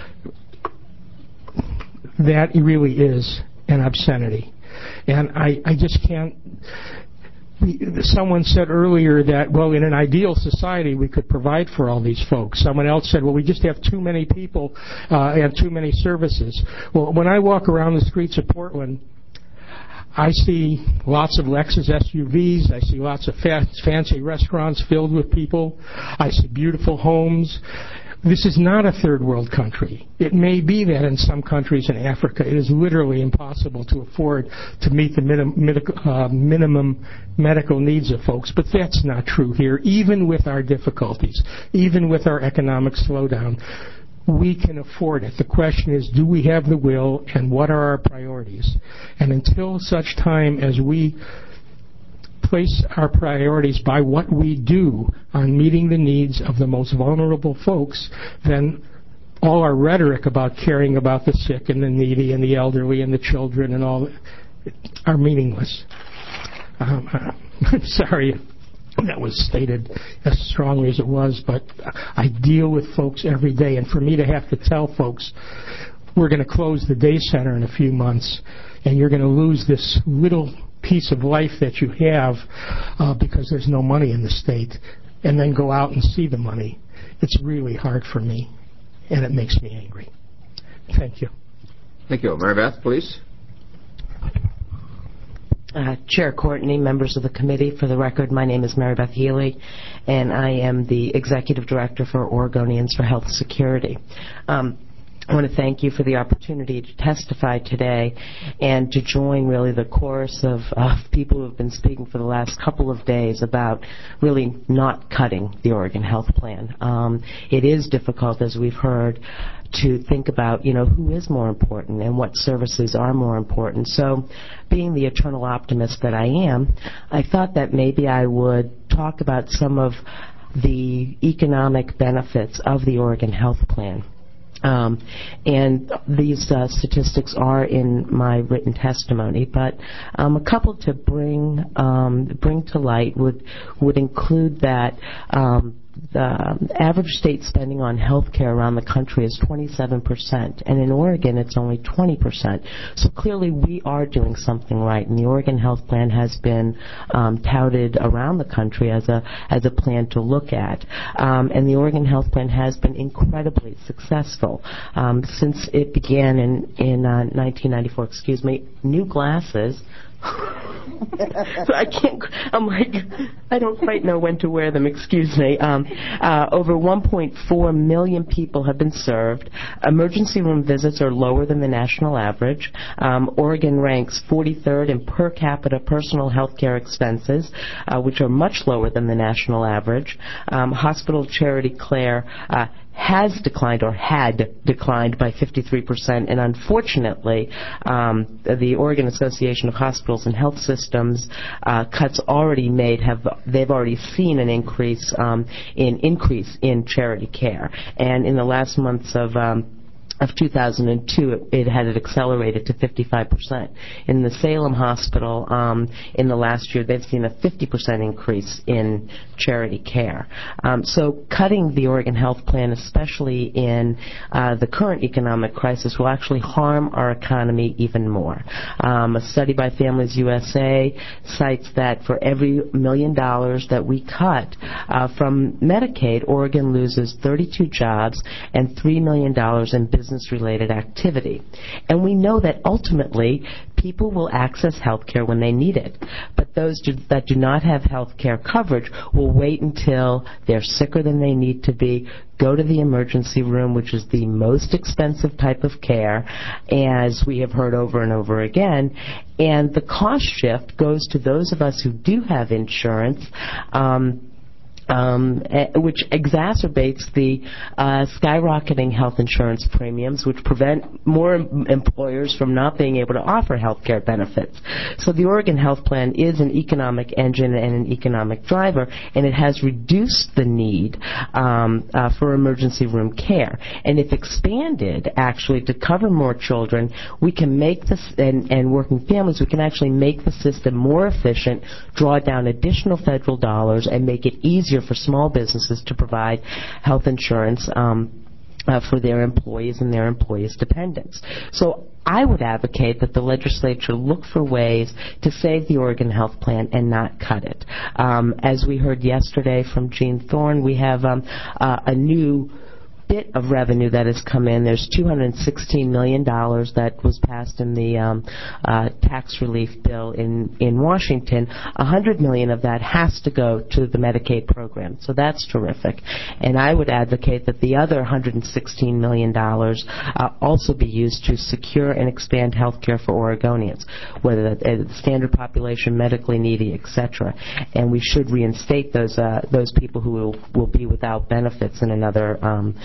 That really is an obscenity. And I just can't. Someone said earlier that, well, in an ideal society, we could provide for all these folks. Someone else said, well, we just have too many people and too many services. Well, when I walk around the streets of Portland, I see lots of Lexus SUVs. I see lots of fancy restaurants filled with people. I see beautiful homes. This is not a third world country. It may be that in some countries in Africa it is literally impossible to afford to meet the minimum medical needs of folks, but that's not true here. Even with our difficulties, even with our economic slowdown, we can afford it. The question is, do we have the will, and what are our priorities? And until such time as we place our priorities by what we do on meeting the needs of the most vulnerable folks, then all our rhetoric about caring about the sick and the needy and the elderly and the children and all are meaningless. I'm sorry that was stated as strongly as it was, but I deal with folks every day, and for me to have to tell folks, we're going to close the day center in a few months, and you're going to lose this little piece of life that you have because there's no money in the state, and then go out and see the money. It's really hard for me, and it makes me angry. Thank you. Thank you. Mary Beth, please. Chair Courtney, members of the committee, for the record, my name is Mary Beth Healy, and I am the Executive Director for Oregonians for Health Security. I want to thank you for the opportunity to testify today and to join really the chorus of people who have been speaking for the last couple of days about really not cutting the Oregon Health Plan. It is difficult, as we've heard, to think about, who is more important and what services are more important. So, being the eternal optimist that I am, I thought that maybe I would talk about some of the economic benefits of the Oregon Health Plan. And these statistics are in my written testimony, but a couple to bring to light would include that the average state spending on health care around the country is 27%, and in Oregon it's only 20%. So clearly we are doing something right, and the Oregon Health Plan has been touted around the country as a plan to look at. And the Oregon Health Plan has been incredibly successful since it began in 1994. New glasses. So I don't quite know when to wear them, excuse me. Over 1.4 million people have been served. Emergency room visits are lower than the national average. Oregon ranks 43rd in per capita personal health care expenses, which are much lower than the national average. Hospital charity care has declined or had declined by 53%, and unfortunately, the Oregon Association of Hospitals and Health Systems cuts already made they've already seen an increase in charity care, and in the last months of 2002, it had accelerated to 55%. In the Salem Hospital, in the last year, they've seen a 50% increase in charity care. So cutting the Oregon Health Plan, especially in the current economic crisis, will actually harm our economy even more. A study by Families USA cites that for every $1 million that we cut from Medicaid, Oregon loses 32 jobs and $3 million in business-related activity. And we know that ultimately people will access health care when they need it. But those that do not have health care coverage will wait until they're sicker than they need to be, go to the emergency room, which is the most expensive type of care, as we have heard over and over again. And the cost shift goes to those of us who do have insurance, which exacerbates the skyrocketing health insurance premiums, which prevent more employers from not being able to offer health care benefits. So the Oregon Health Plan is an economic engine and an economic driver, and it has reduced the need for emergency room care. And if expanded, actually, to cover more children, we can make this, and working families, we can actually make the system more efficient, draw down additional federal dollars, and make it easier for small businesses to provide health insurance for their employees and their employees' dependents. So I would advocate that the legislature look for ways to save the Oregon Health Plan and not cut it. As we heard yesterday from Gene Thorne, we have a new bit of revenue that has come in. There's $216 million that was passed in the tax relief bill in Washington. $100 million of that has to go to the Medicaid program, so that's terrific. And I would advocate that the other $116 million also be used to secure and expand health care for Oregonians, whether that's standard population, medically needy, etc. And we should reinstate those people who will be without benefits in another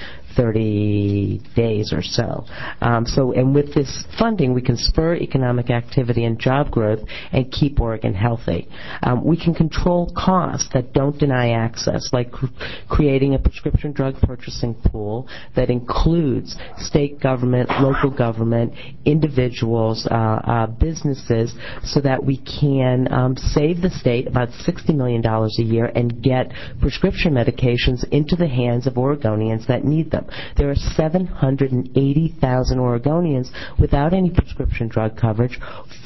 30 days or so. And with this funding, we can spur economic activity and job growth and keep Oregon healthy. We can control costs that don't deny access, like creating a prescription drug purchasing pool that includes state government, local government, individuals, businesses, so that we can save the state about $60 million a year and get prescription medications into the hands of Oregonians that need them. There are 780,000 Oregonians without any prescription drug coverage.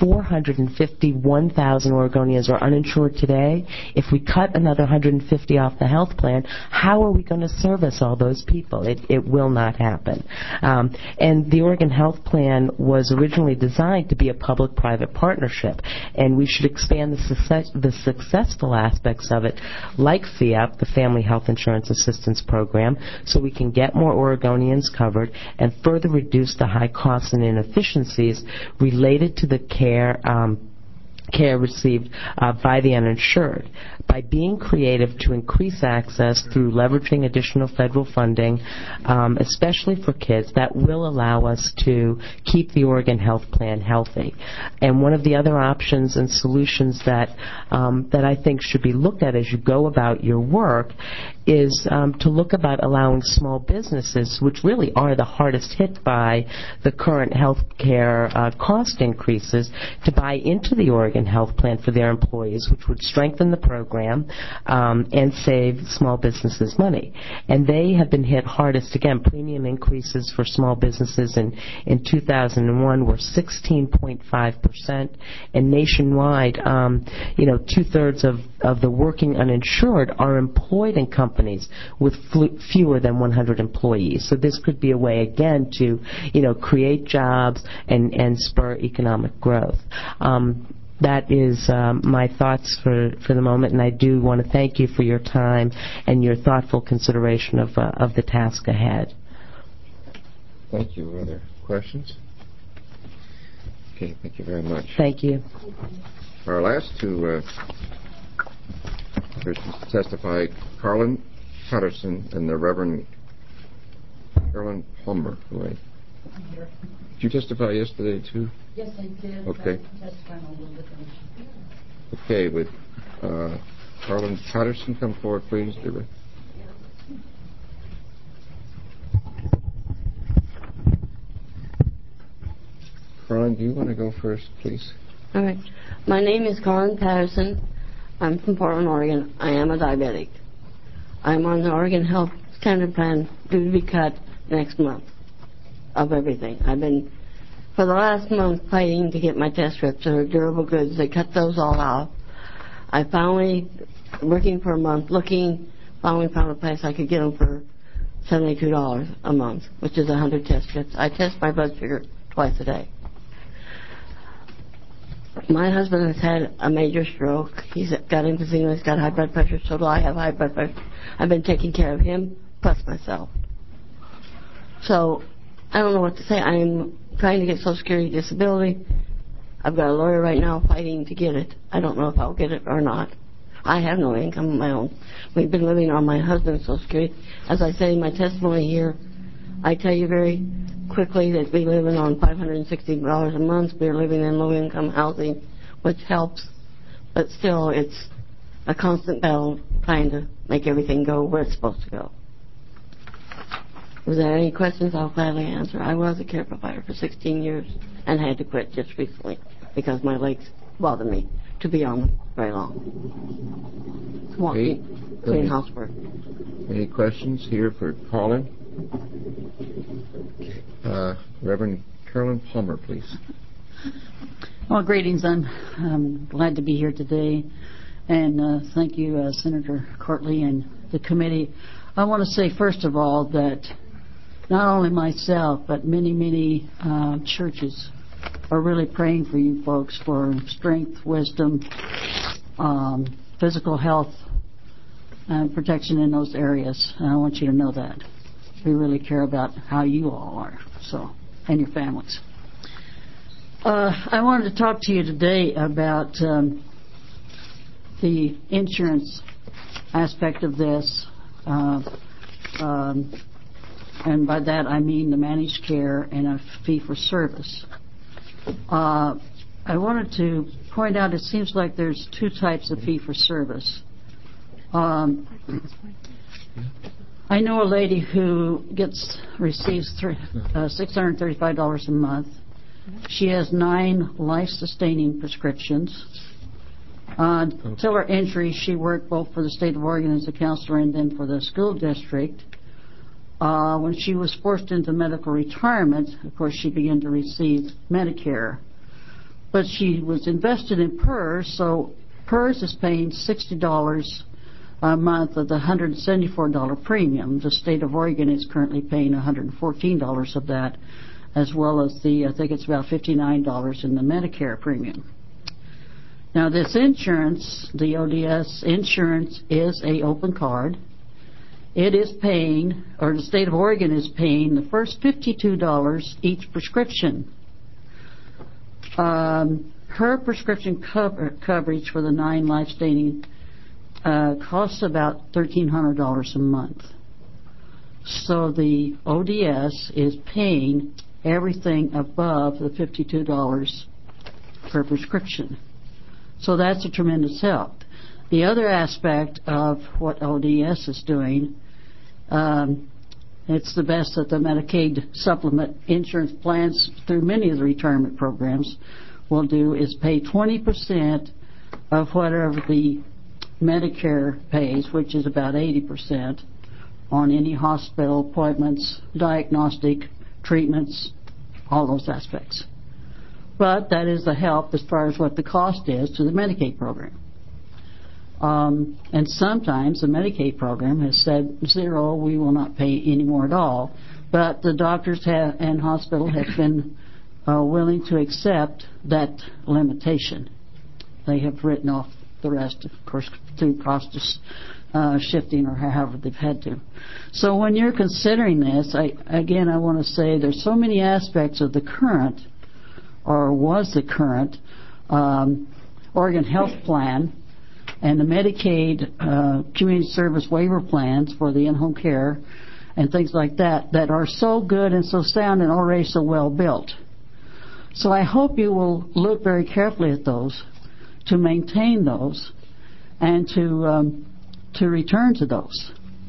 451,000 Oregonians are uninsured today. If we cut another 150 off the health plan, how are we going to service all those people? It will not happen. And the Oregon Health Plan was originally designed to be a public-private partnership, and we should expand the successful aspects of it, like FIAP, the Family Health Insurance Assistance Program, so we can get more Oregonians covered and further reduce the high costs and inefficiencies related to the care received by the uninsured. By being creative to increase access through leveraging additional federal funding, especially for kids, that will allow us to keep the Oregon Health Plan healthy. And one of the other options and solutions that I think should be looked at as you go about your work is to look about allowing small businesses, which really are the hardest hit by the current health care cost increases, to buy into the Oregon Health Plan for their employees, which would strengthen the program and save small businesses money. And they have been hit hardest. Again, premium increases for small businesses in 2001 were 16.5%, and nationwide, two-thirds of the working uninsured are employed in companies with fewer than 100 employees. So this could be a way, again, to create jobs and spur economic growth. That is my thoughts for the moment, and I do want to thank you for your time and your thoughtful consideration of the task ahead. Thank you. Other questions? Okay, thank you very much. Thank you. Our last two persons to testify, Carlin Patterson and the Reverend Carolyn Palmer. Did you testify yesterday, too? Yes, I did. Okay. Testifying a little bit. Okay, would Carolyn Patterson come forward, please? Carolyn, do you want to go first, please? All right. My name is Carolyn Patterson. I'm from Portland, Oregon. I am a diabetic. I'm on the Oregon Health Standard Plan due to be cut next month of everything. I've been, for the last month, fighting to get my test strips. They're durable goods. They cut those all out. I finally, working for a month, finally found a place I could get them for $72 a month, which is 100 test strips. I test my blood sugar twice a day. My husband has had a major stroke. He's got emphysema. He's got high blood pressure. So do I have high blood pressure. I've been taking care of him plus myself. So I don't know what to say. I'm trying to get Social Security disability. I've got a lawyer right now fighting to get it. I don't know if I'll get it or not. I have no income of my own. We've been living on my husband's Social Security. As I say in my testimony here, I tell you very quickly that we live on $560 a month. We're living in low-income housing, which helps, but still it's a constant battle trying to make everything go where it's supposed to go. If there are any questions, I'll gladly answer. I was a care provider for 16 years and had to quit just recently because my legs bother me to be on them very long. Walking, clean housework. Any questions here for Carolyn? Reverend Carolyn Palmer, please. Well, greetings. I'm glad to be here today. And thank you, Senator Courtley and the committee. I want to say, first of all, that not only myself, but many churches are really praying for you folks for strength, wisdom, physical health, and protection in those areas. And I want you to know that. We really care about how you all are, and your families. I wanted to talk to you today about the insurance aspect of this, and by that I mean the managed care and a fee-for-service. I wanted to point out it seems like there's two types of fee-for-service. I know a lady who receives $635 a month. She has 9 life-sustaining prescriptions. Until her injury, she worked both for the state of Oregon as a counselor and then for the school district. When she was forced into medical retirement, of course, she began to receive Medicare. But she was invested in PERS, so PERS is paying $60 a month of the $174 premium. The state of Oregon is currently paying $114 of that, as well as I think it's about $59 in the Medicare premium. Now this insurance, the ODS insurance, is a open card. It is paying, or the state of Oregon is paying the first $52 each prescription. Her prescription coverage for the 9 life-sustaining costs about $1,300 a month. So the ODS is paying everything above the $52 per prescription. So that's a tremendous help. The other aspect of what ODS is doing, it's the best that the Medicaid supplement insurance plans through many of the retirement programs will do, is pay 20% of whatever the Medicare pays, which is about 80%, on any hospital appointments, diagnostic treatments, all those aspects. But that is the help as far as what the cost is to the Medicaid program. And sometimes the Medicaid program has said, zero, we will not pay any more at all. But the doctors and hospital have been willing to accept that limitation. They have written off the rest, of course, through cost shifting or however they've had to. So when you're considering this, I want to say there's so many aspects of the current, or was the current, Oregon Health Plan and the Medicaid community service waiver plans for the in-home care and things like that that are so good and so sound and already so well built. So I hope you will look very carefully at those, to maintain those, and to return to those.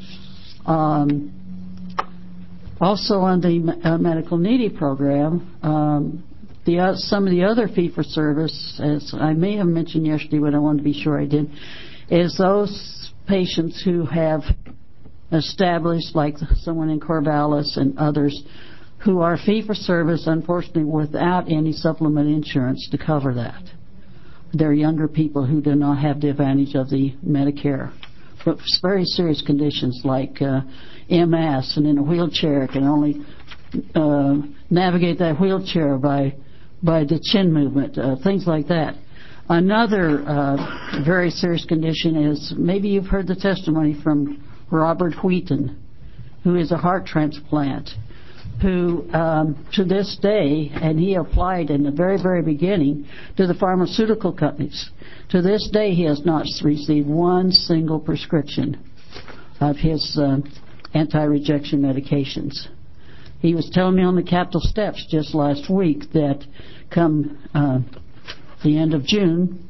Also on the medical needy program, some of the other fee-for-service, as I may have mentioned yesterday, but I want to be sure I did, is those patients who have established, like someone in Corvallis and others, who are fee-for-service, unfortunately, without any supplement insurance to cover that. They're younger people who do not have the advantage of the Medicare. But very serious conditions like MS and in a wheelchair can only navigate that wheelchair by the chin movement, things like that. Another very serious condition is, maybe you've heard the testimony from Robert Wheaton, who is a heart transplant, who to this day, and he applied in the very, very beginning to the pharmaceutical companies. To this day, he has not received one single prescription of his anti-rejection medications. He was telling me on the Capitol steps just last week that come the end of June,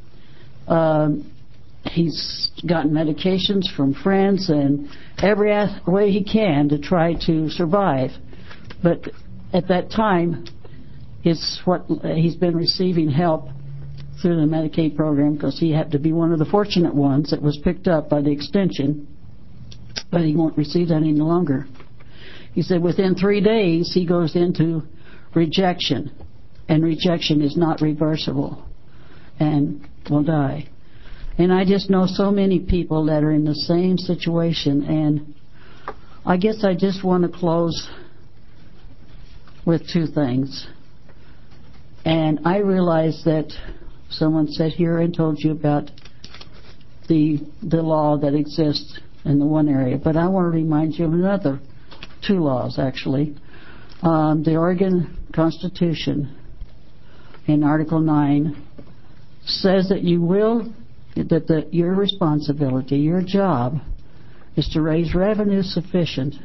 he's gotten medications from friends and every way he can to try to survive. But at that time, he's been receiving help through the Medicaid program because he happened to be one of the fortunate ones that was picked up by the extension, but he won't receive that any longer. He said within 3 days he goes into rejection, and rejection is not reversible and will die. And I just know so many people that are in the same situation, and I guess I just want to close with two things. And I realize that someone sat here and told you about the law that exists in the one area, but I want to remind you of another two laws, actually. The Oregon Constitution in Article 9 says that your responsibility, your job, is to raise revenue sufficient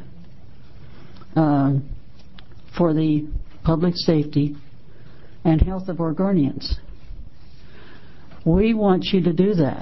for the public safety and health of Oregonians. We want you to do that.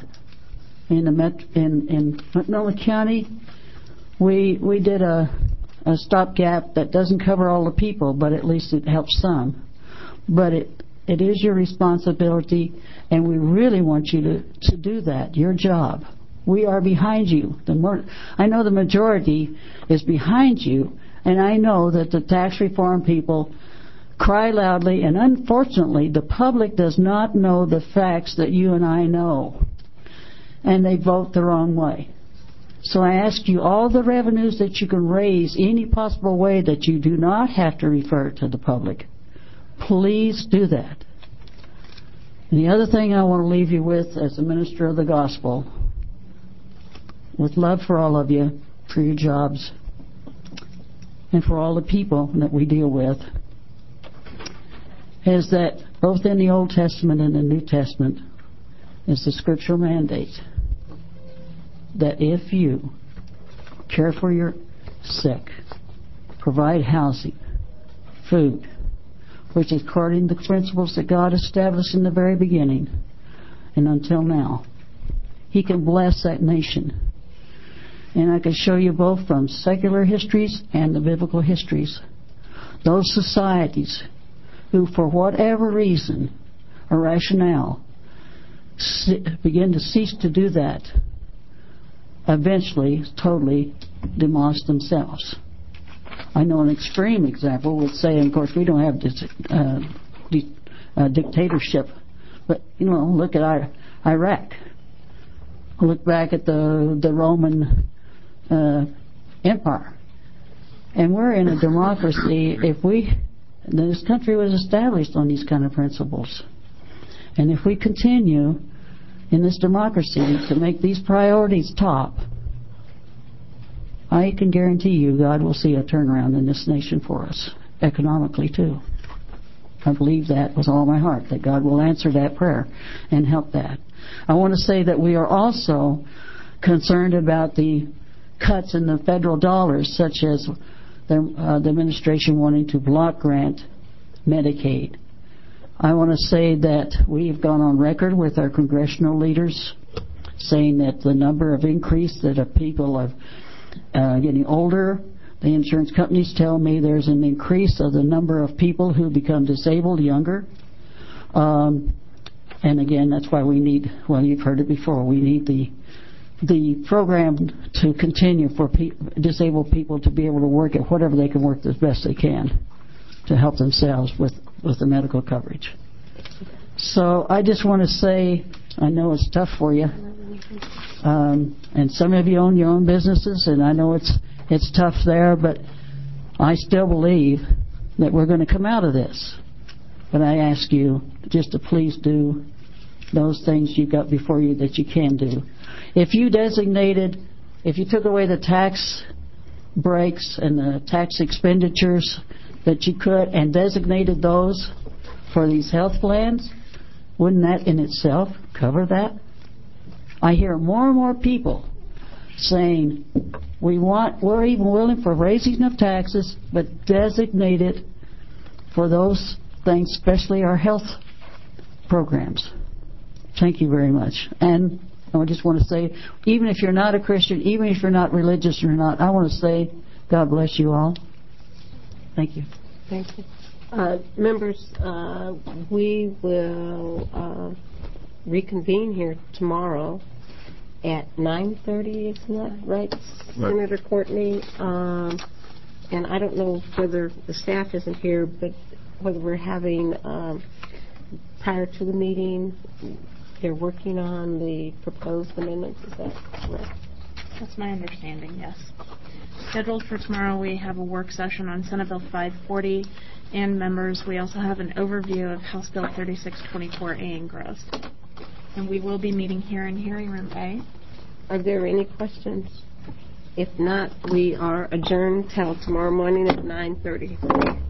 In Multnomah County, we did a stopgap that doesn't cover all the people, but at least it helps some. But it is your responsibility, and we really want you to do that, your job. We are behind you. I know the majority is behind you, and I know that the tax reform people cry loudly, and unfortunately the public does not know the facts that you and I know, and they vote the wrong way. So I ask you, all the revenues that you can raise any possible way that you do not have to refer to the public, please do that. And the other thing I want to leave you with as a minister of the gospel, with love for all of you, for your jobs, and for all the people that we deal with, is that both in the Old Testament and the New Testament is the scriptural mandate that if you care for your sick, provide housing, food, which is according to the principles that God established in the very beginning and until now, He can bless that nation. And I can show you both from secular histories and the biblical histories, those societies who, for whatever reason or rationale, begin to cease to do that, eventually totally demolish themselves. I know an extreme example would say, and of course we don't have this dictatorship, but look at Iraq. Look back at the Roman Empire, and we're in a democracy. This country was established on these kind of principles, and if we continue in this democracy to make these priorities top, I can guarantee you God will see a turnaround in this nation for us, economically too. I believe that with all my heart, that God will answer that prayer and help that. I want to say that we are also concerned about the cuts in the federal dollars, such as the administration wanting to block grant Medicaid. I want to say that we've gone on record with our congressional leaders saying that the number of increase that of people are getting older. The insurance companies tell me there's an increase of the number of people who become disabled younger. And again, that's why we need, well, you've heard it before, we need the program to continue for disabled people to be able to work at whatever they can work as best they can to help themselves with the medical coverage. So I just want to say, I know it's tough for you. And some of you own your own businesses, and I know it's tough there, but I still believe that we're going to come out of this. But I ask you just to please do those things you've got before you that you can do. If you took away the tax breaks and the tax expenditures that you could and designated those for these health plans, wouldn't that in itself cover that? I hear more and more people saying we're even willing for raising of taxes, but designate it for those things, especially our health programs. Thank you very much. And I just want to say, even if you're not a Christian, even if you're not religious or not, I want to say, God bless you all. Thank you. Thank you. Members, we will reconvene here tomorrow at 9:30, isn't that right, Senator Courtney? And I don't know whether the staff isn't here, but whether we're having, prior to the meeting, they're working on the proposed amendments. Is that correct? That's my understanding, yes. Scheduled for tomorrow, we have a work session on Senate Bill 540, and members, we also have an overview of House Bill 3624A engrossed. And we will be meeting here in Hearing Room A. Are there any questions? If not, we are adjourned till tomorrow morning at 9:30.